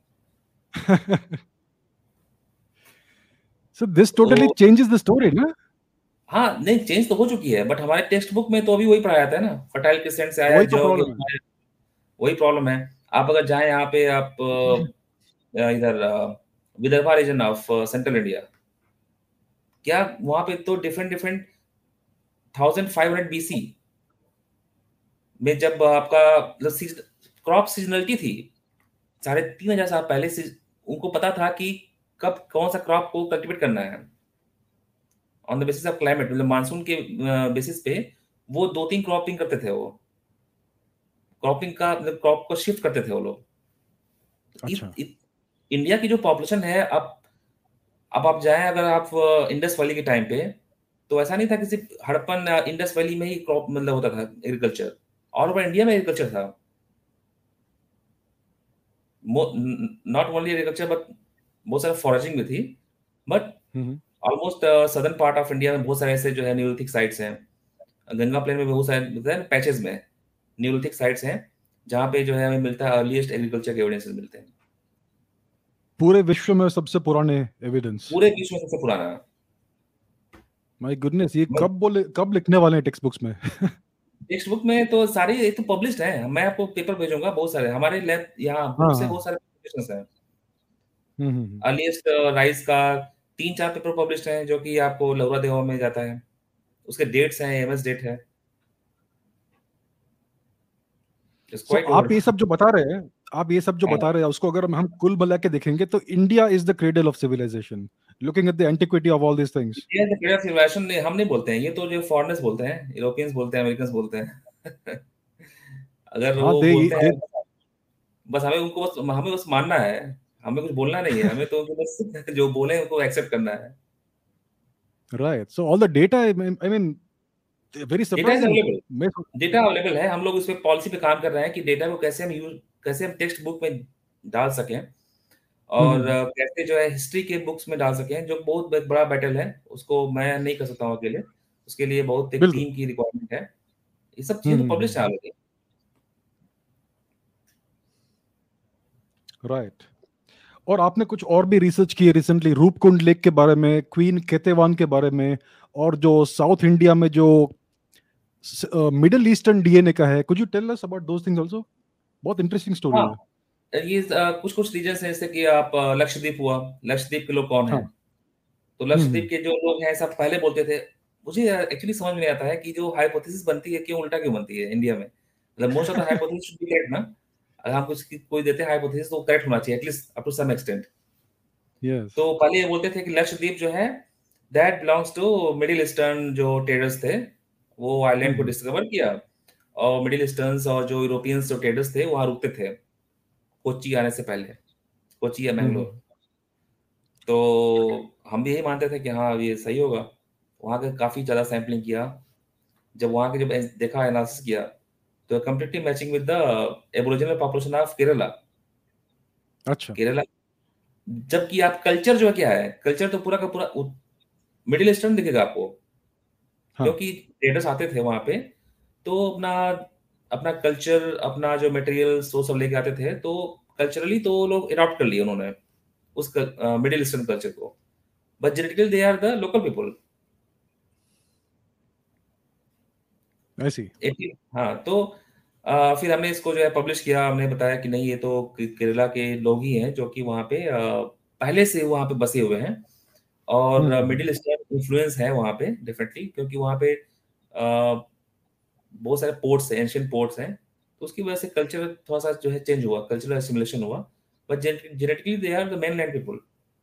Speaker 1: सो दिस टोटली
Speaker 2: तो
Speaker 1: चेंजेस द स्टोरी ना?
Speaker 2: हाँ, नहीं, चेंज तो हो चुकी है, बट हमारे टेक्स्ट बुक में तो अभी वही पढ़ाया जाता है ना, फर्टाइल क्रिसेंट से आया
Speaker 1: वही तो
Speaker 2: जग
Speaker 1: प्रॉब्लम है।
Speaker 2: आया, वही प्रॉब्लम है। आप अगर जाएं यहाँ पे, आप अ, इधर अ, Vidarbha region of Central India, क्या वहां पे तो different different thousand five hundred BC में, जब आपका मतलब क्रॉप सीजनलिटी थी, साढ़े तीन हजार साल पहले से उनको पता था कि कब कौन सा क्रॉप को कल्टीवेट करना है, on the basis of climate, मतलब मानसून के बेसिस पे वो दो तीन क्रॉपिंग करते थे। वो क्रॉपिंग का मतलब क्रॉप को शिफ्ट करते थे वो लोग। इत,
Speaker 1: अच्छा।
Speaker 2: इत, इंडिया की जो पॉपुलेशन है, अब अब आप जाएं अगर आप अ, इंडस वैली के टाइम पे, तो ऐसा नहीं था कि सिर्फ हड़प्पन अ, इंडस वैली में ही क्रॉप मतलब होता था एग्रीकल्चर, ऑल ओवर इंडिया में एग्रीकल्चर था। नॉट ओनली एग्रीकल्चर, बट बहुत सारा फॉरेजिंग भी थी। But
Speaker 1: hmm.
Speaker 2: Almost southern part of India में बहुत सारे ऐसे जो है न्यूलिथिक साइट्स हैं, गंगा प्लेन में भी बहुत सारे पैचेस में न्यूलिथिक साइट्स हैं, जहाँ पे जो है हमें मिलता है अर्लीस्ट एग्रीकल्चर के एविडेंसेस मिलते हैं।
Speaker 1: पूरे विश्व में सबसे पुराने एविडेंस?
Speaker 2: पूरे विश्व में सबसे पुराना है।
Speaker 1: माय गुडनेस, ये
Speaker 2: मैं
Speaker 1: कब बोले, कब लिखने वाले हैं टेक्स्ट बुक्स में?
Speaker 2: टेक्स्ट बुक में तो सारे ये तो पब्लिश्ड है, मैं आपको पेपर भेजूंगा, बहुत सारे हमारे लैब यहाँ बुक
Speaker 1: हाँ
Speaker 2: से
Speaker 1: हाँ।
Speaker 2: बहुत सारे पब्लिकेशंस हैं।
Speaker 1: हम्म हम्म।
Speaker 2: अर्लीस्ट राइस का तीन चार पेपर पब्लिश्ड हैं, जो कि आपको लौरा देवा में जाता है। उसके डेट्स हैं, एमएस डेट है, इट्स
Speaker 1: सो
Speaker 2: क्वाइट
Speaker 1: आप
Speaker 2: ओल्ड।
Speaker 1: ये सब जो बता रहे हैं, आप ये सब जो
Speaker 2: हाँ,
Speaker 1: बता रहे हैं उसको अगर हम कुल मिला के देखेंगे तो India is the cradle of civilization, looking at the antiquity of all these things.
Speaker 2: ये द पीरियड ऑफ सिविलाइजेशन ने हम नहीं बोलते हैं, ये तो जो फॉरेनर्स बोलते हैं, यूरोपियंस बोलते हैं, अमेरिकन्स बोलते हैं। अगर
Speaker 1: हाँ,
Speaker 2: वो
Speaker 1: दे
Speaker 2: बोलते
Speaker 1: दे
Speaker 2: हैं, बस हमें उनको बस हमें बस मानना है, हमें कुछ बोलना नहीं है, हमें तो उनको बस जो बोले उनको एक्सेप्ट करना है।
Speaker 1: Right. So all the data, I mean, very
Speaker 2: data is
Speaker 1: surprising.
Speaker 2: Available,
Speaker 1: मैं
Speaker 2: डेटा अवेलेबल है, हम लोग उस पे पॉलिसी पे काम कर रहे हैं कि डेटा को कैसे हम यूज, कैसे हम टेक्स्ट बुक में डाल सकें,
Speaker 1: हम्म
Speaker 2: और
Speaker 1: हम्म,
Speaker 2: अ, कैसे जो है हिस्ट्री के बुक्स में डाल सकें, जो बहुत ब- बड़ा बैटल है, उसको मैं नहीं कर सकता हूँ अकेले, उसके लिए बहुत एक
Speaker 1: बिल्कुल।
Speaker 2: टीम की रिक्वायरमेंट है। ये सब
Speaker 1: हम्म
Speaker 2: चीजें तो
Speaker 1: हम्म
Speaker 2: पब्लिश है
Speaker 1: हम्म।
Speaker 2: ऑलरेडी।
Speaker 1: राइट। और आपने कुछ और भी रिसर्च की है रिसेंटली, रूपकुंड लेक के बारे में, क्वीन केतेवान के बारे में, और जो साउथ इंडिया में जो मिडिल ईस्टर्न डीएनए का है। Could you tell us about those things also? बहुत इंटरेस्टिंग स्टोरी
Speaker 2: हाँ,
Speaker 1: है।
Speaker 2: ये कुछ कुछ रीजन है, जैसे कि आप अ, लक्षद्वीप हुआ, लक्षद्वीप के लोग कौन
Speaker 1: हाँ।
Speaker 2: हैं? तो
Speaker 1: हम्म
Speaker 2: लक्षद्वीप
Speaker 1: हम्म,
Speaker 2: के जो लोग हैं सब पहले बोलते थे। मुझे एक्चुअली समझ में नहीं आता है कि जो हाइपोथेसिस बनती है क्यों उल्टा क्यों बनती है इंडिया में। मतलब most of the hypothesis should be correct ना। अगर हम कुछ कोई देते हैं हाइपोथेसिस तो करेक्ट होना चाहिए at least up to some extent.
Speaker 1: Yes.
Speaker 2: तो पहले ये बोलते थे कि लक्षद्वीप जो है that belongs to Middle Eastern जो ट्रेडर्स थे, वो आइलैंड को
Speaker 1: हम्म
Speaker 2: डिस्कवर किया। और मिडिल ईस्टर्न्स और जो यूरोपियंस जो ट्रेडर्स थे वहां रुकते थे कोच्चि आने से पहले, कोच्चि या
Speaker 1: हम्म
Speaker 2: मैंगलोर। तो हम भी यही मानते थे कि हाँ ये सही होगा। वहाँ के काफ़ी ज़्यादा सैम्पलिंग किया। जब वहाँ के जब एस- देखा एनालिसिस किया तो completely matching with the aboriginal population of Kerala.
Speaker 1: अच्छा।
Speaker 2: केरला, जबकि आप कल्चर जो क्या है, कल्चर तो पूरा का पूरा मिडिल ईस्टर्न दिखेगा आपको,
Speaker 1: हाँ।
Speaker 2: क्योंकि ट्रेडर्स आते थे वहाँ पे। तो अपना अपना कल्चर, अपना जो मटेरियल्स वो सब लेके आते थे, तो कल्चरली तो वो लोग अडॉप्ट कर लिए उन्होंने उस मिडिल ईस्टर्न कल्चर को। But genetically they are the local people.
Speaker 1: ऐसी।
Speaker 2: एटी हाँ, तो अ, फिर हमने इसको जो है पब्लिश किया। हमने बताया कि नहीं, ये तो के- केरला के लोग ही हैं जो कि वहाँ पे अ, पहले से वहाँ पे बसे हुए हैं।
Speaker 1: हम्म
Speaker 2: और
Speaker 1: हम्म,
Speaker 2: मिडिल ईस्टर्न इन्फ्लुएंस है वहाँ पे डेफिनेटली, क्योंकि वहाँ पे अ, बहुत सारे पोर्ट्स हैं, एंशियंट पोर्ट्स हैं। तो उसकी वजह से कल्चर थोड़ा सा जो है चेंज हुआ, कल्चरल एसिमिलेशन हुआ। But genetically they are the mainland people,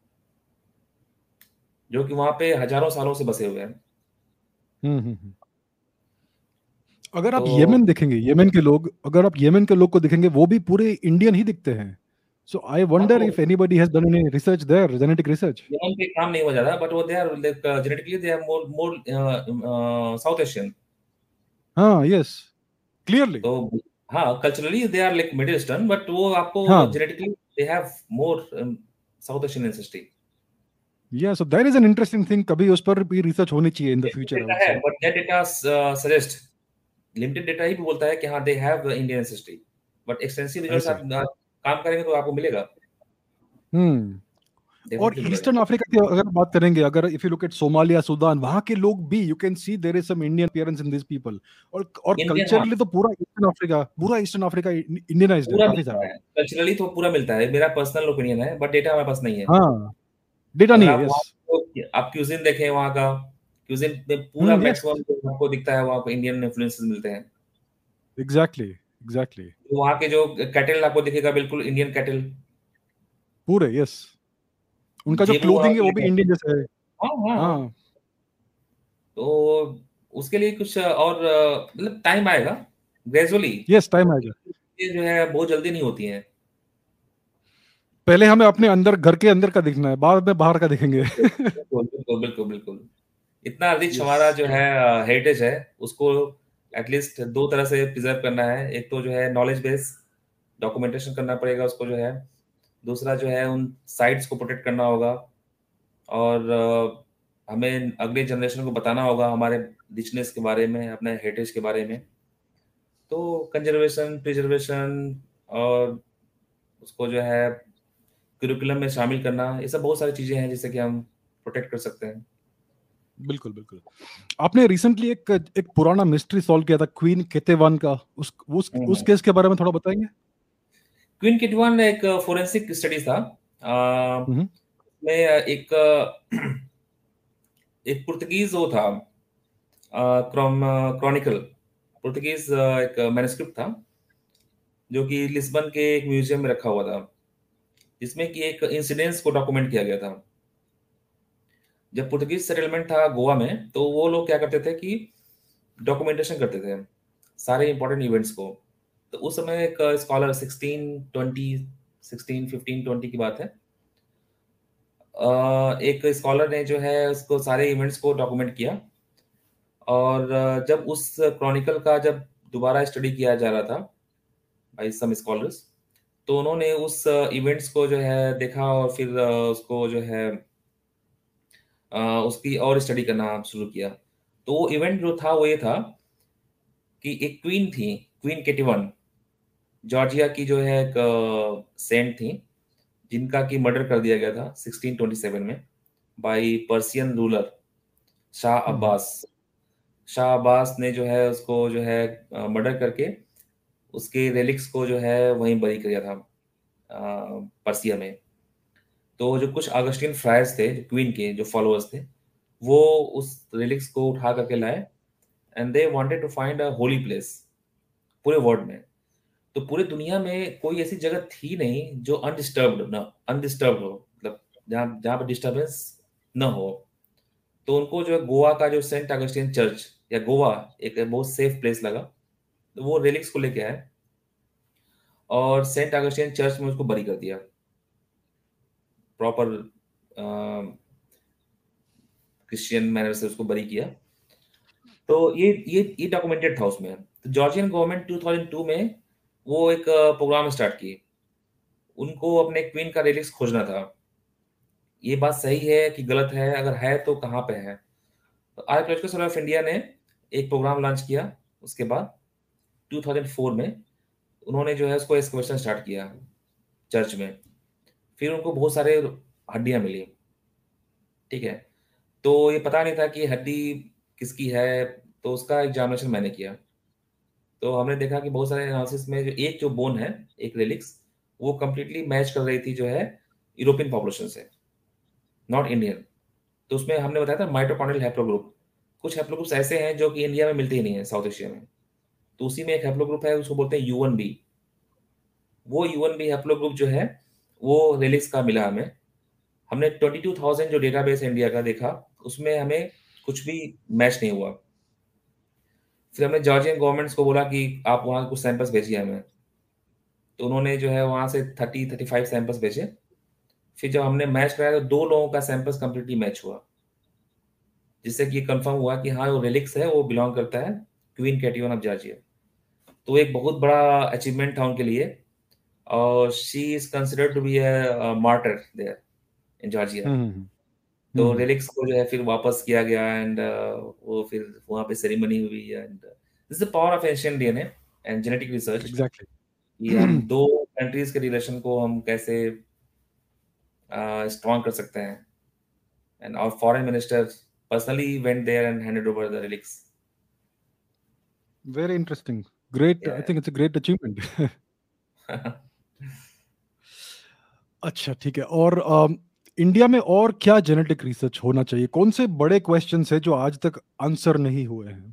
Speaker 2: जो कि वहाँ पे हजारों सालों से बसे हुए हैं।
Speaker 1: हम्म हम्म, हम्म। अगर आप
Speaker 2: तो
Speaker 1: यमन देखेंगे, यमन के लोग, अगर आप यमन के लोग को देखेंगे, वो भी पूरे इंडियन ही दिखते हैं। सो आई
Speaker 2: हाँ,
Speaker 1: वंडर
Speaker 2: तो
Speaker 1: if anybody has done any research there, genetic research.
Speaker 2: यहाँ पे काम नहीं हुआ ज्यादा, बट वो they are genetically they are more more South Asian.
Speaker 1: हाँ, यस, क्लियरली।
Speaker 2: तो हाँ, culturally they are like Middle Eastern, but वो आपको
Speaker 1: हाँ,
Speaker 2: genetically they have more South Asian ancestry.
Speaker 1: या so that is an interesting thing, कभी उस पर भी रिसर्च होनी चाहिए in the future, I
Speaker 2: data
Speaker 1: would
Speaker 2: है,
Speaker 1: से।
Speaker 2: But that data suggest, limited data ही बोलता है कि हाँ they have Indian ancestry. But extensive results
Speaker 1: ऐसे।
Speaker 2: आप आप काम करेंगे तो आपको मिलेगा,
Speaker 1: हम्म। और
Speaker 2: डेफिनेटली मिलेगा।
Speaker 1: ईस्टर्न अफ्रीका की अगर बात करेंगे, अगर if you look at Somalia, Sudan, वहां के लोग भी, you can see there is some Indian appearance in this people. और और
Speaker 2: इंडियन, हाँ,
Speaker 1: कल्चरली तो पूरा ईस्टर्न अफ्रीका, पूरा ईस्टर्न अफ्रीका इंडियनाइज्ड है
Speaker 2: पूरा
Speaker 1: काफी
Speaker 2: मिलता
Speaker 1: सारा।
Speaker 2: है कल्चरली, तो पूरा मिलता है। मेरा पर्सनल ओपिनियन है, बट डेटा हमारे पास नहीं है।
Speaker 1: हाँ, डेटा
Speaker 2: अगर
Speaker 1: नहीं है,
Speaker 2: आप
Speaker 1: यस।
Speaker 2: वहाँ को आप क्यूजिन देखें वहाँ का, क्यूजिन में पूरा
Speaker 1: हम्म, यस,
Speaker 2: मैक्सिमम जो आपको दिखता है वहाँ को इंडियन इन्फ्लुएंसेस मिलते हैं।
Speaker 1: Exactly exactly.
Speaker 2: तो वहाँ के जो कैटल आपको दिखेगा बिल्कुल इंडियन कैटल।
Speaker 1: पूरे, यस। उनका जो
Speaker 2: जेबू वहाँ
Speaker 1: क्लोथिंग है
Speaker 2: पे
Speaker 1: वो भी
Speaker 2: लिखा है।
Speaker 1: इंडियन जैसा है।
Speaker 2: हाँ, हाँ।
Speaker 1: हाँ।
Speaker 2: तो उसके लिए कुछ और अ, मतलब टाइम आएगा, ग्रेजुअली।
Speaker 1: यस, टाइम आएगा।
Speaker 2: ये जो है बहुत जल्दी नहीं होती हैं।
Speaker 1: पहले हमें अपने अंदर, घर के अंदर का दिखना है, बाद में बाहर का दिखेंगे।
Speaker 2: बिल्कुल, बिल्कुल, बिल्कुल, बिल्कुल। इतना रिच
Speaker 1: यस।
Speaker 2: हमारा जो है हेरिटेज है, उसको एटलीस्ट दो तरह से प्रिजर्व करना है। एक तो जो है नॉलेज बेस, डॉक्यूमेंटेशन करना पड़ेगा उसको जो है। दूसरा जो है उन साइट्स को प्रोटेक्ट करना होगा। और अ, हमें अगले जनरेशन को बताना होगा हमारे रिचनेस के बारे में, अपने हेरिटेज के बारे में। तो कंजर्वेशन, प्रिजर्वेशन और उसको जो है करिकुलम में शामिल करना, ये सब बहुत सारी चीज़ें हैं जिससे कि हम प्रोटेक्ट कर सकते हैं।
Speaker 1: बिल्कुल बिल्कुल। आपने रिसेंटली एक एक पुराना मिस्ट्री सॉल्व किया था, क्वीन केतेवान का, उस उस
Speaker 2: हुँ,
Speaker 1: उस
Speaker 2: हुँ।
Speaker 1: केस के बारे में थोड़ा बताएंगे?
Speaker 2: क्वीन केटेवान एक फोरेंसिक स्टडी था। अ,
Speaker 1: हम्म
Speaker 2: में एक एक पुर्तगीज़ वो था, अ, क्रॉम क्रॉनिकल, पुर्तगीज़ एक मैन्युस्क्रिप्ट था, जो कि लिस्बन के एक म्यूज़ियम में रखा हुआ था, जिसमें कि एक इंसिडेंस को डॉक्यूमेंट किया गया था। जब पुर्तगीज़ सेटलमेंट था गोवा में, तो वो लोग क्या करते थे कि डॉक्यूमेंटेशन करते थे, सारे इंपॉर्टेंट इवेंट्स को। तो उस समय एक scholar sixteen twenty sixteen fifteen twenty की बात है। अ, एक स्कॉलर ने जो है उसको सारे इवेंट्स को डॉक्यूमेंट किया। और अ, जब उस क्रॉनिकल का जब दोबारा स्टडी किया जा रहा था बाय सम स्कॉलर्स, तो उन्होंने उस इवेंट्स को जो है देखा और फिर अ, उसको जो है अ, उसकी और स्टडी करना शुरू किया। तो वो इवेंट जो था वो ये था कि एक क्वीन थी, क्वीन केटीवन, जॉर्जिया की जो है एक सेंट थी, जिनका की मर्डर कर दिया गया था सिक्सटीन ट्वेंटी सेवन में बाय पर्शियन रूलर शाह
Speaker 1: हम्म।
Speaker 2: अब्बास। शाह अब्बास ने जो है उसको जो है मर्डर करके उसके रेलिक्स को जो है वहीं बरी किया था। पर्सिया में। तो जो कुछ अगस्टिन फ्रायर्स थे, जो क्वीन के जो फॉलोअर्स थे, वो उस रिलिक्स को उठा करके लाए and they wanted to find a holy place पूरे वर्ल्ड में। तो पूरे दुनिया में कोई ऐसी जगह थी नहीं जो अनडिस्टर्ब्ड ना अनडिस्टर्ब्ड हो, मतलब जहाँ जहाँ पर डिस्टर्बेंस न हो। तो उनको जो है गोवा का जो सेंट अगस्टिन चर्च या गोवा एक बहुत सेफ प्लेस लगा। तो वो रिलिक्स को लेके आए और सेंट अगस्टिन चर्च में उसको बरी कर दिया प्रॉपर क्रिश्चियन मैनर से उसको बरी किया। तो ये ये ये डॉक्यूमेंटेड था उसमें। तो जॉर्जियन गवर्नमेंट दो हज़ार दो में वो एक प्रोग्राम स्टार्ट की। उनको अपने क्वीन का रिलिक्स खोजना था। ये बात सही है कि गलत है, अगर है तो कहाँ पे है? तो आर्कियोलॉजिकल सर्वे ऑफ इंडिया ने एक प्रोग्राम लॉन्च किया। उसके बाद दो हज़ार चार में उन्होंने जो है उसको एक्सकवेशन स्टार्ट किया चर्च में। फिर उनको बहुत सारे हड्डियां मिली। ठीक है, तो ये पता नहीं था कि हड्डी किसकी है, तो उसका एग्जामिनेशन मैंने किया। तो हमने देखा कि बहुत सारे एनालिसिस में जो एक जो बोन है, एक रिलिक्स, वो कंप्लीटली मैच कर रही थी जो है यूरोपियन पॉपुलेशन से, नॉट इंडियन। तो उसमें हमने बताया था माइटोकॉन्ड्रियल हैप्लोग्रुप। कुछ हैप्लोग्रुप्स ऐसे हैं जो कि इंडिया में मिलते ही नहीं है, साउथ एशिया में। तो उसी में एक हैप्लोग्रुप है, उसको बोलते हैं यू वन बी। वो यू वन बी हैप्लोग्रुप जो है वो रिलिक्स का मिला हमें। हमने ट्वेंटी टू थाउज़ेंड जो डेटाबेस है इंडिया का देखा, उसमें हमें कुछ भी मैच नहीं हुआ। फिर हमने जॉर्जियन गवर्नमेंट्स को बोला कि आप वहाँ कुछ सैंपल्स भेजिए हमें। तो उन्होंने जो है वहाँ से थर्टी थर्टी फाइव सैंपल्स भेजे। फिर जब हमने मैच कराया तो दो लोगों का सैंपल्स कंप्लीटली मैच हुआ, जिससे कि कंफर्म हुआ कि हाँ वो रिलिक्स है, वो बिलोंग करता है क्वीन कैटिवन ऑफ जॉर्जिया। तो एक बहुत बड़ा अचीवमेंट था उनके लिए। और she is considered to be a martyr there in Georgia.
Speaker 1: हम्म हम्म
Speaker 2: तो
Speaker 1: हम्म,
Speaker 2: रिलिक्स को जो है फिर वापस किया गया एंड वो फिर वहाँ पे सेरेमनी हुई and this the power of Asian DNA and genetic research,
Speaker 1: exactly.
Speaker 2: कि हम दो कंट्रीज के रिलेशन को हम कैसे स्ट्रॉन्ग कर सकते हैं। And our foreign minister personally went there and handed over the relics.
Speaker 1: Very interesting, great, I think it's a great achievement. अच्छा ठीक है। और अम, इंडिया में और क्या जेनेटिक रिसर्च होना चाहिए? कौन से बड़े क्वेश्चंस हैं जो आज तक आंसर नहीं हुए हैं?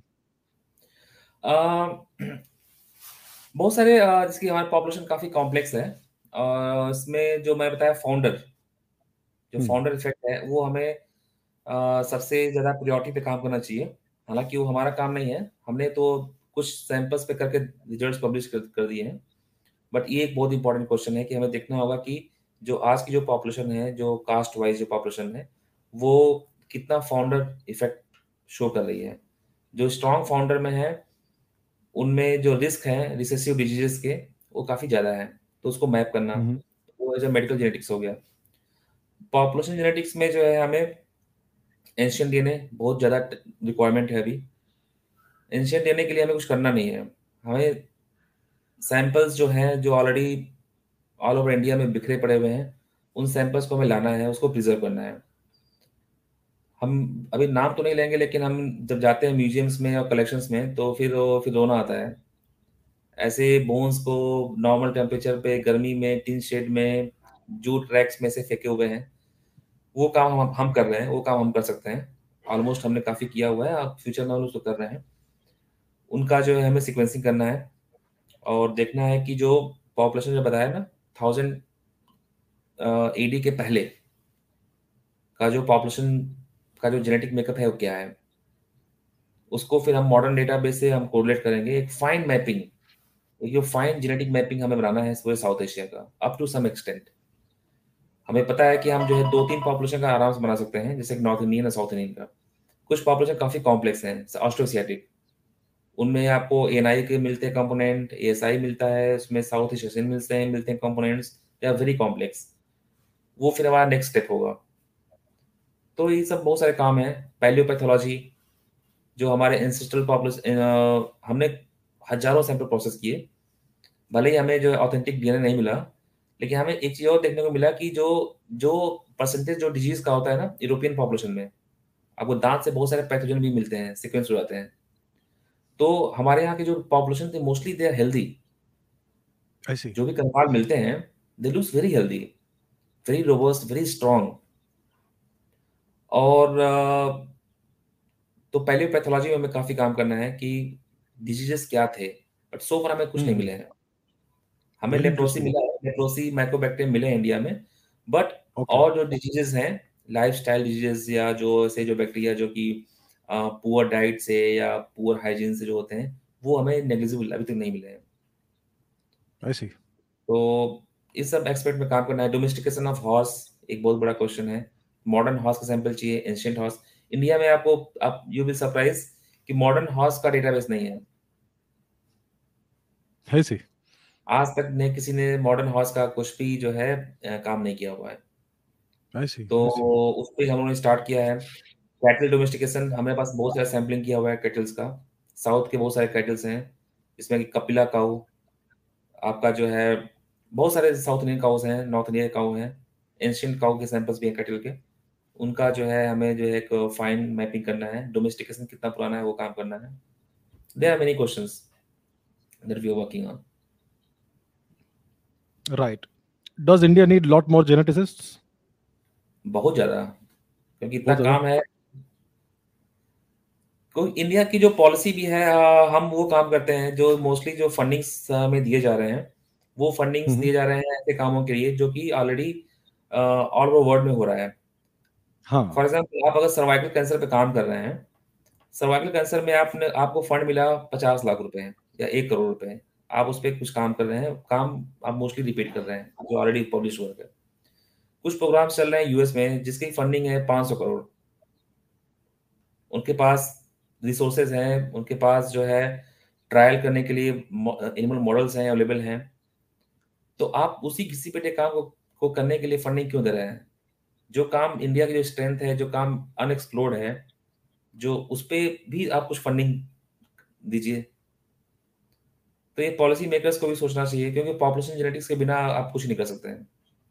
Speaker 2: बहुत सारे अ, जिसकी हमारी पॉपुलेशन काफी कॉम्प्लेक्स है। और इसमें जो मैं बताया फाउंडर, जो
Speaker 1: हम्म
Speaker 2: फाउंडर इफेक्ट है, वो हमें अ, सबसे ज़्यादा प्रायोरिटी पे काम करना चाहिए। हालाँकि वो हमारा काम नहीं है, हमने तो कुछ सैंपल्स पे करके रिजल्ट्स पब्लिश कर कर दिए हैं। बट ये एक बहुत इंपॉर्टेंट क्वेश्चन है कि हमें देखना होगा कि जो आज की जो पॉपुलेशन है, जो कास्ट वाइज़ जो पॉपुलेशन है, वो कितना फाउंडर इफेक्ट शो कर रही है। जो स्ट्रॉन्ग फाउंडर में है, उनमें जो रिस्क है रिसेसिव डिजीज़ेज़ के, वो काफ़ी ज़्यादा है। तो उसको मैप करना,
Speaker 1: हम्म
Speaker 2: वो एज़ अ मेडिकल जेनेटिक्स हो गया। पॉपुलेशन जेनेटिक्स में जो है हमें एंशिएंट डीएनए बहुत ज़्यादा ट रिक्वायरमेंट है अभी। एंशिएंट डीएनए के लिए हमें कुछ करना नहीं है। हमें सैंपल्स जो हैं, जो ऑलरेडी ऑल ओवर इंडिया में बिखरे पड़े हुए हैं, उन सैंपल्स को हमें लाना है, उसको प्रिज़र्व करना है। हम अभी नाम तो नहीं लेंगे, लेकिन हम जब जाते हैं म्यूज़ियम्स में और कलेक्शंस में, तो फिर वो फिर रोना आता है। ऐसे बोन्स को नॉर्मल टेम्परेचर पे गर्मी में टिन शेड में जूट रैक्स में से फेंके हुए हैं। वो काम हम हम कर रहे हैं, वो काम हम कर सकते हैं। ऑलमोस्ट हमने काफ़ी किया हुआ है, अब फ्यूचर में हम उसको कर रहे हैं। उनका जो है हमें सीक्वेंसिंग करना है और देखना है कि जो पॉपुलेशन जो बताया ना, थाउज़ेंड एडी के पहले का जो पॉपुलेशन का जो जेनेटिक मेकअप है वो क्या है। उसको फिर हम मॉडर्न डेटाबेस से हम कोरिलेट करेंगे। एक फाइन मैपिंग, एक जो फाइन जेनेटिक मैपिंग हमें बनाना है पूरे साउथ एशिया का, अप टू सम एक्सटेंट। हमें पता है कि हम जो है दो तीन पॉपुलेशन का आराम से बना सकते हैं, जैसे नॉर्थ इंडियन और साउथ इंडियन का। कुछ पॉपुलेशन काफ़ी कॉम्प्लेक्स हैं, ऑस्ट्रोसियाटिक, उनमें आपको एएनआई के मिलते हैं कंपोनेंट, एएसआई मिलता है, उसमें साउथ ईस्ट एशियन मिलते हैं मिलते हैं components, they are very complex. वो फिर हमारा नेक्स्ट स्टेप होगा। तो ये सब बहुत सारे काम हैं। पैलियोपैथोलॉजी, जो हमारे एंसेस्ट्रल पॉपुलेशन, हमने हजारों सैंपल प्रोसेस किए, भले ही हमें जो है ऑथेंटिक डीएनए नहीं मिला, लेकिन हमें एक चीज़ और देखने को मिला कि जो जो परसेंटेज जो डिजीज़ का होता है ना यूरोपियन पॉपुलेशन में, आपको दाँत से बहुत सारे पैथोजन भी मिलते हैं, सीक्वेंस हो जाते हैं। तो हमारे यहाँ की जो पॉपुलेशन थी mostly they are healthy.
Speaker 1: I see.
Speaker 2: जो भी कंकाल मिलते हैं, they looks very healthy, very robust, very strong. और अ, तो पहले पैथोलॉजी में हमें काफ़ी काम करना है कि डिजीजेस क्या थे, बट सो फार हमें कुछ नहीं
Speaker 1: Hmm.
Speaker 2: मिले हैं। हमें
Speaker 1: Very
Speaker 2: लेप्रोसी
Speaker 1: interesting.
Speaker 2: मिला है, लेप्रोसी माइकोबैक्टीरियम मिले हैं इंडिया में, बट
Speaker 1: Okay.
Speaker 2: और जो डिजीजेस हैं, लाइफस्टाइल डिजीजेस या जो ऐसे जो बैक्टीरिया जो कि पुअर डाइट से या पुअर हाइजीन से जो होते हैं, वो हमें नेग्लिजिबल अभी तक नहीं मिले हैं।
Speaker 1: I see.
Speaker 2: तो इस सब एक्सपेक्ट में काम करना है। डोमेस्टिकेशन ऑफ हॉर्स एक बहुत बड़ा क्वेश्चन है। मॉडर्न हॉर्स का सैंपल चाहिए, एंशिएंट हॉर्स। इंडिया में आपको आप यू विल सरप्राइज कि मॉडर्न हॉर्स का डेटाबेस नहीं है।
Speaker 1: I see.
Speaker 2: आज तक ने किसी ने मॉडर्न हॉर्स का कुछ भी जो है अ, काम नहीं किया हुआ है।
Speaker 1: I see.
Speaker 2: तो
Speaker 1: I see.
Speaker 2: उस पे हम लोगों ने स्टार्ट किया है। कैटल डोमेस्टिकेशन हमारे पास बहुत सारा सैंपलिंग किया हुआ है कैटल्स का। साउथ के बहुत सारे कैटल्स हैं, जिसमें कि कपिला काऊ आपका जो है, बहुत सारे साउथ इंडियन काउस हैं, नॉर्थ इंडियन काऊ हैं, एंशियंट काऊ के सैंपल्स भी हैं कैटल के। उनका जो है हमें जो है एक फाइन मैपिंग करना है, डोमेस्टिकेशन कितना पुराना है वो काम करना है। There are many questions that we are working on.
Speaker 1: Right. Does India need a lot more geneticists?
Speaker 2: बहुत ज़्यादा, क्योंकि इतना
Speaker 1: बहुत ज़्यादा?
Speaker 2: काम है। क्योंकि इंडिया की जो पॉलिसी भी है, अ, हम वो काम करते हैं जो मोस्टली जो फंडिंग्स हमें दिए जा रहे हैं, वो फंडिंग्स
Speaker 1: हम्म,
Speaker 2: दिए जा रहे हैं ऐसे कामों के लिए जो कि ऑलरेडी ऑल ओवर वर्ल्ड में हो रहा है।
Speaker 1: हाँ।
Speaker 2: फॉर एग्जाम्पल आप अगर सर्वाइकल कैंसर पे काम कर रहे हैं, सर्वाइकल कैंसर में आपने आपको फंड मिला पचास लाख रुपए या एक करोड़ रुपए, आप उस पर कुछ काम कर रहे हैं, काम आप मोस्टली रिपीट कर रहे हैं जो ऑलरेडी पब्लिश वर्क है। कुछ प्रोग्राम चल रहे हैं यूएस में जिसकी फंडिंग है पाँच सौ करोड़। उनके पास रिसोर्सेज हैं, उनके पास जो है ट्रायल करने के लिए एनिमल मॉडल्स हैं, अवेलेबल हैं। तो आप उसी किसी पे काम को, को करने के लिए फंडिंग क्यों दे रहे हैं? जो काम इंडिया की जो स्ट्रेंथ है, जो काम अनएक्सप्लोर्ड है, जो उस पे भी आप कुछ फंडिंग दीजिए। तो ये पॉलिसी मेकर्स को भी सोचना चाहिए, क्योंकि पॉपुलेशन जेनेटिक्स के बिना आप कुछ नहीं कर सकते हैं।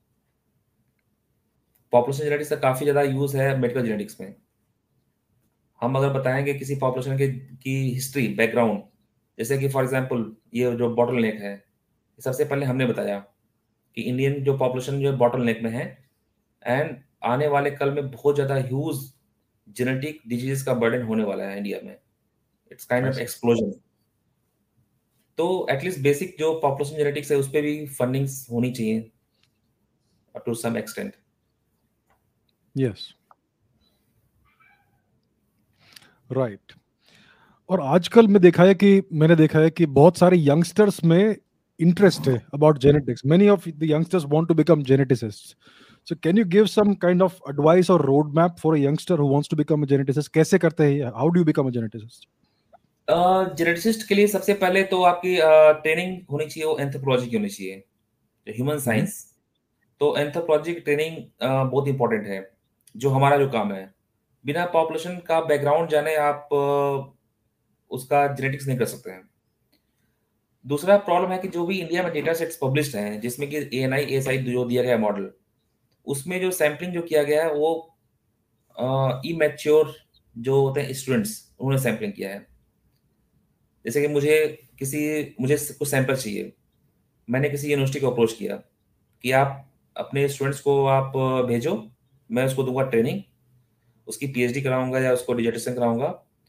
Speaker 2: पॉपुलेशन जेनेटिक्स का काफ़ी ज़्यादा यूज़ है मेडिकल जेनेटिक्स में। हम अगर बताएंगे किसी पॉपुलेशन के की हिस्ट्री बैकग्राउंड, जैसे कि फॉर एग्जांपल ये जो बॉटल नेक है, सबसे पहले हमने बताया कि इंडियन जो पॉपुलेशन जो बॉटल नेक में है, एंड आने वाले कल में बहुत ज़्यादा ह्यूज जेनेटिक डिजीज का बर्डन होने वाला है इंडिया में। It's kind
Speaker 1: I
Speaker 2: of
Speaker 1: see.
Speaker 2: Explosion. तो एटलीस्ट बेसिक जो पॉपुलेशन जेनेटिक्स है उस पर भी फंडिंग्स होनी चाहिए to some extent.
Speaker 1: Yes. Right. और आजकल में देखा है कि मैंने देखा है कि बहुत सारे यंगस्टर्स में इंटरेस्ट है about genetics. Many of the youngsters want to become geneticist. So can you give some kind of advice और road map for a youngster who wants to become a geneticist? कैसे करते हैं? How do you become a geneticist?
Speaker 2: Geneticist के लिए सबसे पहले तो आपकी ट्रेनिंग होनी चाहिए, वो एंथ्रोपोलॉजी की होनी चाहिए, तो ह्यूमन
Speaker 1: हम्म.
Speaker 2: साइंस। तो एंथ्रोपोलॉजी की ट्रेनिंग बहुत इंपॉर्टेंट है, जो हमारा जो काम है। बिना पॉपुलेशन का बैकग्राउंड जाने आप अ, उसका जेनेटिक्स नहीं कर सकते हैं। दूसरा प्रॉब्लम है कि जो भी इंडिया में डेटा सेट्स पब्लिश्ड हैं, जिसमें कि ए एन आई एस आई जो दिया गया है मॉडल, उसमें जो सैम्पलिंग जो किया गया है वो इमेच्योर जो होते हैं स्टूडेंट्स, उन्होंने सैम्पलिंग किया है। जैसे कि मुझे किसी मुझे कुछ सैंपल चाहिए, मैंने किसी यूनिवर्सिटी को अप्रोच किया कि आप अपने स्टूडेंट्स को आप अ, भेजो, मैं उसको दूंगा ट्रेनिंग, उसकी पी एच डी कराऊंगा या उसको डिजर्टेशन कराऊंगा।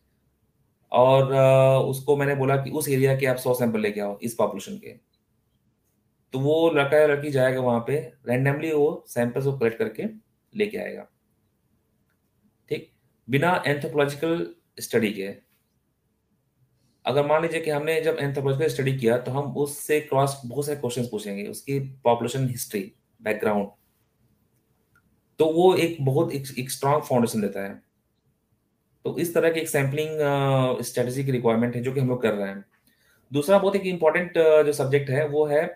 Speaker 2: और अ, उसको मैंने बोला कि उस एरिया के आप सौ सैंपल लेके आओ इस पॉपुलेशन के। तो वो लड़का या लड़की जाएगा वहाँ पे, रैंडमली वो सैंपल्स को कलेक्ट करके लेके आएगा, ठीक, बिना एंथ्रोपोलॉजिकल स्टडी के। अगर मान लीजिए कि हमने जब एंथ्रोपोलॉजिकल स्टडी किया तो हम उससे क्रॉस बहुत सारे क्वेश्चंस पूछेंगे, उसकी पॉपुलेशन हिस्ट्री, बैकग्राउंड। तो वो एक बहुत एक, एक स्ट्रांग फाउंडेशन देता है। तो इस तरह की एक सैम्पलिंग स्ट्रेटजी की रिक्वायरमेंट है जो कि हम लोग कर रहे हैं। दूसरा बहुत एक इम्पॉर्टेंट जो सब्जेक्ट है वो है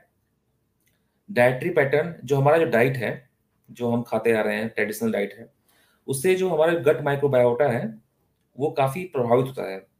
Speaker 2: डाइटरी पैटर्न। जो हमारा जो डाइट है, जो हम खाते आ रहे हैं, ट्रेडिशनल डाइट है, उससे जो हमारा गट माइक्रोबायोटा है वो काफ़ी प्रभावित होता है।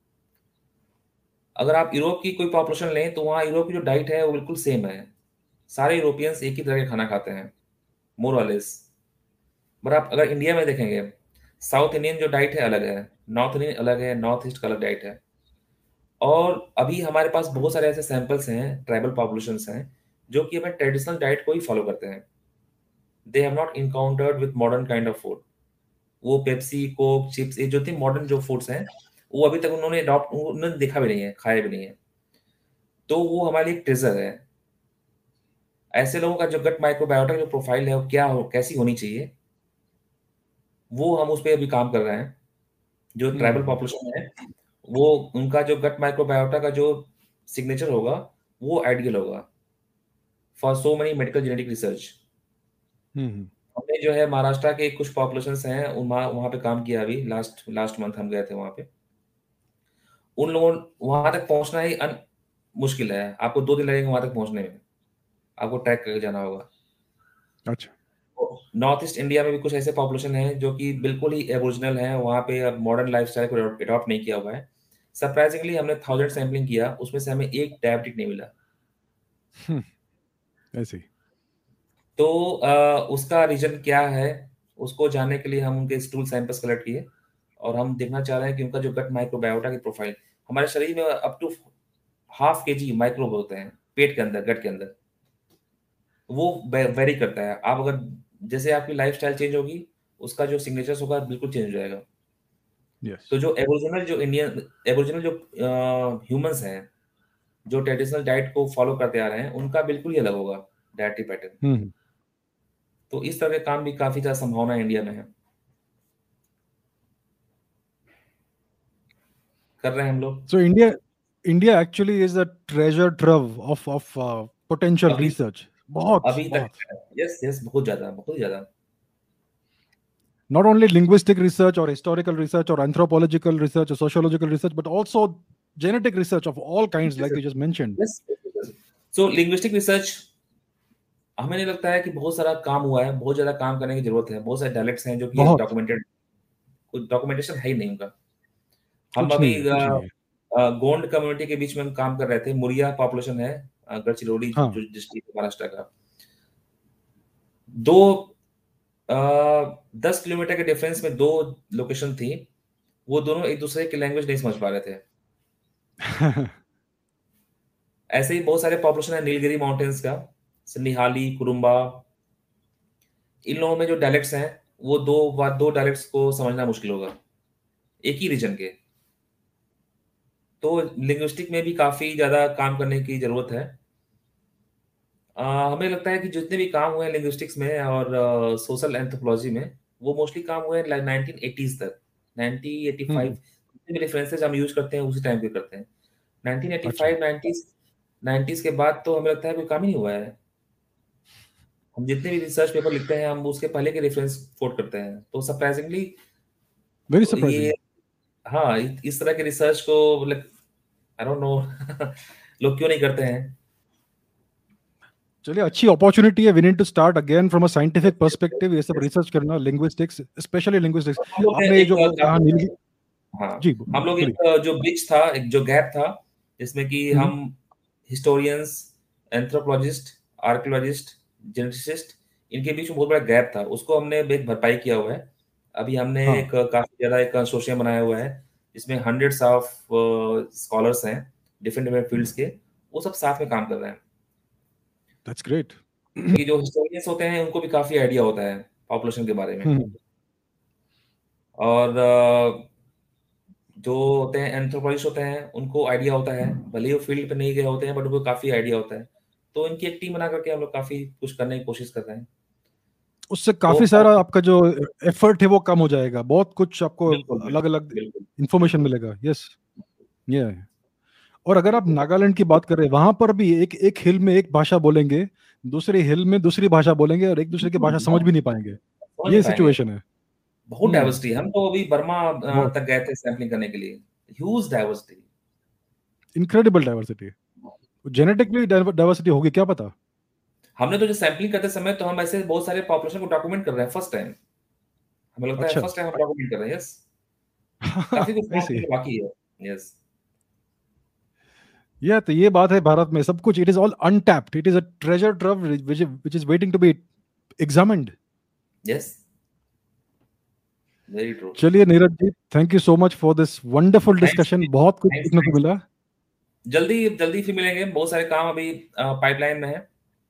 Speaker 2: अगर आप यूरोप की कोई पॉपुलेशन लें तो वहाँ यूरोप की जो डाइट है वो बिल्कुल सेम है। सारे यूरोपियंस एक ही तरह का खाना खाते हैं, मोर और लेस। बट आप अगर इंडिया में देखेंगे, साउथ इंडियन जो डाइट है अलग है, नॉर्थ इंडियन अलग है, नॉर्थ ईस्ट का अलग डाइट है। और अभी हमारे पास बहुत सारे ऐसे सैंपल्स हैं, ट्राइबल पॉपुलेशंस हैं, जो कि अपने ट्रेडिशनल डाइट को ही फॉलो करते हैं। They have not encountered with modern kind of food. वो पेप्सी, कोक, चिप्स, ये जो थी मॉडर्न जो फूड्स हैं, वो अभी तक उन्होंने अडॉप्ट उन्होंने देखा भी नहीं है, खाया भी नहीं है। तो वो हमारे लिए एक ट्रेजर है। ऐसे लोगों का जो गट माइक्रोबायोटा जो प्रोफाइल है वो क्या हो, कैसी होनी चाहिए, वो हम उस पे अभी काम कर रहे हैं। जो ट्राइबल
Speaker 1: हम्म
Speaker 2: पॉपुलेशन है, वो उनका जो गट माइक्रोबायोटा का जो सिग्नेचर होगा, वो आइडियल होगा for so many medical genetic research.
Speaker 1: हम्म
Speaker 2: हमने जो है महाराष्ट्र के कुछ पॉपुलेशंस हैं, वहाँ वहाँ पे काम किया। अभी लास्ट लास्ट मंथ हम गए थे वहाँ पे। उन लोगों वहाँ तक पहुँचना ही अन, मुश्किल है। आपको दो दिन लगेंगे वहाँ तक पहुँचने में। आपको ट्रैक करके जाना होगा।
Speaker 1: अच्छा।
Speaker 2: नॉर्थ ईस्ट इंडिया में भी कुछ ऐसे पॉपुलेशन है जो कि बिल्कुल ही एबोरिजिनल है, वहाँ पे अब मॉडर्न लाइफस्टाइल को अडॉप्ट नहीं किया हुआ है। सरप्राइजिंगली हमने थाउजेंड सैम्पलिंग किया, उसमें से हमें एक डायबिटिक नहीं मिला।
Speaker 1: हम्म, ऐसे ही।
Speaker 2: तो अ, उसका रीजन क्या है, उसको जानने के लिए हम उनके स्टूल सैंपल्स कलेक्ट किए, और हम देखना चाह रहे हैं कि उनका जो गट माइक्रोबायोटा की प्रोफाइल, हमारे शरीर में अप टू हाफ के जी माइक्रोब होते हैं पेट के अंदर, गट के अंदर। वो वेरी करता है। आप अगर जैसे आपकी लाइफस्टाइल चेंज होगी, उसका जो सिग्नेचर्स होगा बिल्कुल चेंज हो जाएगा।
Speaker 1: यस।
Speaker 2: तो जो एबोरिजिनल जो इंडियन एबोरिजिनल जो ह्यूमंस हैं, जो ट्रेडिशनल डाइट को फॉलो करते आ रहे हैं, उनका बिल्कुल ही अलग होगा डाइटरी पैटर्न।
Speaker 1: हम्म
Speaker 2: तो इस तरह के काम भी काफी ज्यादा संभावना इंडिया में है, कर रहे हैं हम लोग।
Speaker 1: So India, India actually is a treasure trove of of uh, potential
Speaker 2: अभी
Speaker 1: research. बहुत
Speaker 2: अभी तक
Speaker 1: बहुत.
Speaker 2: यस यस, बहुत ज्यादा, बहुत ज्यादा।
Speaker 1: Not only linguistic research or historical research or anthropological research or sociological research, but also genetic research of all kinds, like you just mentioned.
Speaker 2: Yes. So linguistic research, हमें नहीं लगता है कि बहुत सारा काम हुआ है, बहुत ज्यादा काम करने की जरूरत है। बहुत सारे डायलेक्ट्स हैं जो कि
Speaker 1: बहुत.
Speaker 2: डॉक्यूमेंटेड, कुछ डॉक्यूमेंटेशन है ही नहीं उनका। हम
Speaker 1: कुछ
Speaker 2: अभी
Speaker 1: नहीं है, कुछ नहीं है.
Speaker 2: गोंड कम्युनिटी के बीच में हम काम कर रहे थे। मुरिया पॉपुलेशन है, अ, गढ़चिरौली
Speaker 1: हाँ.
Speaker 2: जो डिस्ट्रिक्ट महाराष्ट्र का। दो अ, दस किलोमीटर के डिफरेंस में दो लोकेशन थी। वो दोनों एक दूसरे की लैंग्वेज नहीं समझ पा रहे थे। ऐसे ही बहुत सारे पॉपुलेशन है नीलगिरी माउंटेन्स का, सिन्निहाली, कुरुम्बा। इन लोगों में जो डायलेक्ट्स हैं, वो दो बात दो डायलेक्ट्स को समझना मुश्किल होगा, एक ही रीजन के। तो लिंग्विस्टिक में भी काफी ज्यादा काम करने की जरूरत है। अ, हमें लगता है कि जितने भी काम हुए हैं लिंग्विस्टिक्स में और सोशल एंथ्रोपोलॉजी में, वो मोस्टली काम हुए हैं नाइनटीन एटीज़ तक। नाइनटीन एटी फाइव
Speaker 1: हम्म,
Speaker 2: जितने भी रेफरेंसेस हम यूज करते हैं उसी टाइम पे करते हैं।
Speaker 1: अच्छा.
Speaker 2: Nineteen eighty five nineties nineties के बाद तो हमें लगता है कोई काम ही नहीं हुआ है। हम जितने भी रिसर्च पेपर लिखते हैं, हम उसके पहले के रेफरेंस कोट करते हैं। तो सरप्राइजिंगली
Speaker 1: वेरी
Speaker 2: ये,
Speaker 1: सरप्राइजिंग.
Speaker 2: हाँ, इ- इस तरह के रिसर्च को मतलब आई डोंट नो लोग क्यों नहीं करते हैं।
Speaker 1: चलिए, अच्छी अपॉर्चुनिटी है. We need to start again from a scientific
Speaker 2: Yes, yes,
Speaker 1: perspective, ये सब
Speaker 2: yes.
Speaker 1: रिसर्च करना, लिंग्विस्टिक्स, स्पेशली लिंग्विस्टिक्स.
Speaker 2: हम लोग ने
Speaker 1: आपने ये
Speaker 2: एक
Speaker 1: जो
Speaker 2: अ,
Speaker 1: कहा
Speaker 2: काफी,
Speaker 1: नीलगिरी.
Speaker 2: हाँ,
Speaker 1: जी,
Speaker 2: हम लोग
Speaker 1: बोलिए.
Speaker 2: एक अ, जो ब्रिज था, एक जो गैप था, जिसमें कि
Speaker 1: हम्म,
Speaker 2: हम हिस्टोरियंस, एंथ्रोपोलॉजिस्ट, आर्कियोलॉजिस्ट, जेनेटिसिस्ट, इनके बीच में बहुत बड़ा गैप था। उसको हमने एक भरपाई किया हुआ है। अभी हमने
Speaker 1: हाँ.
Speaker 2: एक अ, काफी ज्यादा एक कंसोर्शियम बनाया हुआ है, जिसमें हंड्रेड्स ऑफ स्कॉलर्स हैं डिफरेंट डिफरेंट फील्ड्स के। वो सब साथ में काम कर रहे हैं।
Speaker 1: That's great.
Speaker 2: कि जो हिस्टोरियंस होते हैं उनको भी काफी आइडिया होता है पॉपुलेशन के बारे में।
Speaker 1: हम्म,
Speaker 2: और अ, जो होते हैं एंथ्रोपोलॉजिस्ट होते हैं, उनको आइडिया होता है, भले ही वो फील्ड पे नहीं गए होते हैं, बट उनको काफी आइडिया होता है। तो इनकी एक टीम बना करके हम लोग काफी कुछ करने की कोशिश कर रहे हैं।
Speaker 1: उससे
Speaker 2: तो
Speaker 1: काफी सारा आपका जो एफर्ट है वो कम हो जाएगा. बहुत कुछ आपको
Speaker 2: बिल्कुल
Speaker 1: अलग
Speaker 2: बिल्कुल
Speaker 1: अलग
Speaker 2: बिल्कुल।
Speaker 1: इंफॉर्मेशन मिलेगा. यस. ये है. और अगर आप नागालैंड की बात करें, वहां पर भी एक एक हिल में एक भाषा बोलेंगे, दूसरे हिल में दूसरी भाषा बोलेंगे, और एक दूसरे की
Speaker 2: बिल्कुल,
Speaker 1: भाषा समझ
Speaker 2: हम
Speaker 1: भी नहीं पाएंगे.
Speaker 2: समझ नहीं
Speaker 1: ये
Speaker 2: पाएंगे।
Speaker 1: सिचुएशन है.
Speaker 2: बहुत
Speaker 1: हम्म.
Speaker 2: डाइवर्सिटी। हम तो अभी बर्मा अ,
Speaker 1: बहुत
Speaker 2: तक गए थे सैम्पलिंग करने के लिए। Huge diversity.
Speaker 1: Incredible diversity. Genetically diversity होगी, क्या पता.
Speaker 2: हमने तो जो सैम्पलिंग करते समय, तो हम ऐसे बहुत सारे पॉपुलेशन को डॉक्यूमेंट कर रहे हैं फर्स्ट टाइम। हमें लगता है
Speaker 1: अच्छा.
Speaker 2: फर्स्ट टाइम हम डॉक्यूमेंट कर रहे हैं। यस, काफी कुछ काम
Speaker 1: ऐसे ही.
Speaker 2: करने बाकी है। यस
Speaker 1: ये तो ये बात है, भारत में सब कुछ, it is all untapped. It is a treasure trove which which is waiting to be examined.
Speaker 2: Yes, very true.
Speaker 1: चलिए Neeraj ji, thank you so much for this wonderful
Speaker 2: thanks
Speaker 1: discussion. बहुत कुछ
Speaker 2: थैंक्स
Speaker 1: सीखने को
Speaker 2: थैंक्स।
Speaker 1: मिला.
Speaker 2: जल्दी जल्दी फिर मिलेंगे। बहुत सारे काम अभी पाइपलाइन में है।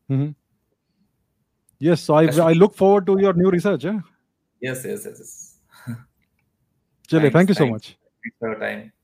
Speaker 1: Mm-hmm. Yes, so I, I
Speaker 2: Kashmir.
Speaker 1: look forward to your new research. Eh?
Speaker 2: Yes, yes, yes, yes.
Speaker 1: Chale,
Speaker 2: Thanks,
Speaker 1: thank you so
Speaker 2: thanks.
Speaker 1: much.
Speaker 2: Thanks for your time.